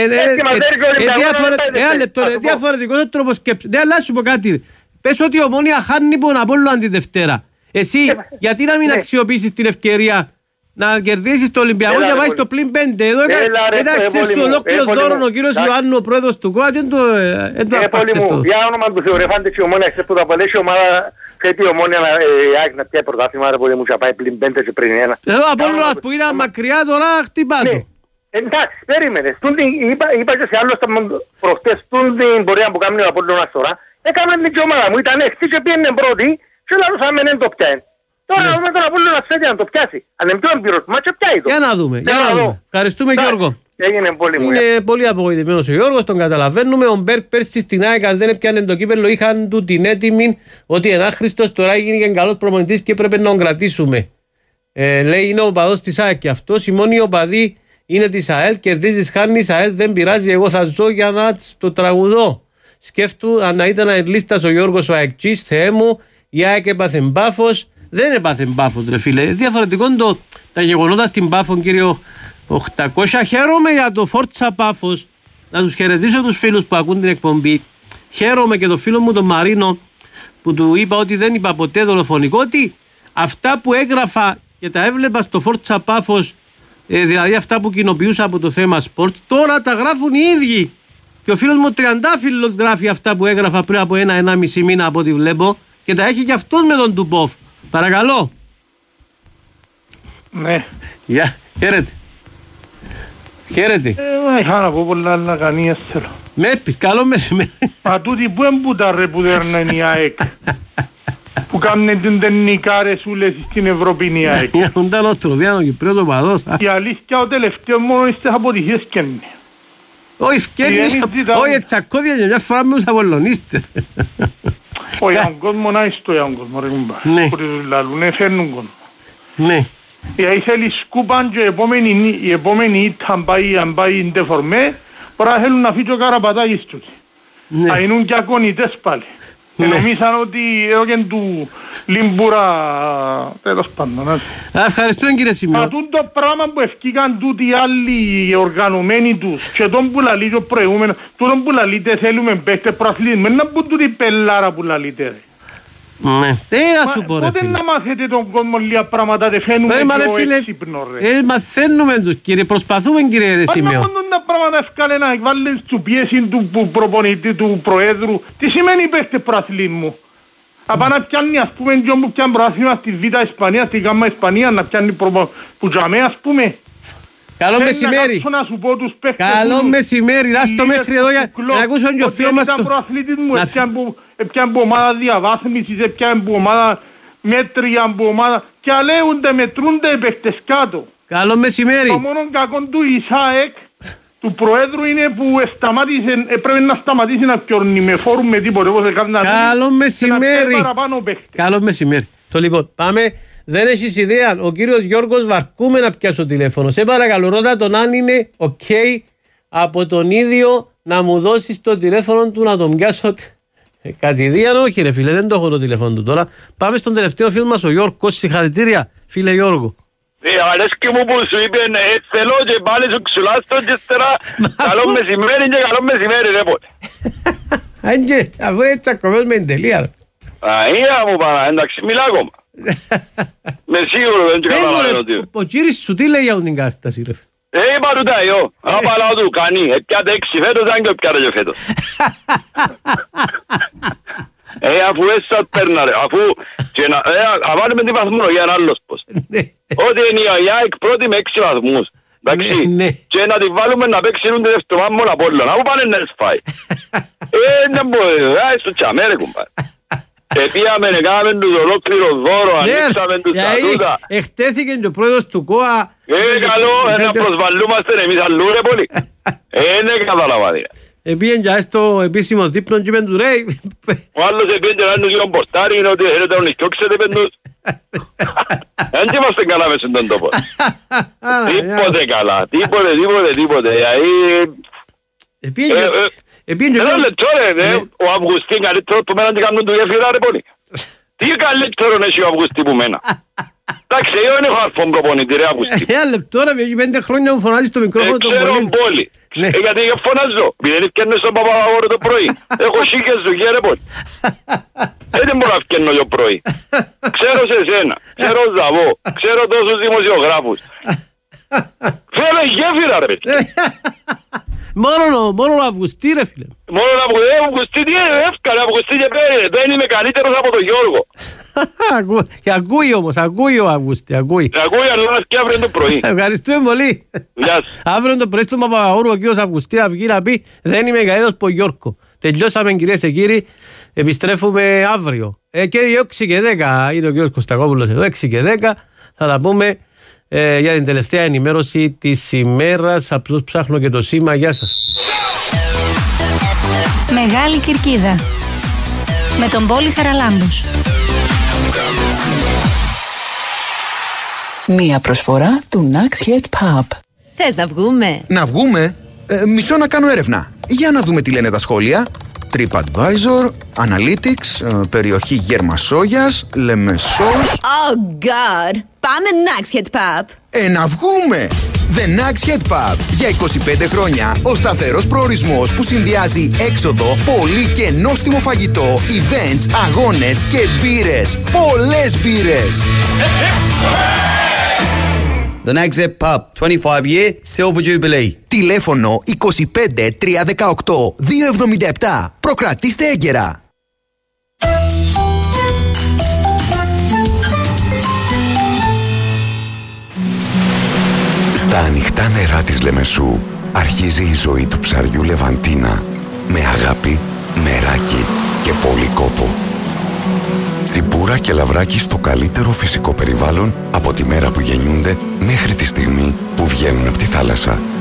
διαφορετικός ο τρόπος σκέψης. Δεν αλλάζει σου πω κάτι. Πες ότι η Ομόνια χάνει τον Απόλλωνα τη Δευτέρα. Εσύ γιατί να μην αξιοποιήσεις την ευκαιρία να κερδίσεις το Ολυμπιακό και να πάει στο πλην πέντε. Εδώ ήταν σε ολόκληρο δώρο ο κύριος Ιωάννου, ο πρόεδρος του ΚΟΑ, δεν το απάξες το. Για όνομα του θεωρεφάντε και η Ομόνια χθες που το απολέσει η ομάδα φέτει η Ομόνια να πιάει πρωτάθλημα, άρα πολύ μου θα πάει πλην πέντε και πριν ένα. Εδώ Απόλλωνας που ήταν μακριά τώρα χτυπά το. Εντάξει, περίμενε. Είπα και σε άλλους προχτές την πορεία που κάνει ο Απόλλωνας τώρα. Έκαμε την ομάδα μου, ήταν εχθή και πήγαινε πρώτη και λαλούσαμε δεν το πιάει. Τώρα να δούμε τον Απόλλωνα φέτει να το πιάσει. Αν είναι πιο εμπειρός, μα και πιάει το. Για να δούμε, για να δούμε. Ευχαριστούμε Γιώργο. Έγινε πολύ μου. Είναι πολύ απογοητευμένος ο Γιώργος, τον καταλαβαίνουμε. Ο Μπέρκ πέρσι στην ΑΕΚ δεν έπιανε το κύπελλο, είχαν του την έτοιμη ότι ένα Χριστός τώρα έγινε και καλός προπονητής και πρέπει να τον κρατήσουμε. Ε, λέει είναι ο οπαδός της ΑΕΚ και αυτός, η μόνη οπαδή είναι της ΑΕΛ, κερδίζεις, χάνεις, ΑΕΛ δεν πειράζει, εγώ θα ζω για να το τραγουδώ. σκέφτου αν ήταν λίστας ο Γιώργος ο Αεκτσής, Θεέ μου, η ΑΕΚ έπαθε Πάφος. Δεν έπαθε Πάφος, ρε φίλε. Διαφορετικό είναι το, τα γεγονότα στην Πάφο, κύριο οκτακόσια. Χαίρομαι για το Φόρτσα Πάφος. Να τους χαιρετήσω τους φίλους που ακούν την εκπομπή. Χαίρομαι και το φίλο μου τον Μαρίνο που του είπα ότι δεν είπα ποτέ δολοφονικό, ότι αυτά που έγραφα και τα έβλεπα στο Φόρτσα Πάφος, ε, δηλαδή αυτά που κοινοποιούσα από το θέμα σπορτ, τώρα τα γράφουν οι ίδιοι. Και ο φίλος μου ο Τριαντάφυλλος γράφει αυτά που έγραφα πριν από ένα-ένα μισή μήνα από ό,τι βλέπω και τα έχει και αυτός με τον Τουπόφ. Παρακαλώ. Ναι. Γεια, χαίρετε. Χαίρετε. Ε, είχα να πω πολλά άλλα κανείς θέλω. Με πεις, καλό μεσημέρι. Μα τούτοι που έμπουτα ρε που δέρναν η ΑΕΚ. Που κάνουν την τεχνικά ρεσούλες στην Ευρώπη η ΑΕΚ. Για τον τέλος τροβιάνο Κυπρέο το παδός. Η αλήθεια ο τελευταίος μόνο στις αποτυχίες καίνε. Όχι φκένεις, όχι τσακώδια και μια φορά με τους Απολλωνίστες. Όχι, για τον κόσμο να είσαι το για τον κόσμο ρε κουμπά. Ναι. Που τους λαλούν, φέρνουν κόσμο. Ναι. Γιατί θέλει σκούπαν και η επόμενη ήταν πάει, αν πάει ντεφορμέ, τώρα θέλουν να φύγει ο Καραπατάκης τους. Ναι. Θα γίνουν και ακονητές πάλι. Ναι. Και νομίζαν ότι έρωγεν του Λιμπούρα, τέλος πάντων. Ευχαριστούμε κύριε Σημείο. Μα το πράγμα που ευκήκαν τούτοι οι άλλοι οι οργανωμένοι τους και τον που λαλεί και ο προηγούμενος, τούτον που λαλείτε θέλουμε παίχτες προαθλητές, να μπουν τούτοι πελάρα που λαλείτε ρε. Ναι, τι να σου πω ρε πότε φίλε. να μάθετε τον κόσμο λίγα πράγματα, δεν φαίνουμε πιο έξυπνο ρε. Ε, μαθαίνουμε τους κύριε, προσπαθούμε κύριε Σημείο. Αν να τα πράγματα ευκάλε να βάλεις του πίεση του προπονητή, του προέδρου, τι σημαίνει παίχτε προαθλή μου. Απά να πιάνει ας πούμε και όπου πιάνει προάθλημα στη Β' Ισπανία, στη Γ' Ισπανία, να πιάνει που τζαμέ ας πούμε. Καλό μεσημέρι. Καλό μεσημέρι. Λάστο μέχρι εδώ για να ακούσω και ο φίλος μας. Ήταν προαθλήτης μου, έπιαν που ομάδα διαβάθμισης, έπιαν που ομάδα μέτρια, που ομάδα και αλέονται, μετρούνται οι παίχτες κάτω. Καλό μεσημέρι. Το μόνο κακό του Ισάεκ, του Προέδρου είναι που σταμάτησε, έπρεπε να σταματήσει να πιόρνει με φόρουμ με τίποτε. Καλό μεσημέρι. Καλό μεσημέρι. Το λοιπόν πάμε. Δεν έχεις ιδέα, ο κύριος Γιώργος Βαρκούμε να πιάσω τηλέφωνο. Σε παρακαλώ, ρώτα τον αν είναι ok από τον ίδιο να μου δώσεις το τηλέφωνο του να τον πιάσω κατηδίαν. Όχι ρε φίλε, δεν το έχω το τηλέφωνο του τώρα. Πάμε στον τελευταίο φίλο μας, ο Γιώργος. Συγχαρητήρια, φίλε Γιώργο. Ε, αρέσκει μου που σου είπε ε, θέλω και πάλι σου ξουλάστο και ύστερα καλό μεσημέρι και καλό μεσημέρι ρε πότε. Άγγε, αφού έτσι ακόμες με την τελεία. Α, είδα μου παρά, εντάξει, μιλά ακόμα. Με σίγουρο δεν και καταλαβαίνω τι. Ο κύρις σου τι λέει για την κατάσταση ρε. Ε, είπα του τα εγώ, απαλά του κάνει, έπιατε έξι φέτος, αν και έπιατε και φέτος. Ε, αφού έτσι θα παίρνα ρε, αφού βάλουμε την βαθμολογία ένα άλλος πώς. Ότι είναι η ΑΕΚ πρώτη με έξι βαθμούς. Εντάξει, και να τη βάλουμε να παίξει την δευτεροβάθμια μόνο από όλων, αφού πάνε να σφάει. Ε, δεν μπορεί, στο τσαμέ ρε κουμπάρ. Επίαμε να κάνουμε τους ολόκληρο δώρο, ανοίξαμε τους στατούτα. Εκτέθηκε και ο πρόεδρος του ΚΟΑ. Ε, καλό, να προσβαλλούμαστε εμείς αλλού ρε πολύ. Ε, ναι, καταλαβαίνει. Επίεν και στο επίσημο δίπλο και είπεν του ρε. Ο άλλος επίεν και να είναι λίγο πορτάρι, είναι ότι θέλετε να νικιόξετε είπεν τους. Δεν είμαστε καλά μες στον τόπο. Τίποτε καλά, τίποτε, τίποτε, τίποτε. Ένα λεπτό ρε, ο Αυγουστίν καλύτερο που μένα και κάνουν του γέφυρα ρε πολύ. Τι καλύτερο έχει ο Αυγουστίν που μένα. Εντάξει, εγώ δεν έχω αρφόν προπονητή ρε Αυγουστίν. Ένα λεπτό ρε, έχει πέντε χρόνια μου φωνάζεις το μικρόφωνο των πολίτων. Ξέρω πόλη. Γιατί φωνάζω, επειδή φτιάχνω στον Παπαγαγόρο το πρωί. Έχω σίκες του γε ρε πολύ. Δεν μπορώ να φτιάχνω το πρωί. Ξέρω σε εσένα, ξέρω Ζαβό, ξέρω τόσους δημοσιογράφους. Θέλω γέφυρα ρε παιδί. Μόνο, μόνο Αυγουστή ρε φίλε. Μόνο Αυγουστή, τι είναι εύκολα, Αυγουστή και πέρι, δεν είμαι καλύτερος από τον Γιώργο. Και ακούει όμως, ακούει ο Αυγουστή, ακούει. Ακούει αλλά και αύριο το πρωί. Ευχαριστούμε πολύ. Αύριο το πρωί στον Παπαγαούρου ο κύριος Αυγουστή θα βγει να πει δεν είμαι καλύτερος από τον Γιώργο. Τελειώσαμε κυρίες και κύριοι, επιστρέφουμε αύριο. Ε, και έξι και δέκα είναι ο κύριος Κωστακόπουλος εδώ, έξι και δέκα θα τα πούμε. Ε, για την τελευταία ενημέρωση της ημέρας. Απλώς ψάχνω και το σήμα. Γεια σας. Μεγάλη Κερκίδα με τον Πόλη Χαραλάμπους. Μία προσφορά του Nax Head Pub. Θες να βγούμε? Να βγούμε? Ε, μισό να κάνω έρευνα. Για να δούμε τι λένε τα σχόλια. TripAdvisor, Analytics, περιοχή Γερμασόγιας, Λεμεσός. Oh God! Πάμε Nags Head Pub. Ε, να βγούμε! The Nags Head Pub. Για είκοσι πέντε χρόνια ο σταθερός προορισμός που συνδυάζει έξοδο, πολύ και νόστιμο φαγητό, events, αγώνες και μπύρες. Πολλές μπύρες! The Nags Head Pub, twenty-five year Silver Jubilee. Τηλέφωνο είκοσι πέντε τρία δεκαοκτώ δύο εβδομήντα επτά. Προκρατήστε έγκαιρα. Στα ανοιχτά νερά της Λεμεσού αρχίζει η ζωή του ψαριού Λεβαντίνα με αγάπη, μεράκι και πολύ κόπο. Τσιμπούρα και λαβράκι στο καλύτερο φυσικό περιβάλλον από τη μέρα που γεννιούνται μέχρι τη στιγμή που βγαίνουν από τη θάλασσα.